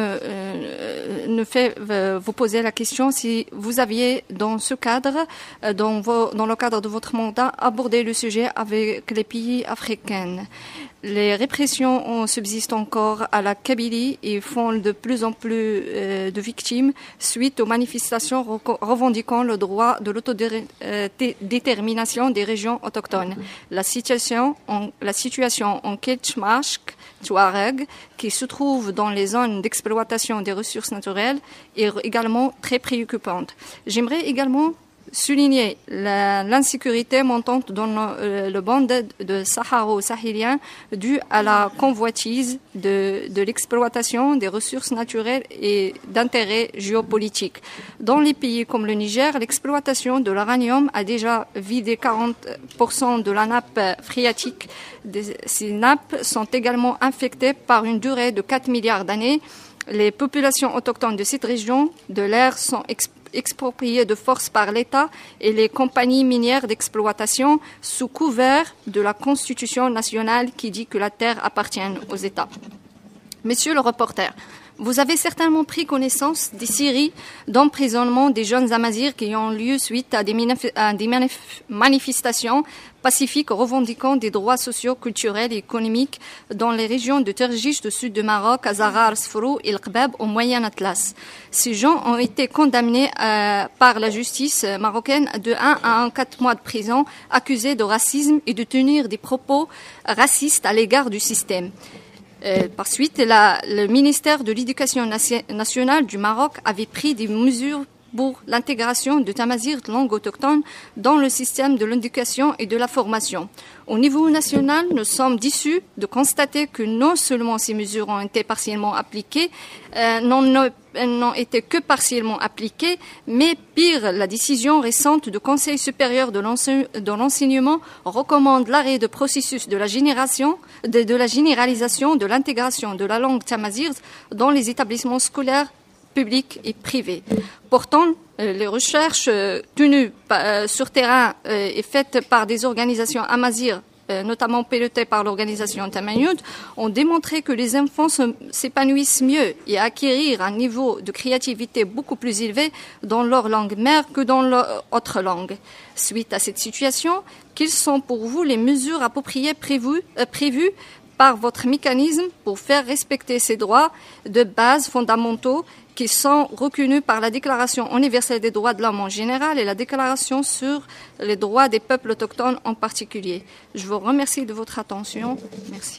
Speaker 21: euh, ne fait euh, vous poser la question si vous aviez, dans ce cadre, euh, dans, vos, dans le cadre de votre mandat, abordé le sujet avec les pays africains. Les répressions subsistent encore à la Kabylie et font de plus en plus euh, de victimes suite aux manifestations revendiquant le droit de l'autodétermination des régions autochtones. La situation en, la situation en Ketchmashk, Touareg, qui se trouve dans les zones d'exploitation des ressources naturelles, est également très préoccupante. J'aimerais également souligner la, l'insécurité montante dans le, euh, le bande de, de saharo-sahélien due à la convoitise de, de l'exploitation des ressources naturelles et d'intérêts géopolitiques. Dans les pays comme le Niger, l'exploitation de l'uranium a déjà vidé quarante pour cent de la nappe phréatique. Ces nappes sont également infectées par une durée de quatre milliards d'années. Les populations autochtones de cette région de l'air sont exp- expropriées de force par l'État et les compagnies minières d'exploitation sous couvert de la Constitution nationale qui dit que la terre appartient aux États. Monsieur le rapporteur, Vous avez certainement pris connaissance des séries d'emprisonnement des jeunes Amazirs qui ont lieu suite à des, manif- à des manif- manifestations pacifiques revendiquant des droits sociaux, culturels et économiques dans les régions de Tergish, du sud du Maroc, Azarar, Sfrou et Al-Qbab au Moyen Atlas. Ces gens ont été condamnés euh, par la justice marocaine de un à quatre mois de prison, accusés de racisme et de tenir des propos racistes à l'égard du système. Euh, par suite, la, le ministère de l'Éducation nation, nationale du Maroc avait pris des mesures pour l'intégration de Tamazight, langue autochtone, dans le système de l'éducation et de la formation. Au niveau national, nous sommes déçus de constater que non seulement ces mesures ont été partiellement appliquées, euh, non, n'ont été que partiellement appliquées, mais pire, la décision récente du Conseil supérieur de, l'ense- de l'enseignement recommande l'arrêt du processus de la, génération, de, de la généralisation de l'intégration de la langue tamazight dans les établissements scolaires publics et privés. Pourtant, euh, les recherches euh, tenues euh, sur terrain euh, et faites par des organisations amazirs, euh, notamment pilotées par l'organisation Tamayud, ont démontré que les enfants se, s'épanouissent mieux et acquérir un niveau de créativité beaucoup plus élevé dans leur langue mère que dans leur autre langue. Suite à cette situation, quelles sont pour vous les mesures appropriées prévues, euh, prévues par votre mécanisme pour faire respecter ces droits de base fondamentaux qui sont reconnus par la Déclaration universelle des droits de l'homme en général et la Déclaration sur les droits des peuples autochtones en particulier. Je vous remercie de votre attention. Merci.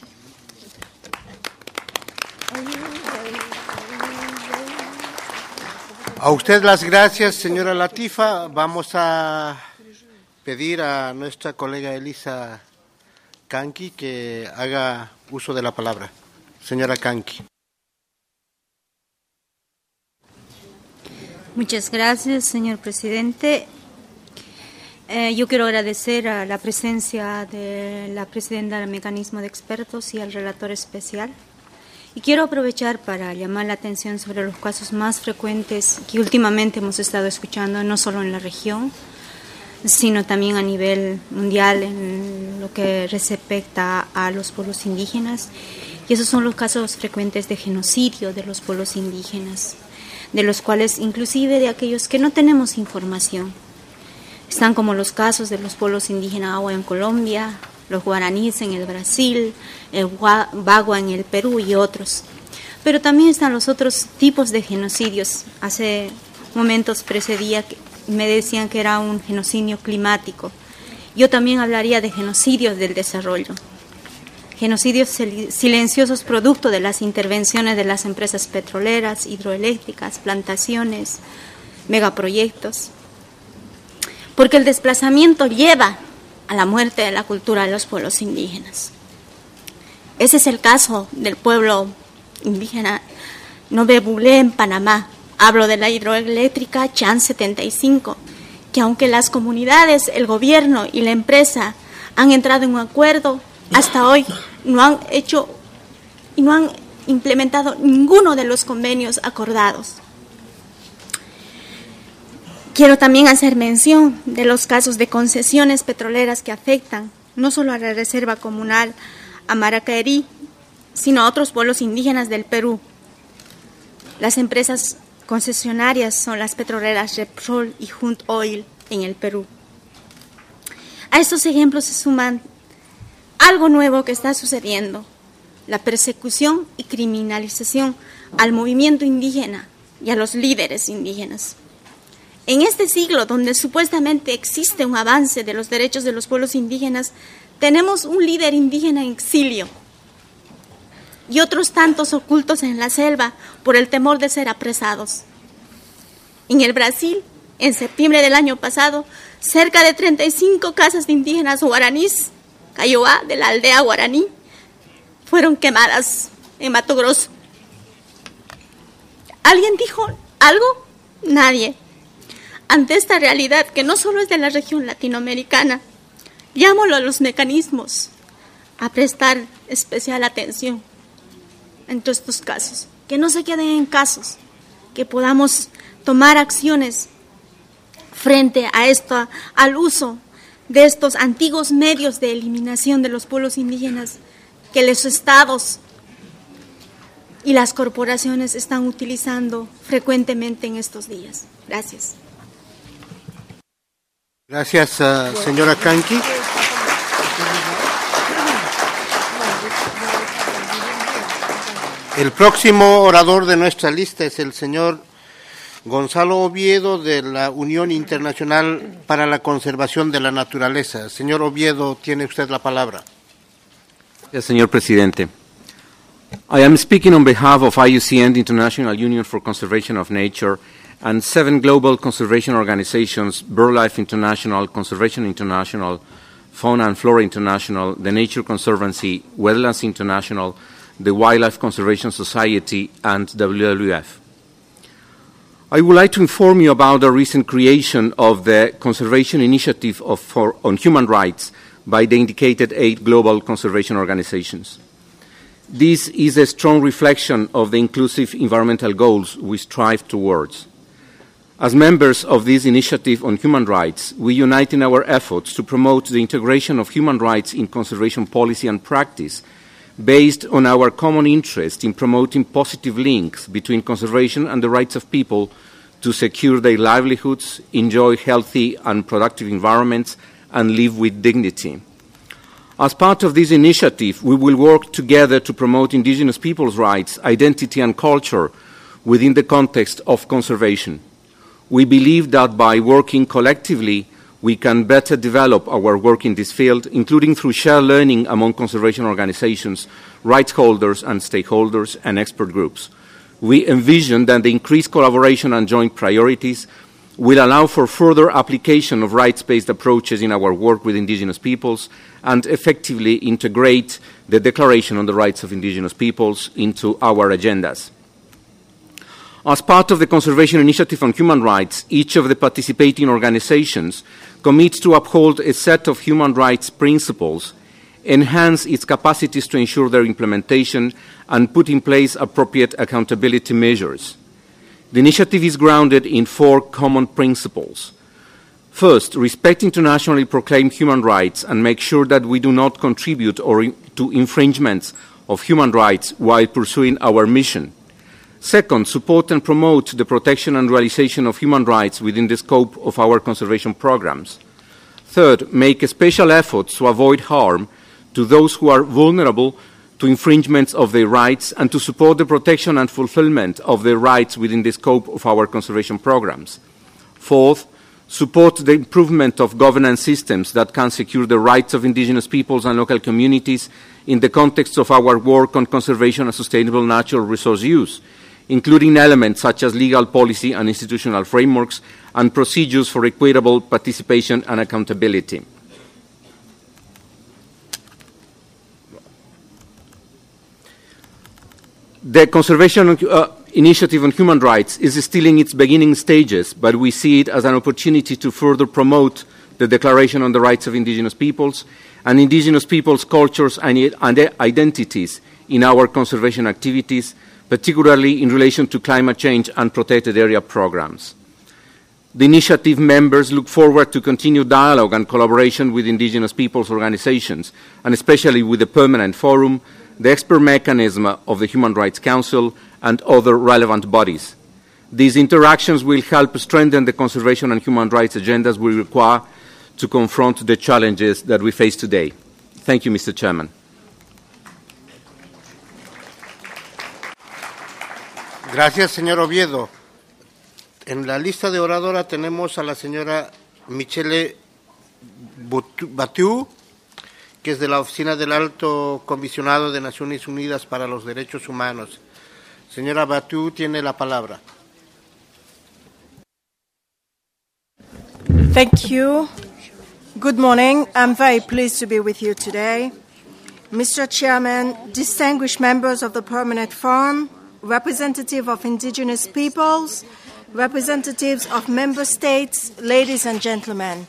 Speaker 1: A usted las gracias, señora Latifa. Vamos a pedir a nuestra colega Elisa Kanki que haga uso de la palabra. Señora Kanki.
Speaker 2: Muchas gracias, señor presidente. Eh, yo quiero agradecer a la presencia de la presidenta del mecanismo de expertos y al relator especial. Y quiero aprovechar para llamar la atención sobre los casos más frecuentes que últimamente hemos estado escuchando, no solo en la región, sino también a nivel mundial en lo que respecta a los pueblos indígenas. Y esos son los casos frecuentes de genocidio de los pueblos indígenas, de los cuales inclusive de aquellos que no tenemos información. Están como los casos de los pueblos indígenas Agua en Colombia, los guaraníes en el Brasil, el Bagua en el Perú y otros. Pero también están los otros tipos de genocidios. Hace momentos precedía, me decían que era un genocidio climático. Yo también hablaría de genocidios del desarrollo. Genocidios silenciosos producto de las intervenciones de las empresas petroleras, hidroeléctricas, plantaciones, megaproyectos. Porque el desplazamiento lleva a la muerte de la cultura de los pueblos indígenas. Ese es el caso del pueblo indígena Nobebulé en Panamá. Hablo de la hidroeléctrica Chan setenta y cinco, que aunque las comunidades, el gobierno y la empresa han entrado en un acuerdo, hasta hoy no han hecho y no han implementado ninguno de los convenios acordados. Quiero también hacer mención de los casos de concesiones petroleras que afectan no solo a la Reserva Comunal Amaracaerí, sino a otros pueblos indígenas del Perú. Las empresas concesionarias son las petroleras Repsol y Hunt Oil en el Perú. A estos ejemplos se suman algo nuevo que está sucediendo, la persecución y criminalización al movimiento indígena y a los líderes indígenas. En este siglo, donde supuestamente existe un avance de los derechos de los pueblos indígenas, tenemos un líder indígena en exilio y otros tantos ocultos en la selva por el temor de ser apresados. En el Brasil, en septiembre del año pasado, cerca de treinta y cinco casas de indígenas guaraníes Cayoá, de la aldea guaraní, fueron quemadas en Mato Grosso. ¿Alguien dijo algo? Nadie. Ante esta realidad, que no solo es de la región latinoamericana, llamo a los mecanismos a prestar especial atención en todos estos casos, que no se queden en casos, que podamos tomar acciones frente a esto, al uso de estos antiguos medios de eliminación de los pueblos indígenas que los estados y las corporaciones están utilizando frecuentemente en estos días. Gracias.
Speaker 1: Gracias, uh, señora Kanki. El próximo orador de nuestra lista es el señor Gonzalo Oviedo, de la Unión Internacional para la Conservación de la Naturaleza. Señor Oviedo, tiene usted la palabra.
Speaker 4: Yes, señor presidente. I am speaking on behalf of I U C N, the International Union for Conservation of Nature, and seven global conservation organizations: BirdLife International, Conservation International, Fauna and Flora International, the Nature Conservancy, Wetlands International, the Wildlife Conservation Society, and W W F. I would like to inform you about the recent creation of the Conservation Initiative of, for, on Human Rights by the indicated eight global conservation organizations. This is a strong reflection of the inclusive environmental goals we strive towards. As members of this initiative on human rights, we unite in our efforts to promote the integration of human rights in conservation policy and practice, based on our common interest in promoting positive links between conservation and the rights of people to secure their livelihoods, enjoy healthy and productive environments, and live with dignity. As part of this initiative, we will work together to promote indigenous peoples' rights, identity, and culture within the context of conservation. We believe that by working collectively, we can better develop our work in this field, including through shared learning among conservation organizations, rights holders and stakeholders, and expert groups. We envision that the increased collaboration and joint priorities will allow for further application of rights-based approaches in our work with indigenous peoples and effectively integrate the Declaration on the Rights of Indigenous Peoples into our agendas. As part of the Conservation Initiative on Human Rights, each of the participating organizations commits to uphold a set of human rights principles, enhance its capacities to ensure their implementation, and put in place appropriate accountability measures. The initiative is grounded in four common principles. First, respect internationally proclaimed human rights and make sure that we do not contribute or in, to infringements of human rights while pursuing our mission. Second, support and promote the protection and realization of human rights within the scope of our conservation programs. Third, make special efforts to avoid harm to those who are vulnerable to infringements of their rights and to support the protection and fulfillment of their rights within the scope of our conservation programs. Fourth, support the improvement of governance systems that can secure the rights of indigenous peoples and local communities in the context of our work on conservation and sustainable natural resource use, including elements such as legal policy and institutional frameworks and procedures for equitable participation and accountability. The Conservation uh, Initiative on Human Rights is still in its beginning stages, but we see it as an opportunity to further promote the Declaration on the Rights of Indigenous Peoples and indigenous peoples' cultures and, and identities in our conservation activities, particularly in relation to climate change and protected area programs. The initiative members look forward to continued dialogue and collaboration with indigenous peoples' organizations, and especially with the Permanent Forum, the expert mechanism of the Human Rights Council, and other relevant bodies. These interactions will help strengthen the conservation and human rights agendas we require to confront the challenges that we face today. Thank you, Mister Chairman.
Speaker 1: Gracias, señor Oviedo. En la lista de oradora tenemos a la señora Michelle Batiou, que es de la Oficina del Alto Comisionado de Naciones Unidas para los Derechos Humanos. Señora Batiou, tiene la palabra.
Speaker 22: Thank you. Good morning. I'm very pleased to be with you today. Mister Chairman, distinguished members of the Permanent Forum, representative of indigenous peoples, representatives of member states, ladies and gentlemen.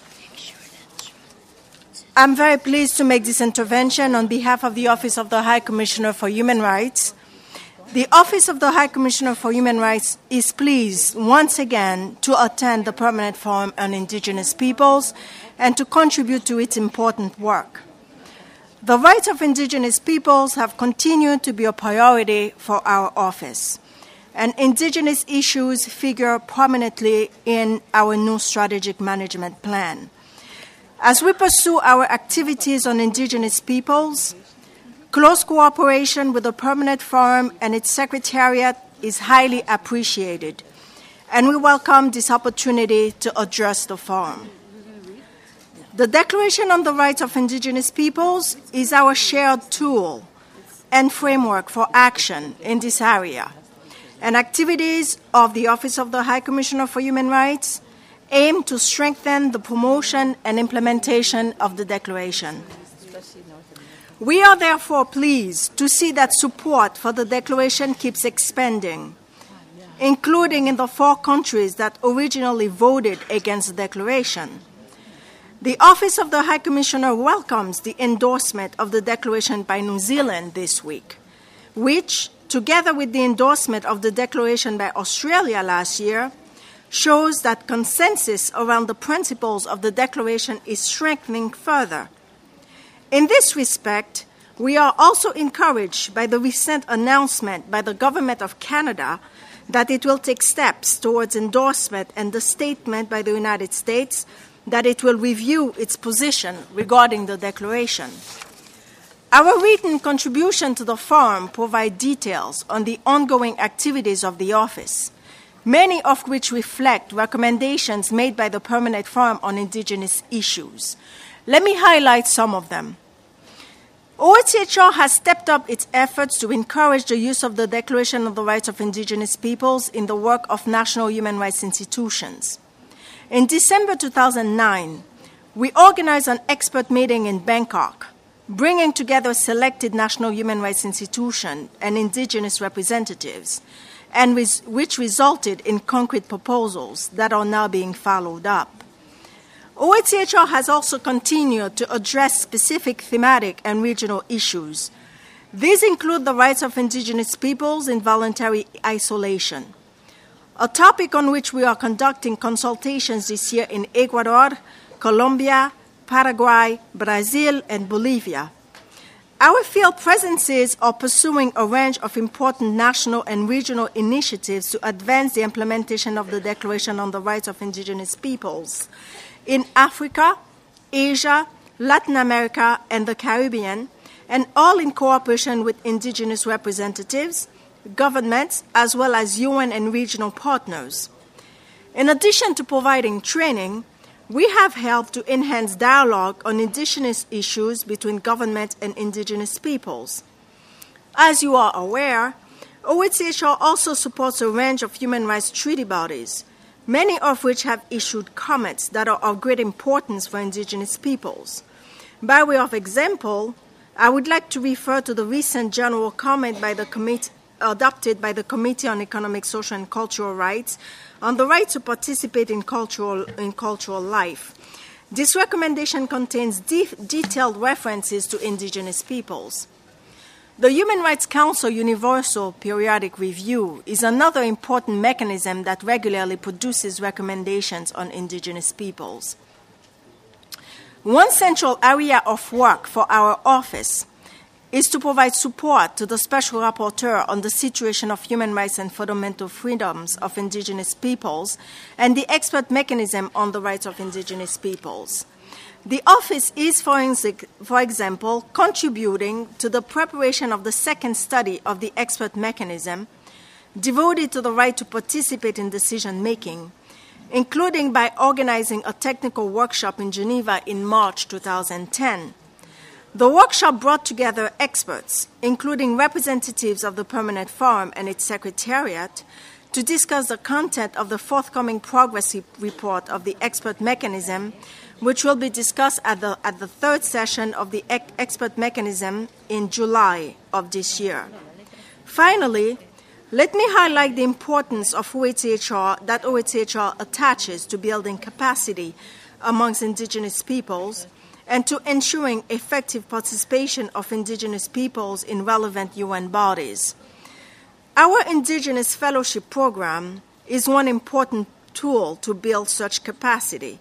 Speaker 22: I'm very pleased to make this intervention on behalf of the Office of the High Commissioner for Human Rights. The Office of the High Commissioner for Human Rights is pleased once again to attend the Permanent Forum on Indigenous Peoples and to contribute to its important work. The rights of indigenous peoples have continued to be a priority for our office, and indigenous issues figure prominently in our new strategic management plan. As we pursue our activities on indigenous peoples, close cooperation with the Permanent Forum and its Secretariat is highly appreciated, and we welcome this opportunity to address the Forum. The Declaration on the Rights of Indigenous Peoples is our shared tool and framework for action in this area, and activities of the Office of the High Commissioner for Human Rights aim to strengthen the promotion and implementation of the Declaration. We are therefore pleased to see that support for the Declaration keeps expanding, including in the four countries that originally voted against the Declaration. The Office of the High Commissioner welcomes the endorsement of the Declaration by New Zealand this week, which, together with the endorsement of the Declaration by Australia last year, shows that consensus around the principles of the Declaration is strengthening further. In this respect, we are also encouraged by the recent announcement by the Government of Canada that it will take steps towards endorsement and the statement by the United States that it will review its position regarding the Declaration. Our written contribution to the Forum provide details on the ongoing activities of the Office, many of which reflect recommendations made by the Permanent Forum on Indigenous issues. Let me highlight some of them. O H C H R has stepped up its efforts to encourage the use of the Declaration of the Rights of Indigenous Peoples in the work of national human rights institutions. In December two thousand nine, we organized an expert meeting in Bangkok, bringing together selected national human rights institutions and indigenous representatives, and which resulted in concrete proposals that are now being followed up. O H C H R has also continued to address specific thematic and regional issues. These include the rights of indigenous peoples in voluntary isolation, a topic on which we are conducting consultations this year in Ecuador, Colombia, Paraguay, Brazil, and Bolivia. Our field presences are pursuing a range of important national and regional initiatives to advance the implementation of the Declaration on the Rights of Indigenous Peoples in Africa, Asia, Latin America, and the Caribbean, and all in cooperation with indigenous representatives, governments, as well as U N and regional partners. In addition to providing training, we have helped to enhance dialogue on indigenous issues between government and indigenous peoples. As you are aware, O H C H R also supports a range of human rights treaty bodies, many of which have issued comments that are of great importance for indigenous peoples. By way of example, I would like to refer to the recent general comment by the committee adopted by the Committee on Economic, Social, and Cultural Rights on the right to participate in cultural, in cultural life. This recommendation contains de- detailed references to indigenous peoples. The Human Rights Council Universal Periodic Review is another important mechanism that regularly produces recommendations on indigenous peoples. One central area of work for our office is to provide support to the Special Rapporteur on the situation of human rights and fundamental freedoms of indigenous peoples and the expert mechanism on the rights of indigenous peoples. The office is, for example, contributing to the preparation of the second study of the expert mechanism devoted to the right to participate in decision-making, including by organizing a technical workshop in Geneva in March two thousand ten. The workshop brought together experts, including representatives of the Permanent Forum and its Secretariat, to discuss the content of the forthcoming progress report of the expert mechanism, which will be discussed at the, at the third session of the ex- expert mechanism in July of this year. Finally, let me highlight the importance of O H C H R that O H C H R attaches to building capacity amongst indigenous peoples and to ensuring effective participation of indigenous peoples in relevant U N bodies. Our Indigenous Fellowship Program is one important tool to build such capacity,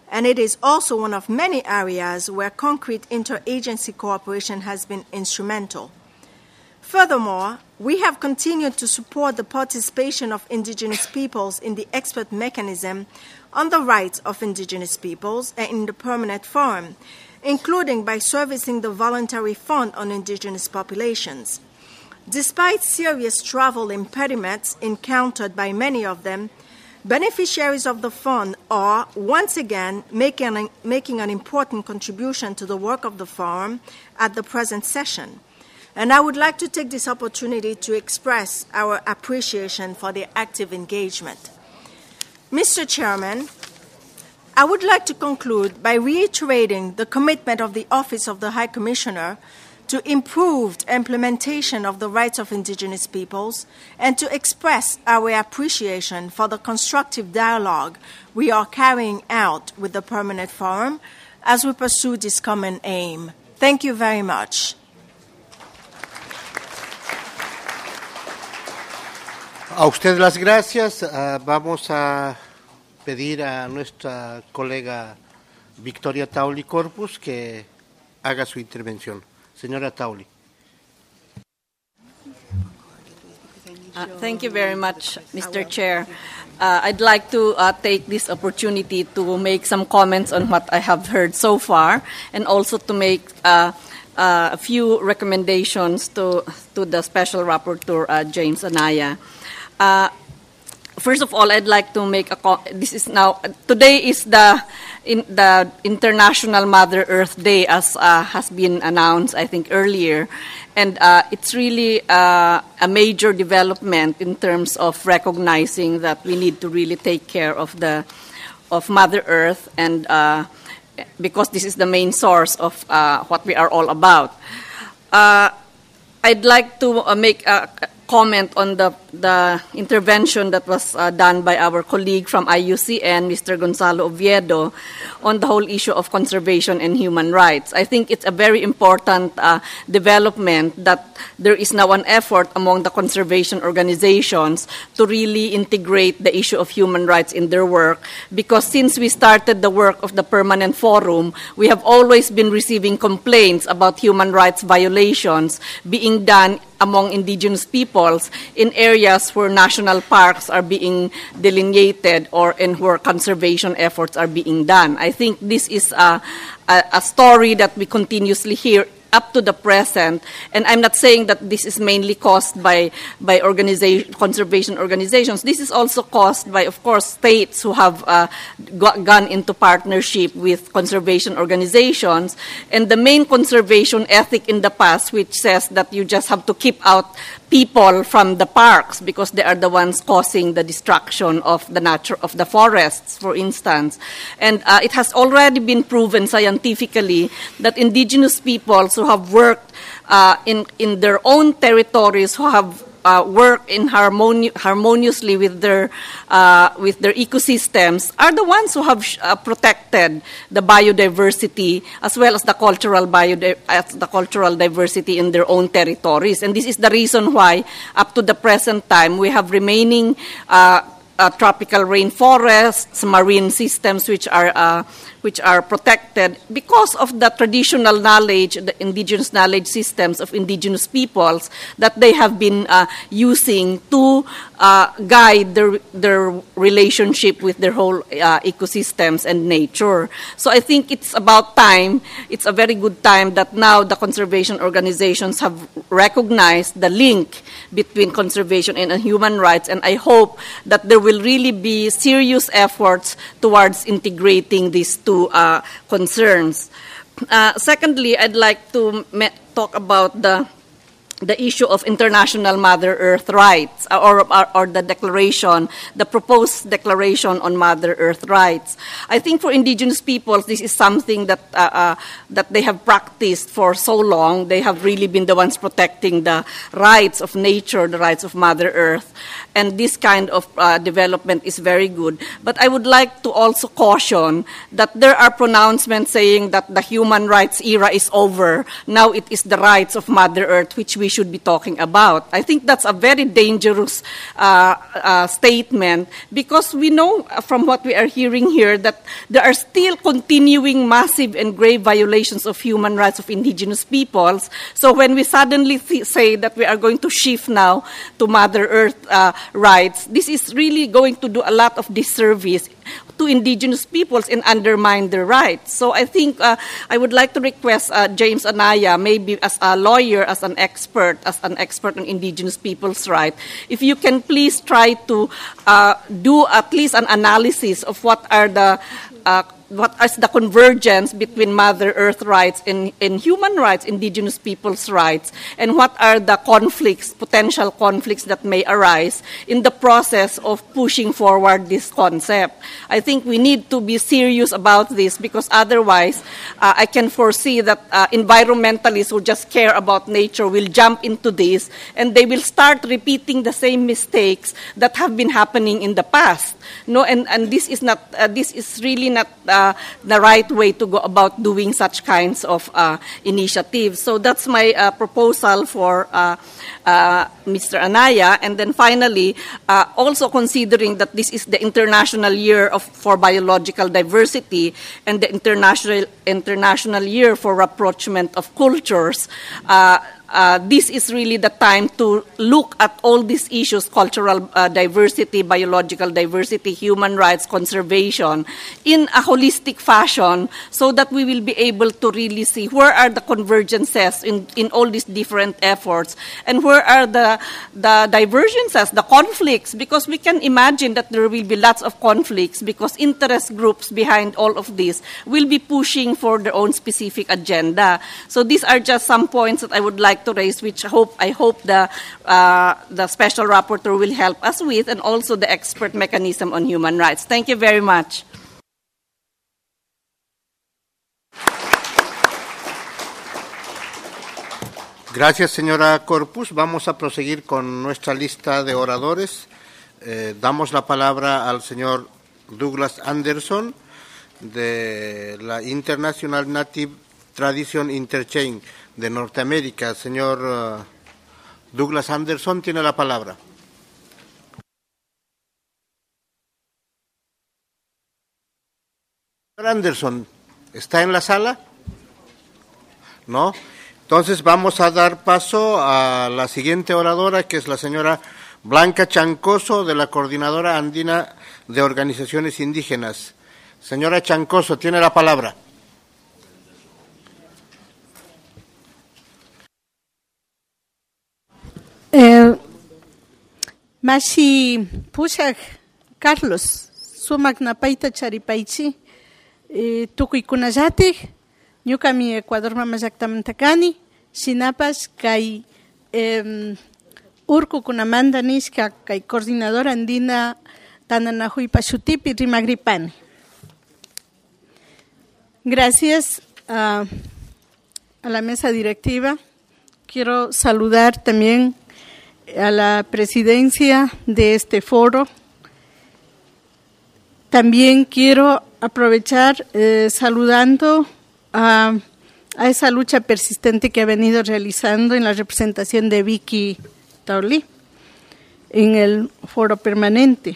Speaker 22: and it is also one of many areas where concrete interagency cooperation has been instrumental. Furthermore, we have continued to support the participation of indigenous peoples in the expert mechanism on the rights of indigenous peoples and in the permanent forum, including by servicing the voluntary fund on indigenous populations. Despite serious travel impediments encountered by many of them, beneficiaries of the fund are, once again, making, making an important contribution to the work of the forum at the present session. And I would like to take this opportunity to express our appreciation for their active engagement. Mister Chairman, I would like to conclude by reiterating the commitment of the Office of the High Commissioner to improved implementation of the rights of indigenous peoples and to express our appreciation for the constructive dialogue we are carrying out with the Permanent Forum as we pursue this common aim. Thank you very much.
Speaker 1: A usted las gracias. Uh, vamos a pedir a nuestra colega Victoria Tauli Corpus que haga su intervención. Señora Tauli.
Speaker 3: Uh, thank you very much, Mister Chair. Uh, I'd like to uh, take this opportunity to make some comments on what I have heard so far, and also to make uh, uh, a few recommendations to to the Special Rapporteur, uh, James Anaya. Uh, first of all, I'd like to make a co- this is now today is the in the International Mother Earth Day, as uh, has been announced, I think, earlier, and uh, it's really uh, a major development in terms of recognizing that we need to really take care of the of Mother Earth, and uh, because this is the main source of uh, what we are all about. Uh, I'd like to uh, make a comment on the, the intervention that was uh, done by our colleague from I U C N, Mister Gonzalo Oviedo, on the whole issue of conservation and human rights. I think it's a very important uh, development that there is now an effort among the conservation organizations to really integrate the issue of human rights in their work, because since we started the work of the Permanent Forum, we have always been receiving complaints about human rights violations being done among indigenous peoples in areas where national parks are being delineated or in where conservation efforts are being done. I think this is a, a, a story that we continuously hear up to the present, and I'm not saying that this is mainly caused by by organization, conservation organizations. This is also caused by, of course, states who have uh, got, gone into partnership with conservation organizations, and the main conservation ethic in the past, which says that you just have to keep out people from the parks because they are the ones causing the destruction of the nature of the forests, for instance. And uh, it has already been proven scientifically that indigenous peoples who have worked uh, in, in their own territories, who have uh, worked in harmoni- harmoniously with their uh, with their ecosystems, are the ones who have sh- uh, protected the biodiversity as well as the cultural biodi- as the cultural diversity in their own territories. And this is the reason why, up to the present time, we have remaining uh, uh, tropical rainforests, marine systems which are uh, which are protected because of the traditional knowledge, the indigenous knowledge systems of indigenous peoples that they have been uh, using to uh, guide their, their relationship with their whole uh, ecosystems and nature. So I think it's about time, it's a very good time that now the conservation organizations have recognized the link between conservation and human rights, and I hope that there will really be serious efforts towards integrating these two uh, concerns. Uh, secondly, I'd like to me- talk about the the issue of international Mother Earth rights, or, or, or the declaration, the proposed declaration on Mother Earth rights. I think for indigenous peoples, this is something that uh, uh, that they have practiced for so long. They have really been the ones protecting the rights of nature, the rights of Mother Earth. And this kind of uh, development is very good. But I would like to also caution that there are pronouncements saying that the human rights era is over. Now it is the rights of Mother Earth which we we should be talking about. I think that's a very dangerous uh, uh, statement, because we know from what we are hearing here that there are still continuing massive and grave violations of human rights of indigenous peoples. So when we suddenly th- say that we are going to shift now to Mother Earth uh, rights, this is really going to do a lot of disservice to indigenous peoples and undermine their rights. So I think uh, I would like to request uh, James Anaya, maybe as a lawyer, as an expert, as an expert on indigenous peoples' rights, if you can please try to uh, do at least an analysis of what are the uh, what is the convergence between Mother Earth rights and, and human rights, indigenous peoples' rights, and what are the conflicts, potential conflicts that may arise in the process of pushing forward this concept. I think we need to be serious about this, because otherwise uh, I can foresee that uh, environmentalists who just care about nature will jump into this, and they will start repeating the same mistakes that have been happening in the past. No, and, and this is not uh, this is really not uh, the right way to go about doing such kinds of uh, initiatives. So that's my uh, proposal for uh, uh, Mister Anaya. And then finally, uh, also considering that this is the International Year of, for Biological Diversity and the International International Year for Rapprochement of Cultures, uh, Uh, this is really the time to look at all these issues, cultural uh, diversity, biological diversity, human rights, conservation, in a holistic fashion, so that we will be able to really see where are the convergences in, in all these different efforts, and where are the, the divergences, the conflicts, because we can imagine that there will be lots of conflicts, because interest groups behind all of this will be pushing for their own specific agenda. So these are just some points that I would like to raise, which I hope I hope the uh, the special rapporteur will help us with, and also the expert mechanism on human rights. Thank you very much.
Speaker 1: Gracias, señora Corpus. Vamos a proseguir con nuestra lista de oradores. Eh, damos la palabra al señor Douglas Anderson, de la International Native Tradition Interchange de Norteamérica. Señor uh, Douglas Anderson tiene la palabra. Señor Anderson, ¿está en la sala? ¿No? Entonces vamos a dar paso a la siguiente oradora, que es la señora Blanca Chancoso, de la Coordinadora Andina de Organizaciones Indígenas. Señora Chancoso, tiene la palabra.
Speaker 5: Eh, Mashi Pushak Carlos, sumak napaita charipaichi, eh, tukuikunallatik, ñukami Ecuador mamallaktamentakani, sinapas kay eh, urkukunamanta nishka kay coordinadora andina tananahuipa shutipi rimagripani. Gracias a, a la mesa directiva. Quiero saludar también a la presidencia de este foro. También quiero aprovechar eh, saludando a, a esa lucha persistente que ha venido realizando en la representación de Vicky Taulí en el foro permanente.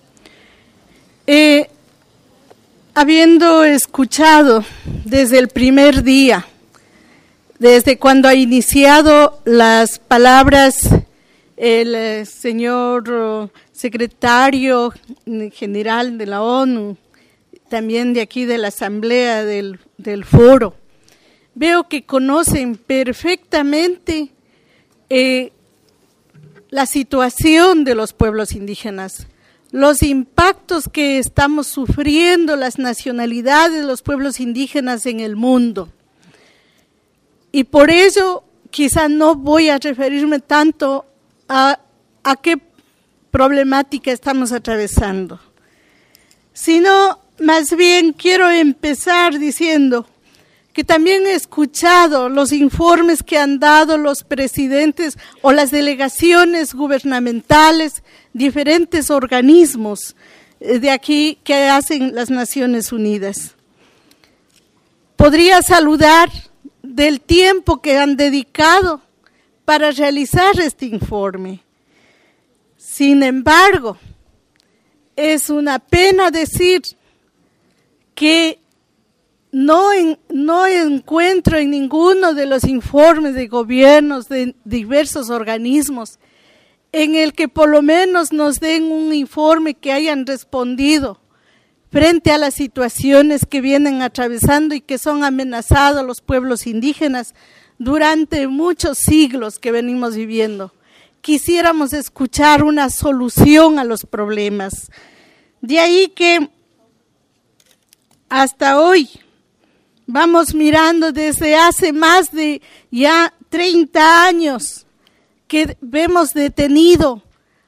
Speaker 5: Eh, habiendo escuchado desde el primer día, desde cuando ha iniciado las palabras el eh, señor uh, secretario general de la ONU, también de aquí de la asamblea del, del foro, veo que conocen perfectamente eh, la situación de los pueblos indígenas, los impactos que estamos sufriendo las nacionalidades de los pueblos indígenas en el mundo. Y por ello quizá no voy a referirme tanto a, a qué problemática estamos atravesando, sino más bien quiero empezar diciendo que también he escuchado los informes que han dado los presidentes o las delegaciones gubernamentales, diferentes organismos de aquí que hacen las Naciones Unidas. Podría saludar del tiempo que han dedicado para realizar este informe. Sin embargo, es una pena decir que no, en, no encuentro en ninguno de los informes de gobiernos de diversos organismos en el que por lo menos nos den un informe que hayan respondido frente a las situaciones que vienen atravesando y que son amenazados los pueblos indígenas durante muchos siglos que venimos viviendo. Quisiéramos escuchar una solución a los problemas. De ahí que hasta hoy vamos mirando desde hace más de ya treinta años que vemos detenido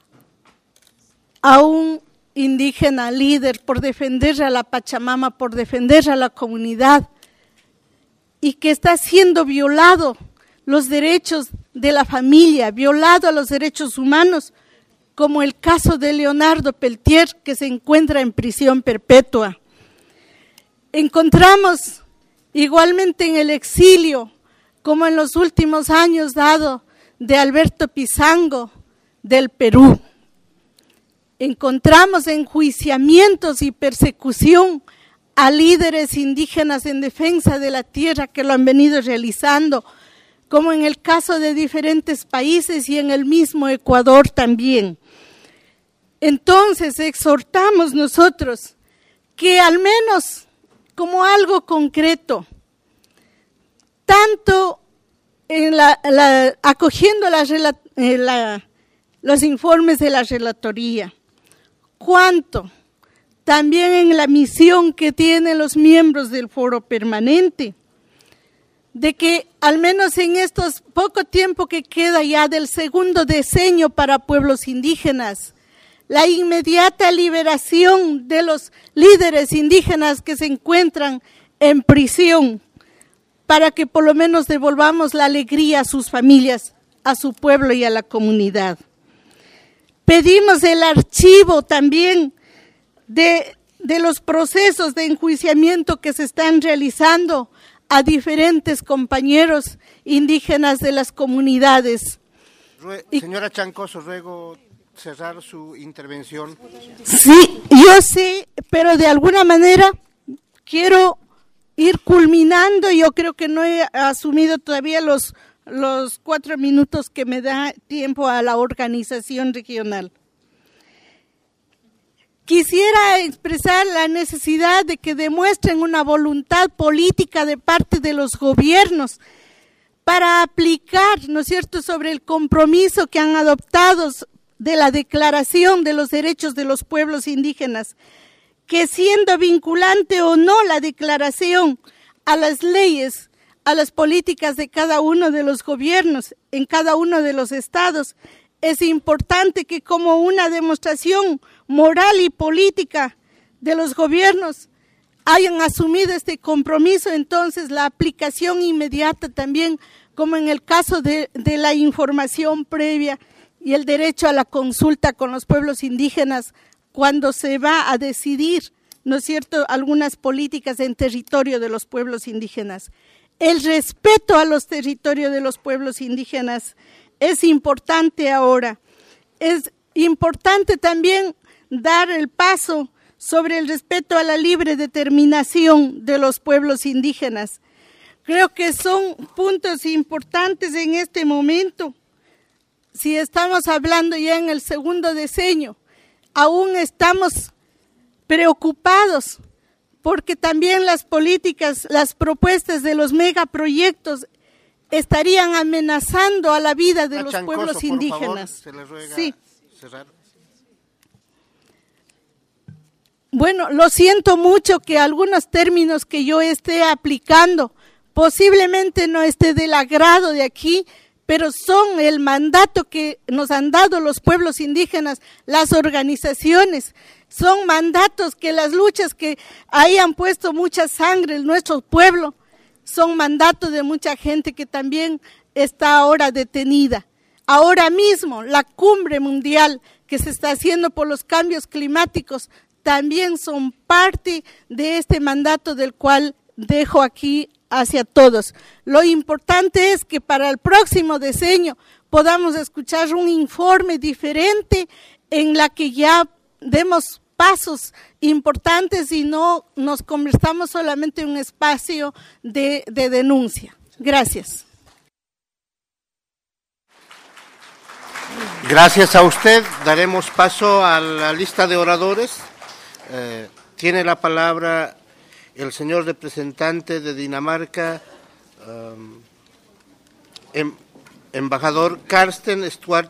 Speaker 5: a un indígena líder por defender a la Pachamama, por defender a la comunidad, y que está siendo violado los derechos de la familia, violado a los derechos humanos, como el caso de Leonardo Peltier, que se encuentra en prisión perpetua. Encontramos igualmente en el exilio, como en los últimos años dado de Alberto Pizango del Perú. Encontramos enjuiciamientos y persecución a líderes indígenas en defensa de la tierra que lo han venido realizando, como en el caso de diferentes países y en el mismo Ecuador también. Entonces exhortamos nosotros que al menos como algo concreto, tanto en la, la, acogiendo la, la, los informes de la relatoría, cuanto también en la misión que tienen los miembros del foro permanente, de que al menos en estos poco tiempo que queda ya del segundo decenio para pueblos indígenas, la inmediata liberación de los líderes indígenas que se encuentran en prisión, para que por lo menos devolvamos la alegría a sus familias, a su pueblo y a la comunidad. Pedimos el archivo también de, de los procesos de enjuiciamiento que se están realizando a diferentes compañeros indígenas de las comunidades.
Speaker 1: Señora Chancoso, ruego cerrar su intervención.
Speaker 5: Sí, yo sé, pero de alguna manera quiero ir culminando. Yo creo que no he asumido todavía los, los cuatro minutos que me da tiempo a la organización regional. Quisiera expresar la necesidad de que demuestren una voluntad política de parte de los gobiernos para aplicar, ¿no es cierto?, sobre el compromiso que han adoptado de la Declaración de los Derechos de los Pueblos Indígenas, que siendo vinculante o no la declaración a las leyes, a las políticas de cada uno de los gobiernos, en cada uno de los estados, es importante que como una demostración moral y política de los gobiernos hayan asumido este compromiso, entonces la aplicación inmediata también, como en el caso de, de la información previa y el derecho a la consulta con los pueblos indígenas, cuando se va a decidir, ¿no es cierto?, algunas políticas en territorio de los pueblos indígenas. El respeto a los territorios de los pueblos indígenas es importante ahora. Es importante también dar el paso sobre el respeto a la libre determinación de los pueblos indígenas. Creo que son puntos importantes en este momento. Si estamos hablando ya en el segundo decenio, aún estamos preocupados porque también las políticas, las propuestas de los megaproyectos estarían amenazando a la vida de los
Speaker 1: Chancoso,
Speaker 5: pueblos indígenas.
Speaker 1: Por favor, se le ruega
Speaker 5: sí.
Speaker 1: cerrar.
Speaker 5: Bueno, lo siento mucho que algunos términos que yo esté aplicando posiblemente no esté del agrado de aquí, pero son el mandato que nos han dado los pueblos indígenas, las organizaciones, son mandatos que las luchas que hayan puesto mucha sangre en nuestro pueblo, son mandatos de mucha gente que también está ahora detenida. Ahora mismo, la cumbre mundial que se está haciendo por los cambios climáticos también son parte de este mandato del cual dejo aquí hacia todos. Lo importante es que para el próximo diseño podamos escuchar un informe diferente en la que ya demos pasos importantes y no nos convertamos solamente en un espacio de, de denuncia. Gracias.
Speaker 1: Gracias a usted. Daremos paso a la lista de oradores. Eh, tiene la palabra el señor representante de Dinamarca, um, em, embajador Carsten Stuart.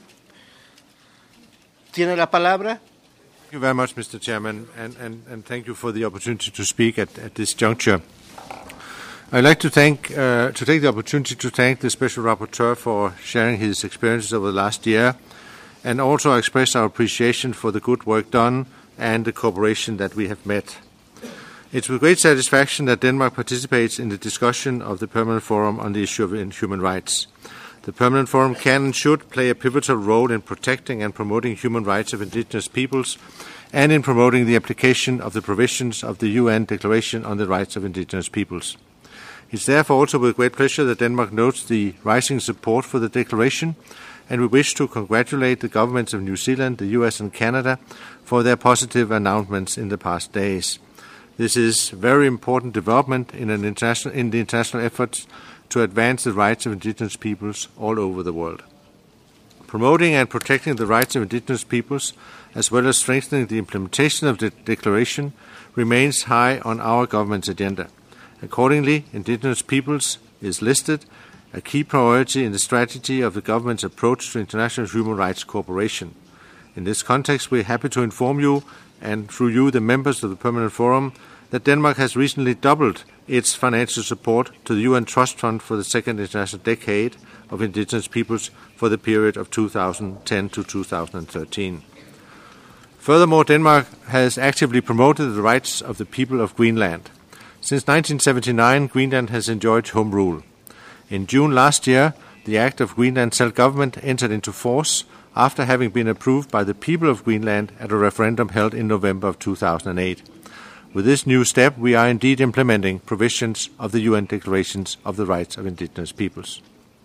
Speaker 1: ¿Tiene la palabra?
Speaker 6: Thank you very much, Mister Chairman, and, and, and thank you for the opportunity to speak at, at this juncture. I'd like to thank uh, to take the opportunity to thank the Special Rapporteur for sharing his experiences over the last year, and also express our appreciation for the good work done and the cooperation that we have met. It's with great satisfaction that Denmark participates in the discussion of the Permanent Forum on the issue of human rights. The Permanent Forum can and should play a pivotal role in protecting and promoting human rights of indigenous peoples and in promoting the application of the provisions of the U N Declaration on the Rights of Indigenous Peoples. It's therefore also with great pleasure that Denmark notes the rising support for the declaration, and we wish to congratulate the governments of New Zealand, the U S and Canada for their positive announcements in the past days. This is a very important development in, an international, in the international efforts to advance the rights of indigenous peoples all over the world. Promoting and protecting the rights of indigenous peoples, as well as strengthening the implementation of the declaration, remains high on our government's agenda. Accordingly, indigenous peoples is listed a key priority in the strategy of the government's approach to international human rights cooperation. In this context, we are happy to inform you, and through you, the members of the Permanent Forum, that Denmark has recently doubled its financial support to the U N Trust Fund for the Second International Decade of Indigenous Peoples for the period of two thousand ten to two thousand thirteen. Furthermore, Denmark has actively promoted the rights of the people of Greenland. Since nineteen seventy-nine, Greenland has enjoyed home rule. In June last year, the Act of Greenland Self-Government entered into force after having been approved by the people of Greenland at a referendum held in November of two thousand eight. With this new step, we are indeed implementing provisions of the U N Declarations of the Rights of Indigenous Peoples.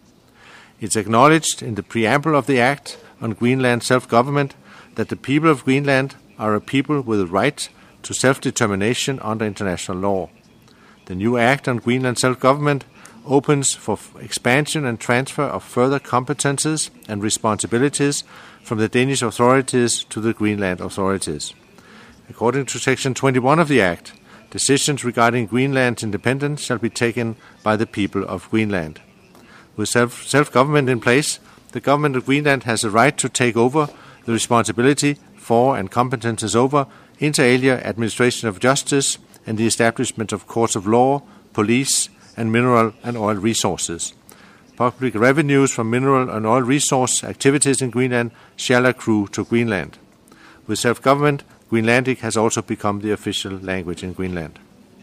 Speaker 6: It's acknowledged in the preamble of the Act on Greenland Self-Government that the people of Greenland are a people with a right to self-determination under international law. The new Act on Greenland Self-Government opens for expansion and transfer of further competences and responsibilities from the Danish authorities to the Greenland authorities. According to Section twenty-one of the Act, decisions regarding Greenland's independence shall be taken by the people of Greenland. With self- self-government in place, the government of Greenland has a right to take over the responsibility for and competences over inter alia administration of justice and the establishment of courts of law, police, and mineral and oil resources. Public revenues from mineral and oil resource activities in Greenland shall accrue to Greenland. With self-government, Greenlandic has also become the official language in Greenland.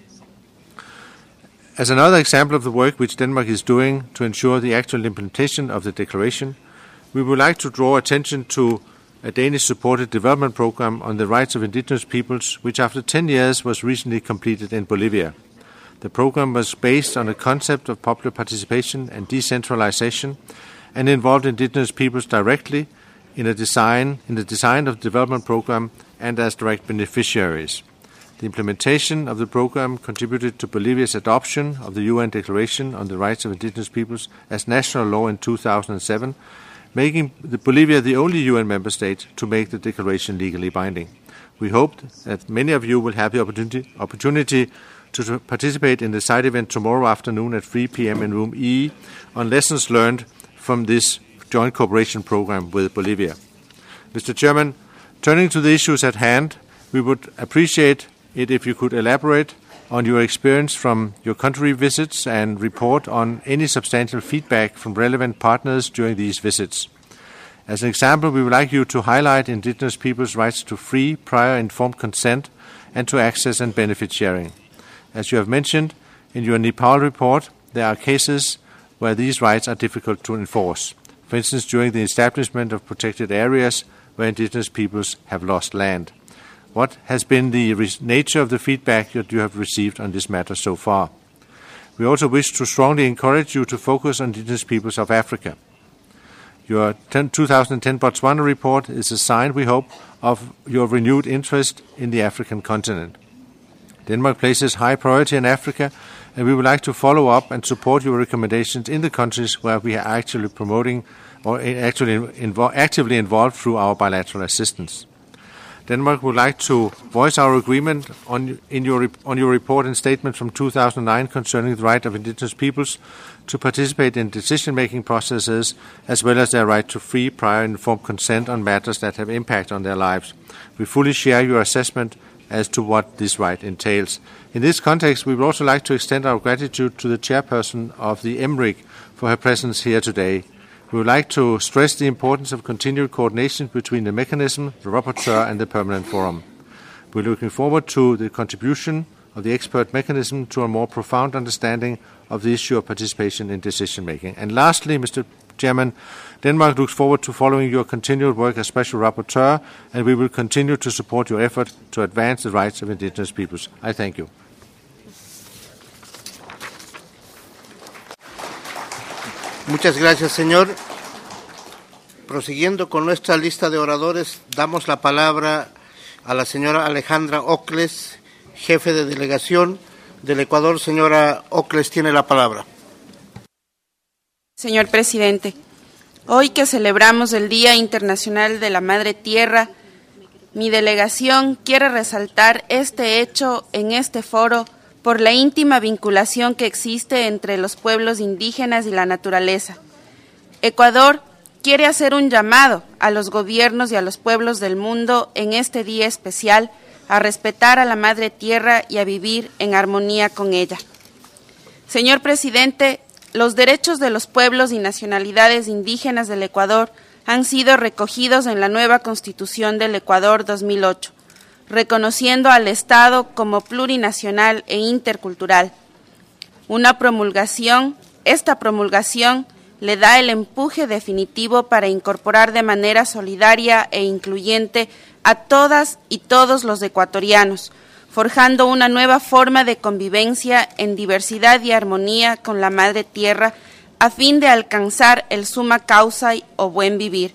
Speaker 6: As another example of the work which Denmark is doing to ensure the actual implementation of the declaration, we would like to draw attention to a Danish-supported development program on the rights of indigenous peoples, which after ten years was recently completed in Bolivia. The program was based on a concept of popular participation and decentralization and involved indigenous peoples directly in a design in the design of the development program and as direct beneficiaries. The implementation of the program contributed to Bolivia's adoption of the U N Declaration on the Rights of Indigenous Peoples as national law in two thousand seven, making the Bolivia the only U N member state to make the declaration legally binding. We hope that many of you will have the opportunity, opportunity to participate in the side event tomorrow afternoon at three p.m. in room E on lessons learned from this joint cooperation program with Bolivia. Mister Chairman, turning to the issues at hand, we would appreciate it if you could elaborate on your experience from your country visits and report on any substantial feedback from relevant partners during these visits. As an example, we would like you to highlight indigenous peoples' rights to free, prior informed consent and to access and benefit sharing. As you have mentioned in your Nepal report, there are cases where these rights are difficult to enforce. For instance, during the establishment of protected areas where indigenous peoples have lost land. What has been the re- nature of the feedback that you have received on this matter so far? We also wish to strongly encourage you to focus on indigenous peoples of Africa. Your two thousand ten Botswana report is a sign, we hope, of your renewed interest in the African continent. Denmark places high priority in Africa, and we would like to follow up and support your recommendations in the countries where we are actually promoting or actually invo- actively involved through our bilateral assistance. Denmark would like to voice our agreement on, in your, on your report and statement from two thousand nine concerning the right of indigenous peoples to participate in decision-making processes, as well as their right to free, prior, informed consent on matters that have impact on their lives. We fully share your assessment as to what this right entails. In this context, we would also like to extend our gratitude to the chairperson of the M R I C for her presence here today. We would like to stress the importance of continued coordination between the mechanism, the rapporteur, and the permanent forum. We're looking forward to the contribution of the expert mechanism to a more profound understanding of the issue of participation in decision-making. And lastly, Mister Chairman, Denmark looks forward to following your continued work as Special Rapporteur, and we will continue to support your effort to advance the rights of indigenous peoples. I thank you.
Speaker 1: Muchas gracias, señor. Prosiguiendo con nuestra lista de oradores, damos la palabra a la señora Alejandra Ocles, jefe de delegación del Ecuador. Señora Ocles, tiene la palabra.
Speaker 7: Señor presidente, hoy que celebramos el Día Internacional de la Madre Tierra, mi delegación quiere resaltar este hecho en este foro por la íntima vinculación que existe entre los pueblos indígenas y la naturaleza. Ecuador quiere hacer un llamado a los gobiernos y a los pueblos del mundo en este día especial a respetar a la Madre Tierra y a vivir en armonía con ella. Señor presidente, los derechos de los pueblos y nacionalidades indígenas del Ecuador han sido recogidos en la nueva Constitución del Ecuador dos mil ocho, reconociendo al Estado como plurinacional e intercultural. Una promulgación, esta promulgación le da el empuje definitivo para incorporar de manera solidaria e incluyente a todas y todos los ecuatorianos, forjando una nueva forma de convivencia en diversidad y armonía con la Madre Tierra, a fin de alcanzar el summa causa o buen vivir.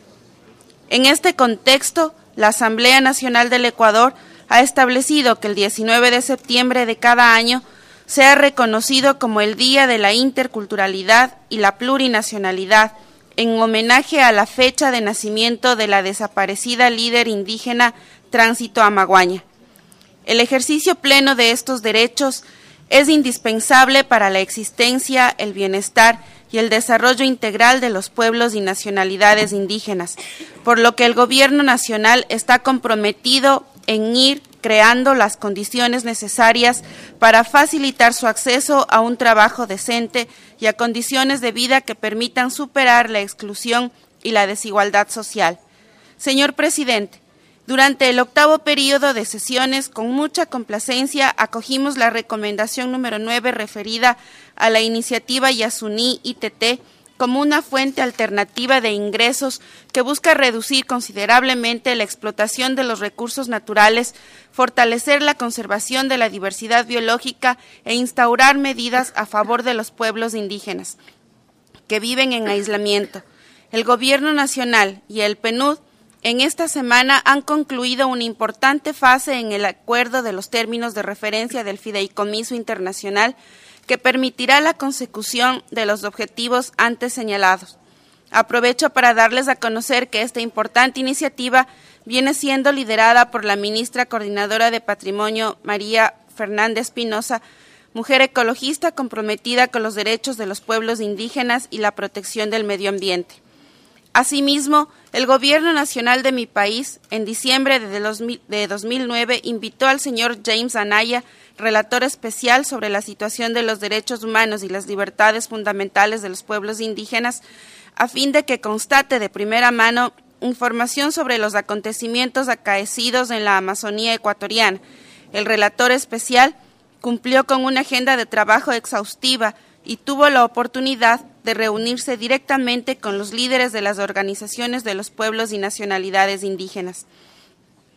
Speaker 7: En este contexto, la Asamblea Nacional del Ecuador ha establecido que el diecinueve de septiembre de cada año sea reconocido como el Día de la Interculturalidad y la Plurinacionalidad, en homenaje a la fecha de nacimiento de la desaparecida líder indígena Tránsito Amaguaña. El ejercicio pleno de estos derechos es indispensable para la existencia, el bienestar y el desarrollo integral de los pueblos y nacionalidades indígenas, por lo que el Gobierno Nacional está comprometido en ir creando las condiciones necesarias para facilitar su acceso a un trabajo decente y a condiciones de vida que permitan superar la exclusión y la desigualdad social. Señor presidente, durante el octavo periodo de sesiones, con mucha complacencia, acogimos la recomendación número nueve referida a la iniciativa Yasuní I T T como una fuente alternativa de ingresos que busca reducir considerablemente la explotación de los recursos naturales, fortalecer la conservación de la diversidad biológica e instaurar medidas a favor de los pueblos indígenas que viven en aislamiento. El Gobierno Nacional y el P N U D en esta semana han concluido una importante fase en el acuerdo de los términos de referencia del Fideicomiso Internacional que permitirá la consecución de los objetivos antes señalados. Aprovecho para darles a conocer que esta importante iniciativa viene siendo liderada por la ministra coordinadora de Patrimonio, María Fernández Espinosa, mujer ecologista comprometida con los derechos de los pueblos indígenas y la protección del medio ambiente. Asimismo, el Gobierno Nacional de mi país, en diciembre de dos mil nueve, invitó al señor James Anaya, relator especial sobre la situación de los derechos humanos y las libertades fundamentales de los pueblos indígenas, a fin de que constate de primera mano información sobre los acontecimientos acaecidos en la Amazonía ecuatoriana. El relator especial cumplió con una agenda de trabajo exhaustiva y tuvo la oportunidad de reunirse directamente con los líderes de las organizaciones de los pueblos y nacionalidades indígenas.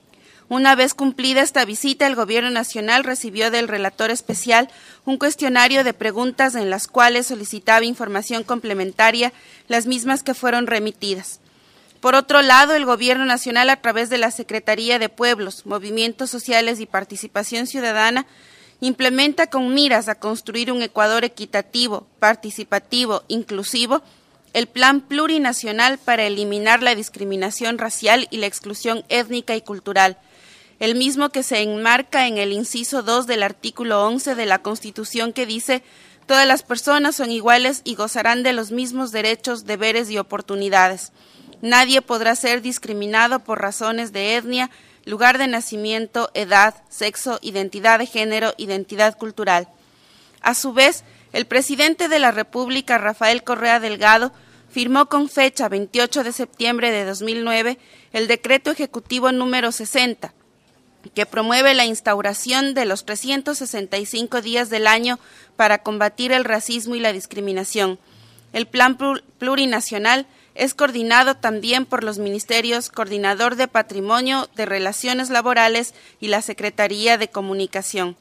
Speaker 7: Una vez cumplida esta visita, el Gobierno Nacional recibió del relator especial un cuestionario de preguntas en las cuales solicitaba información complementaria, las mismas que fueron remitidas. Por otro lado, el Gobierno Nacional, a través de la Secretaría de Pueblos, Movimientos Sociales y Participación Ciudadana, implementa con miras a construir un Ecuador equitativo, participativo, inclusivo, el Plan Plurinacional para eliminar la discriminación racial y la exclusión étnica y cultural, el mismo que se enmarca en el inciso dos del artículo once de la Constitución, que dice: todas las personas son iguales y gozarán de los mismos derechos, deberes y oportunidades. Nadie podrá ser discriminado por razones de etnia, lugar de nacimiento, edad, sexo, identidad de género, identidad cultural. A su vez, el presidente de la República, Rafael Correa Delgado, firmó con fecha veintiocho de septiembre de dos mil nueve el decreto ejecutivo número sesenta, que promueve la instauración de los trescientos sesenta y cinco días del año para combatir el racismo y la discriminación. El Plan Plurinacional es coordinado también por los ministerios Coordinador de Patrimonio, de Relaciones Laborales y la Secretaría de Comunicación.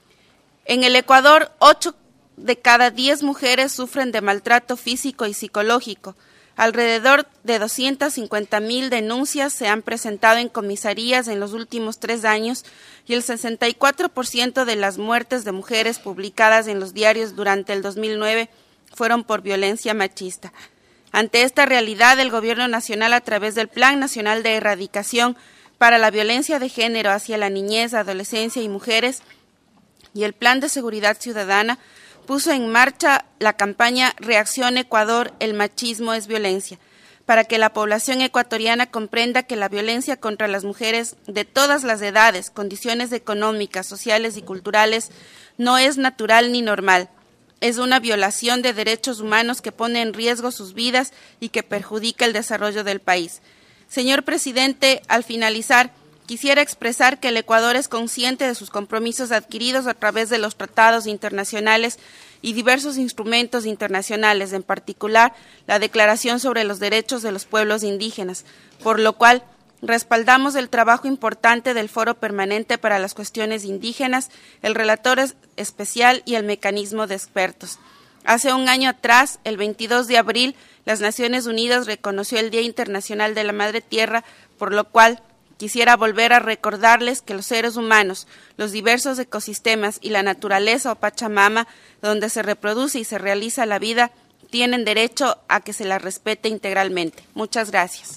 Speaker 7: En el Ecuador, ocho de cada diez mujeres sufren de maltrato físico y psicológico. Alrededor de doscientas cincuenta mil denuncias se han presentado en comisarías en los últimos tres años y el sesenta y cuatro por ciento de las muertes de mujeres publicadas en los diarios durante el dos mil nueve fueron por violencia machista. Ante esta realidad, el Gobierno Nacional, a través del Plan Nacional de Erradicación para la Violencia de Género hacia la Niñez, Adolescencia y Mujeres, y el Plan de Seguridad Ciudadana, puso en marcha la campaña Reacción Ecuador, el machismo es violencia, para que la población ecuatoriana comprenda que la violencia contra las mujeres de todas las edades, condiciones económicas, sociales y culturales no es natural ni normal. Es una violación de derechos humanos que pone en riesgo sus vidas y que perjudica el desarrollo del país. Señor presidente, al finalizar, quisiera expresar que el Ecuador es consciente de sus compromisos adquiridos a través de los tratados internacionales y diversos instrumentos internacionales, en particular la Declaración sobre los Derechos de los Pueblos Indígenas, por lo cual respaldamos el trabajo importante del Foro Permanente para las Cuestiones Indígenas, el Relator Especial y el Mecanismo de Expertos. Hace un año atrás, el veintidós de abril, las Naciones Unidas reconoció el Día Internacional de la Madre Tierra, por lo cual quisiera volver a recordarles que los seres humanos, los diversos ecosistemas y la naturaleza o Pachamama, donde se reproduce y se realiza la vida, tienen derecho a que se la respete integralmente. Muchas gracias.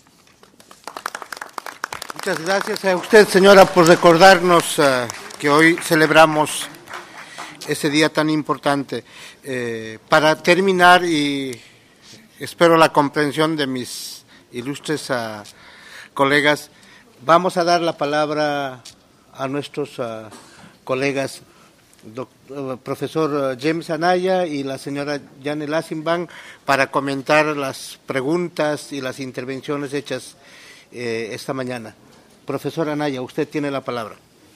Speaker 1: Muchas gracias a usted, señora, por recordarnos uh, que hoy celebramos ese día tan importante. Eh, para terminar, y espero la comprensión de mis ilustres uh, colegas, vamos a dar la palabra a nuestros uh, colegas, doctor, profesor James Anaya y la señora Janel Asimban, para comentar las preguntas y las intervenciones hechas eh, esta mañana. Profesor Anaya, usted tiene la palabra.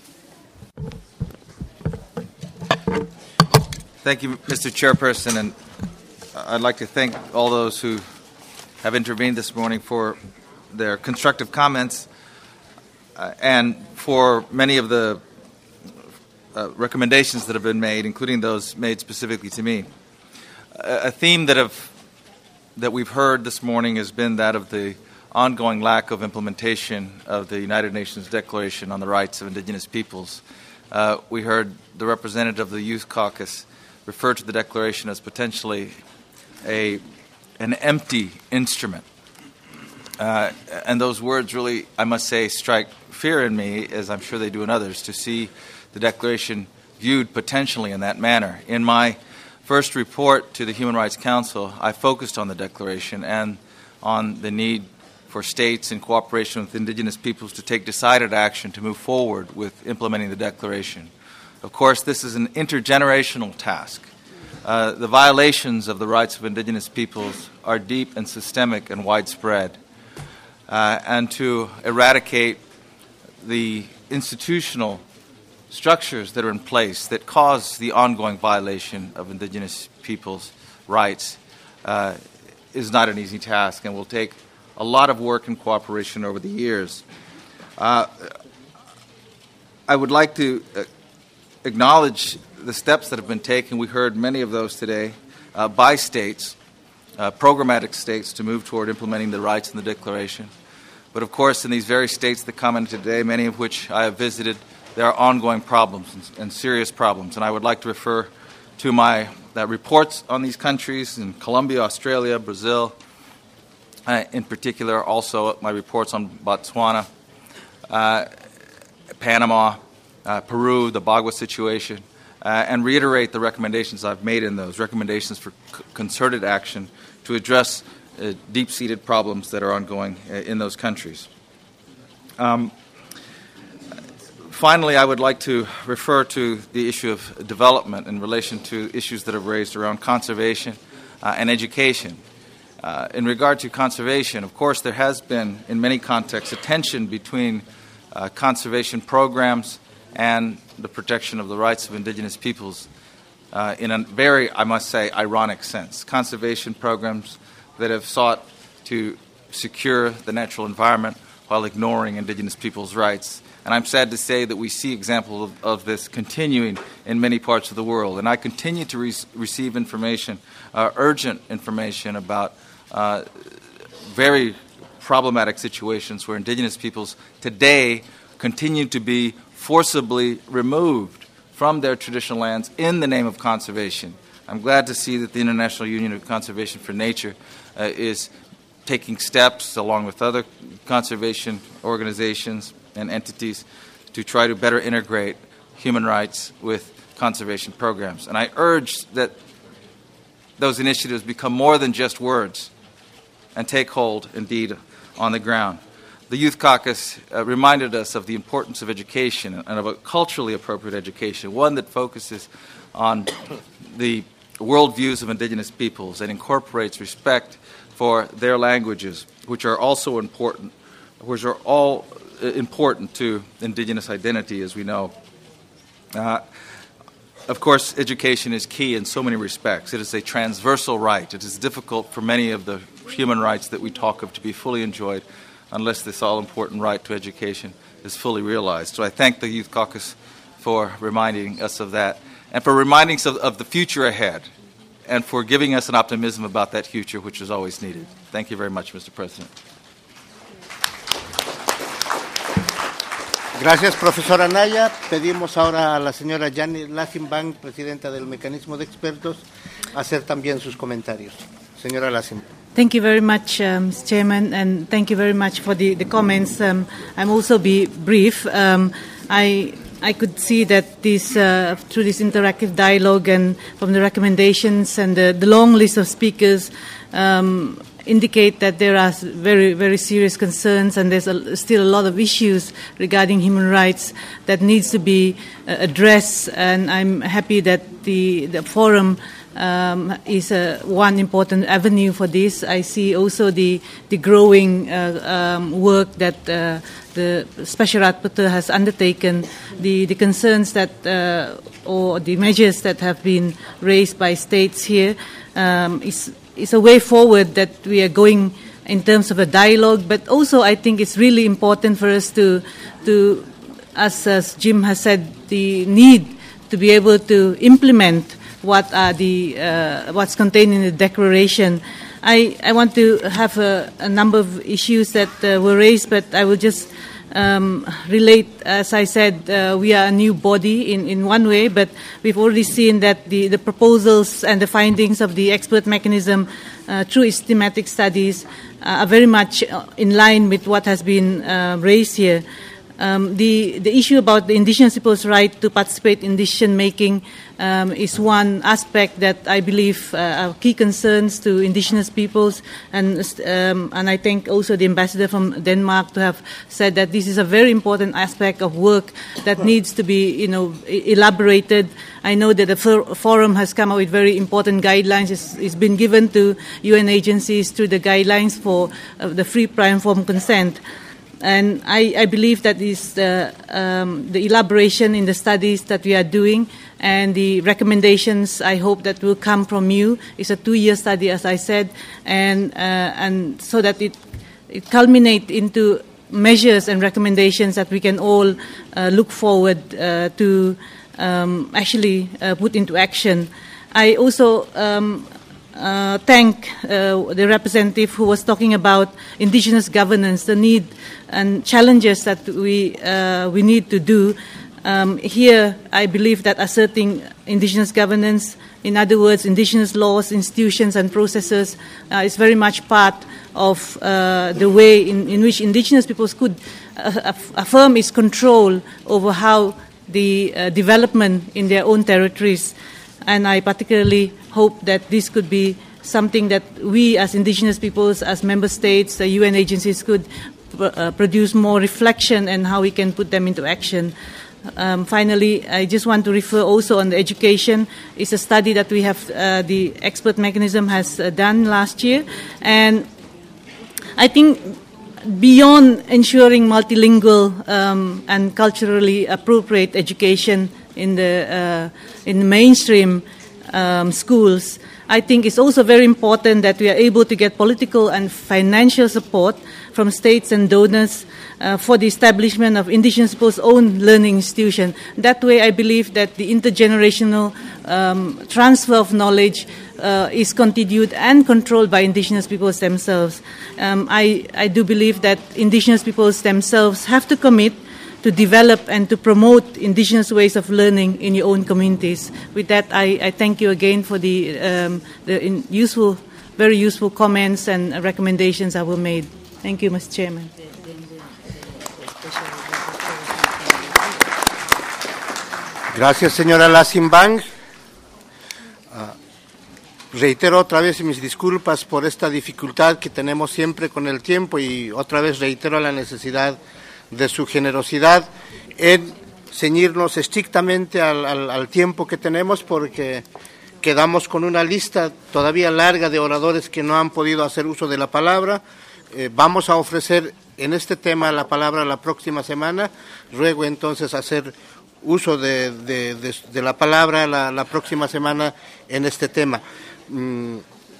Speaker 8: Thank you, Mister Chairperson, and I'd like to thank all those who have intervened this morning for their constructive comments uh, and for many of the uh, recommendations that have been made, including those made specifically to me. A, a theme that have that we've heard this morning has been that of the ongoing lack of implementation of the United Nations Declaration on the Rights of Indigenous Peoples. Uh, we heard the representative of the Youth Caucus refer to the Declaration as potentially a an empty instrument. Uh, and those words really, I must say, strike fear in me, as I'm sure they do in others, to see the Declaration viewed potentially in that manner. In my first report to the Human Rights Council, I focused on the Declaration and on the need for states in cooperation with indigenous peoples to take decided action to move forward with implementing the Declaration. Of course, this is an intergenerational task. Uh, the violations of the rights of indigenous peoples are deep and systemic and widespread. Uh, and to eradicate the institutional structures that are in place that cause the ongoing violation of indigenous peoples' rights uh, is not an easy task and will take a lot of work and cooperation over the years. Uh, I would like to uh, acknowledge the steps that have been taken. We heard many of those today uh, by states, uh, programmatic states, to move toward implementing the rights in the Declaration. But of course, in these very states that commented today, many of which I have visited, there are ongoing problems and, and serious problems. And I would like to refer to my uh, reports on these countries in Colombia, Australia, Brazil, uh, in particular, also my reports on Botswana, uh, Panama, uh, Peru, the Bagua situation, uh, and reiterate the recommendations I've made in those, recommendations for c- concerted action to address uh, deep-seated problems that are ongoing uh, in those countries. Um, finally, I would like to refer to the issue of development in relation to issues that are raised around conservation uh, and education. Uh, in regard to conservation, of course, there has been, in many contexts, a tension between uh, conservation programs and the protection of the rights of indigenous peoples uh, in a very, I must say, ironic sense. Conservation programs that have sought to secure the natural environment while ignoring indigenous peoples' rights. And I'm sad to say that we see examples of, of this continuing in many parts of the world. And I continue to re- receive information, uh, urgent information about uh, very problematic situations where indigenous peoples today continue to be forcibly removed from their traditional lands in the name of conservation. I'm glad to see that the International Union of Conservation for Nature uh, is taking steps, along with other conservation organizations and entities, to try to better integrate human rights with conservation programs. And I urge that those initiatives become more than just words and take hold, indeed, on the ground. The Youth Caucus uh, reminded us of the importance of education and of a culturally appropriate education, one that focuses on the worldviews of indigenous peoples and incorporates respect for their languages, which are also important, which are all important to indigenous identity, as we know. Uh, of course, education is key in so many respects. It is a transversal right. It is difficult for many of the human rights that we talk of to be fully enjoyed unless this all-important right to education is fully realized. So I thank the Youth Caucus for reminding us of that, and for reminding us of, of the future ahead, and for giving us an optimism about that future, which is always needed. Thank you very much, Mister President.
Speaker 1: Gracias, profesora Anaya. Pedimos ahora a la señora Janet Lassenbank, presidenta del Mecanismo de Expertos, hacer también sus comentarios. Señora Lassenbank.
Speaker 9: Thank you very much, um, Mister Chairman, and thank you very much for the, the comments. Um, I'm also be brief. Um, I I could see that this uh, through this interactive dialogue and from the recommendations and the, the long list of speakers um, indicate that there are very, very serious concerns, and there's a, still a lot of issues regarding human rights that needs to be uh, addressed. And I'm happy that the, the forum um, is uh, one important avenue for this. I see also the, the growing uh, um, work that uh, the Special Rapporteur has undertaken, the, the concerns that uh, or the measures that have been raised by states here um, is It's a way forward that we are going in terms of a dialogue, but also I think it's really important for us to, to as, as Jim has said, the need to be able to implement what are the uh, what's contained in the declaration. I, I want to have a, a number of issues that uh, were raised, but I will just Um, relate, as I said, uh, we are a new body in, in one way, but we've already seen that the, the proposals and the findings of the expert mechanism uh, through its thematic studies uh, are very much in line with what has been uh, raised here. Um, the, the issue about the indigenous people's right to participate in decision-making um, is one aspect that I believe uh, are key concerns to indigenous peoples, and um, and I thank also the ambassador from Denmark to have said that this is a very important aspect of work that needs to be, you know, elaborated. I know that the for- forum has come up with very important guidelines. It's, it's been given to U N agencies through the guidelines for uh, the free, prior, informed consent. And I, I believe that is the, um, the elaboration in the studies that we are doing and the recommendations I hope that will come from you. It's a two-year study, as I said, and uh, and so that it it culminates into measures and recommendations that we can all uh, look forward uh, to um, actually uh, put into action. I also um, uh, thank uh, the representative who was talking about indigenous governance, the need and challenges that we uh, we need to do. Um, here, I believe that asserting indigenous governance, in other words, indigenous laws, institutions, and processes, uh, is very much part of uh, the way in, in which indigenous peoples could uh, affirm its control over how the uh, development in their own territories. And I particularly hope that this could be something that we as indigenous peoples, as member states, the U N agencies could uh, produce more reflection and how we can put them into action. Um, finally, I just want to refer also on the education. It's a study that we have, uh, the expert mechanism has uh, done last year. And I think beyond ensuring multilingual um, and culturally appropriate education in the, uh, in the mainstream um, schools, I think it's also very important that we are able to get political and financial support from states and donors uh, for the establishment of indigenous people's own learning institution. That way, I believe that the intergenerational um, transfer of knowledge uh, is continued and controlled by indigenous peoples themselves. Um, I, I do believe that indigenous peoples themselves have to commit to develop and to promote indigenous ways of learning in your own communities. With that, I, I thank you again for the, um, the in useful, very useful comments and recommendations that were made. Thank you, Mister Chairman.
Speaker 1: Gracias, señora Lassinbang. Uh, reitero otra vez mis disculpas por esta dificultad que tenemos siempre con el tiempo y otra vez reitero la necesidad de su generosidad en ceñirnos estrictamente al, al, al tiempo que tenemos, porque quedamos con una lista todavía larga de oradores que no han podido hacer uso de la palabra. Eh, vamos a ofrecer en este tema la palabra la próxima semana. Ruego entonces hacer uso de, de, de, de la palabra la, la próxima semana en este tema. Mm,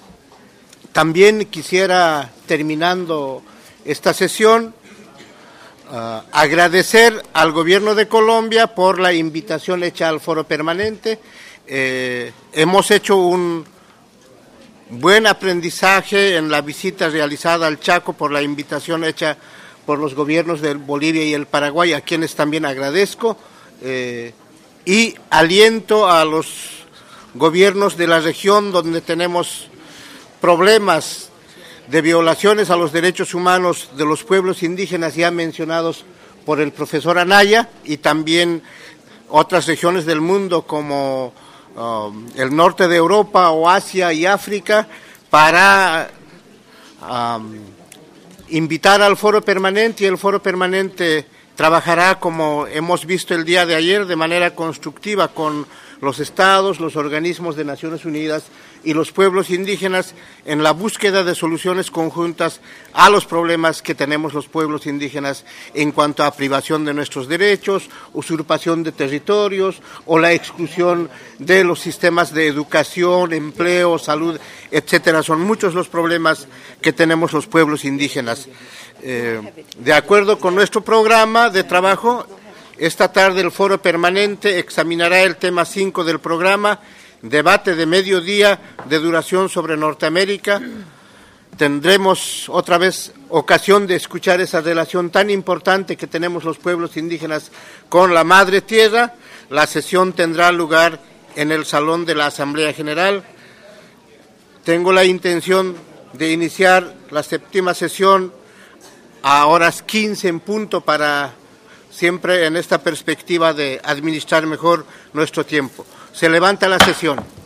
Speaker 1: también quisiera, terminando esta sesión, Uh, agradecer al Gobierno de Colombia por la invitación hecha al foro permanente. Eh, hemos hecho un buen aprendizaje en la visita realizada al Chaco por la invitación hecha por los gobiernos de Bolivia y el Paraguay, a quienes también agradezco, eh, y aliento a los gobiernos de la región donde tenemos problemas de violaciones a los derechos humanos de los pueblos indígenas ya mencionados por el profesor Anaya, y también otras regiones del mundo como um, el norte de Europa o Asia y África, para um, invitar al foro permanente, y el foro permanente trabajará, como hemos visto el día de ayer, de manera constructiva con los estados, los organismos de Naciones Unidas y los pueblos indígenas en la búsqueda de soluciones conjuntas a los problemas que tenemos los pueblos indígenas en cuanto a privación de nuestros derechos, usurpación de territorios o la exclusión de los sistemas de educación, empleo, salud, etcétera. Son muchos los problemas que tenemos los pueblos indígenas. Eh, de acuerdo con nuestro programa de trabajo, esta tarde el foro permanente examinará el tema cinco del programa, debate de mediodía de duración sobre Norteamérica. Tendremos otra vez ocasión de escuchar esa relación tan importante que tenemos los pueblos indígenas con la Madre Tierra. La sesión tendrá lugar en el Salón de la Asamblea General. Tengo la intención de iniciar la séptima sesión a horas quince en punto, para siempre en esta perspectiva de administrar mejor nuestro tiempo. Se levanta la sesión.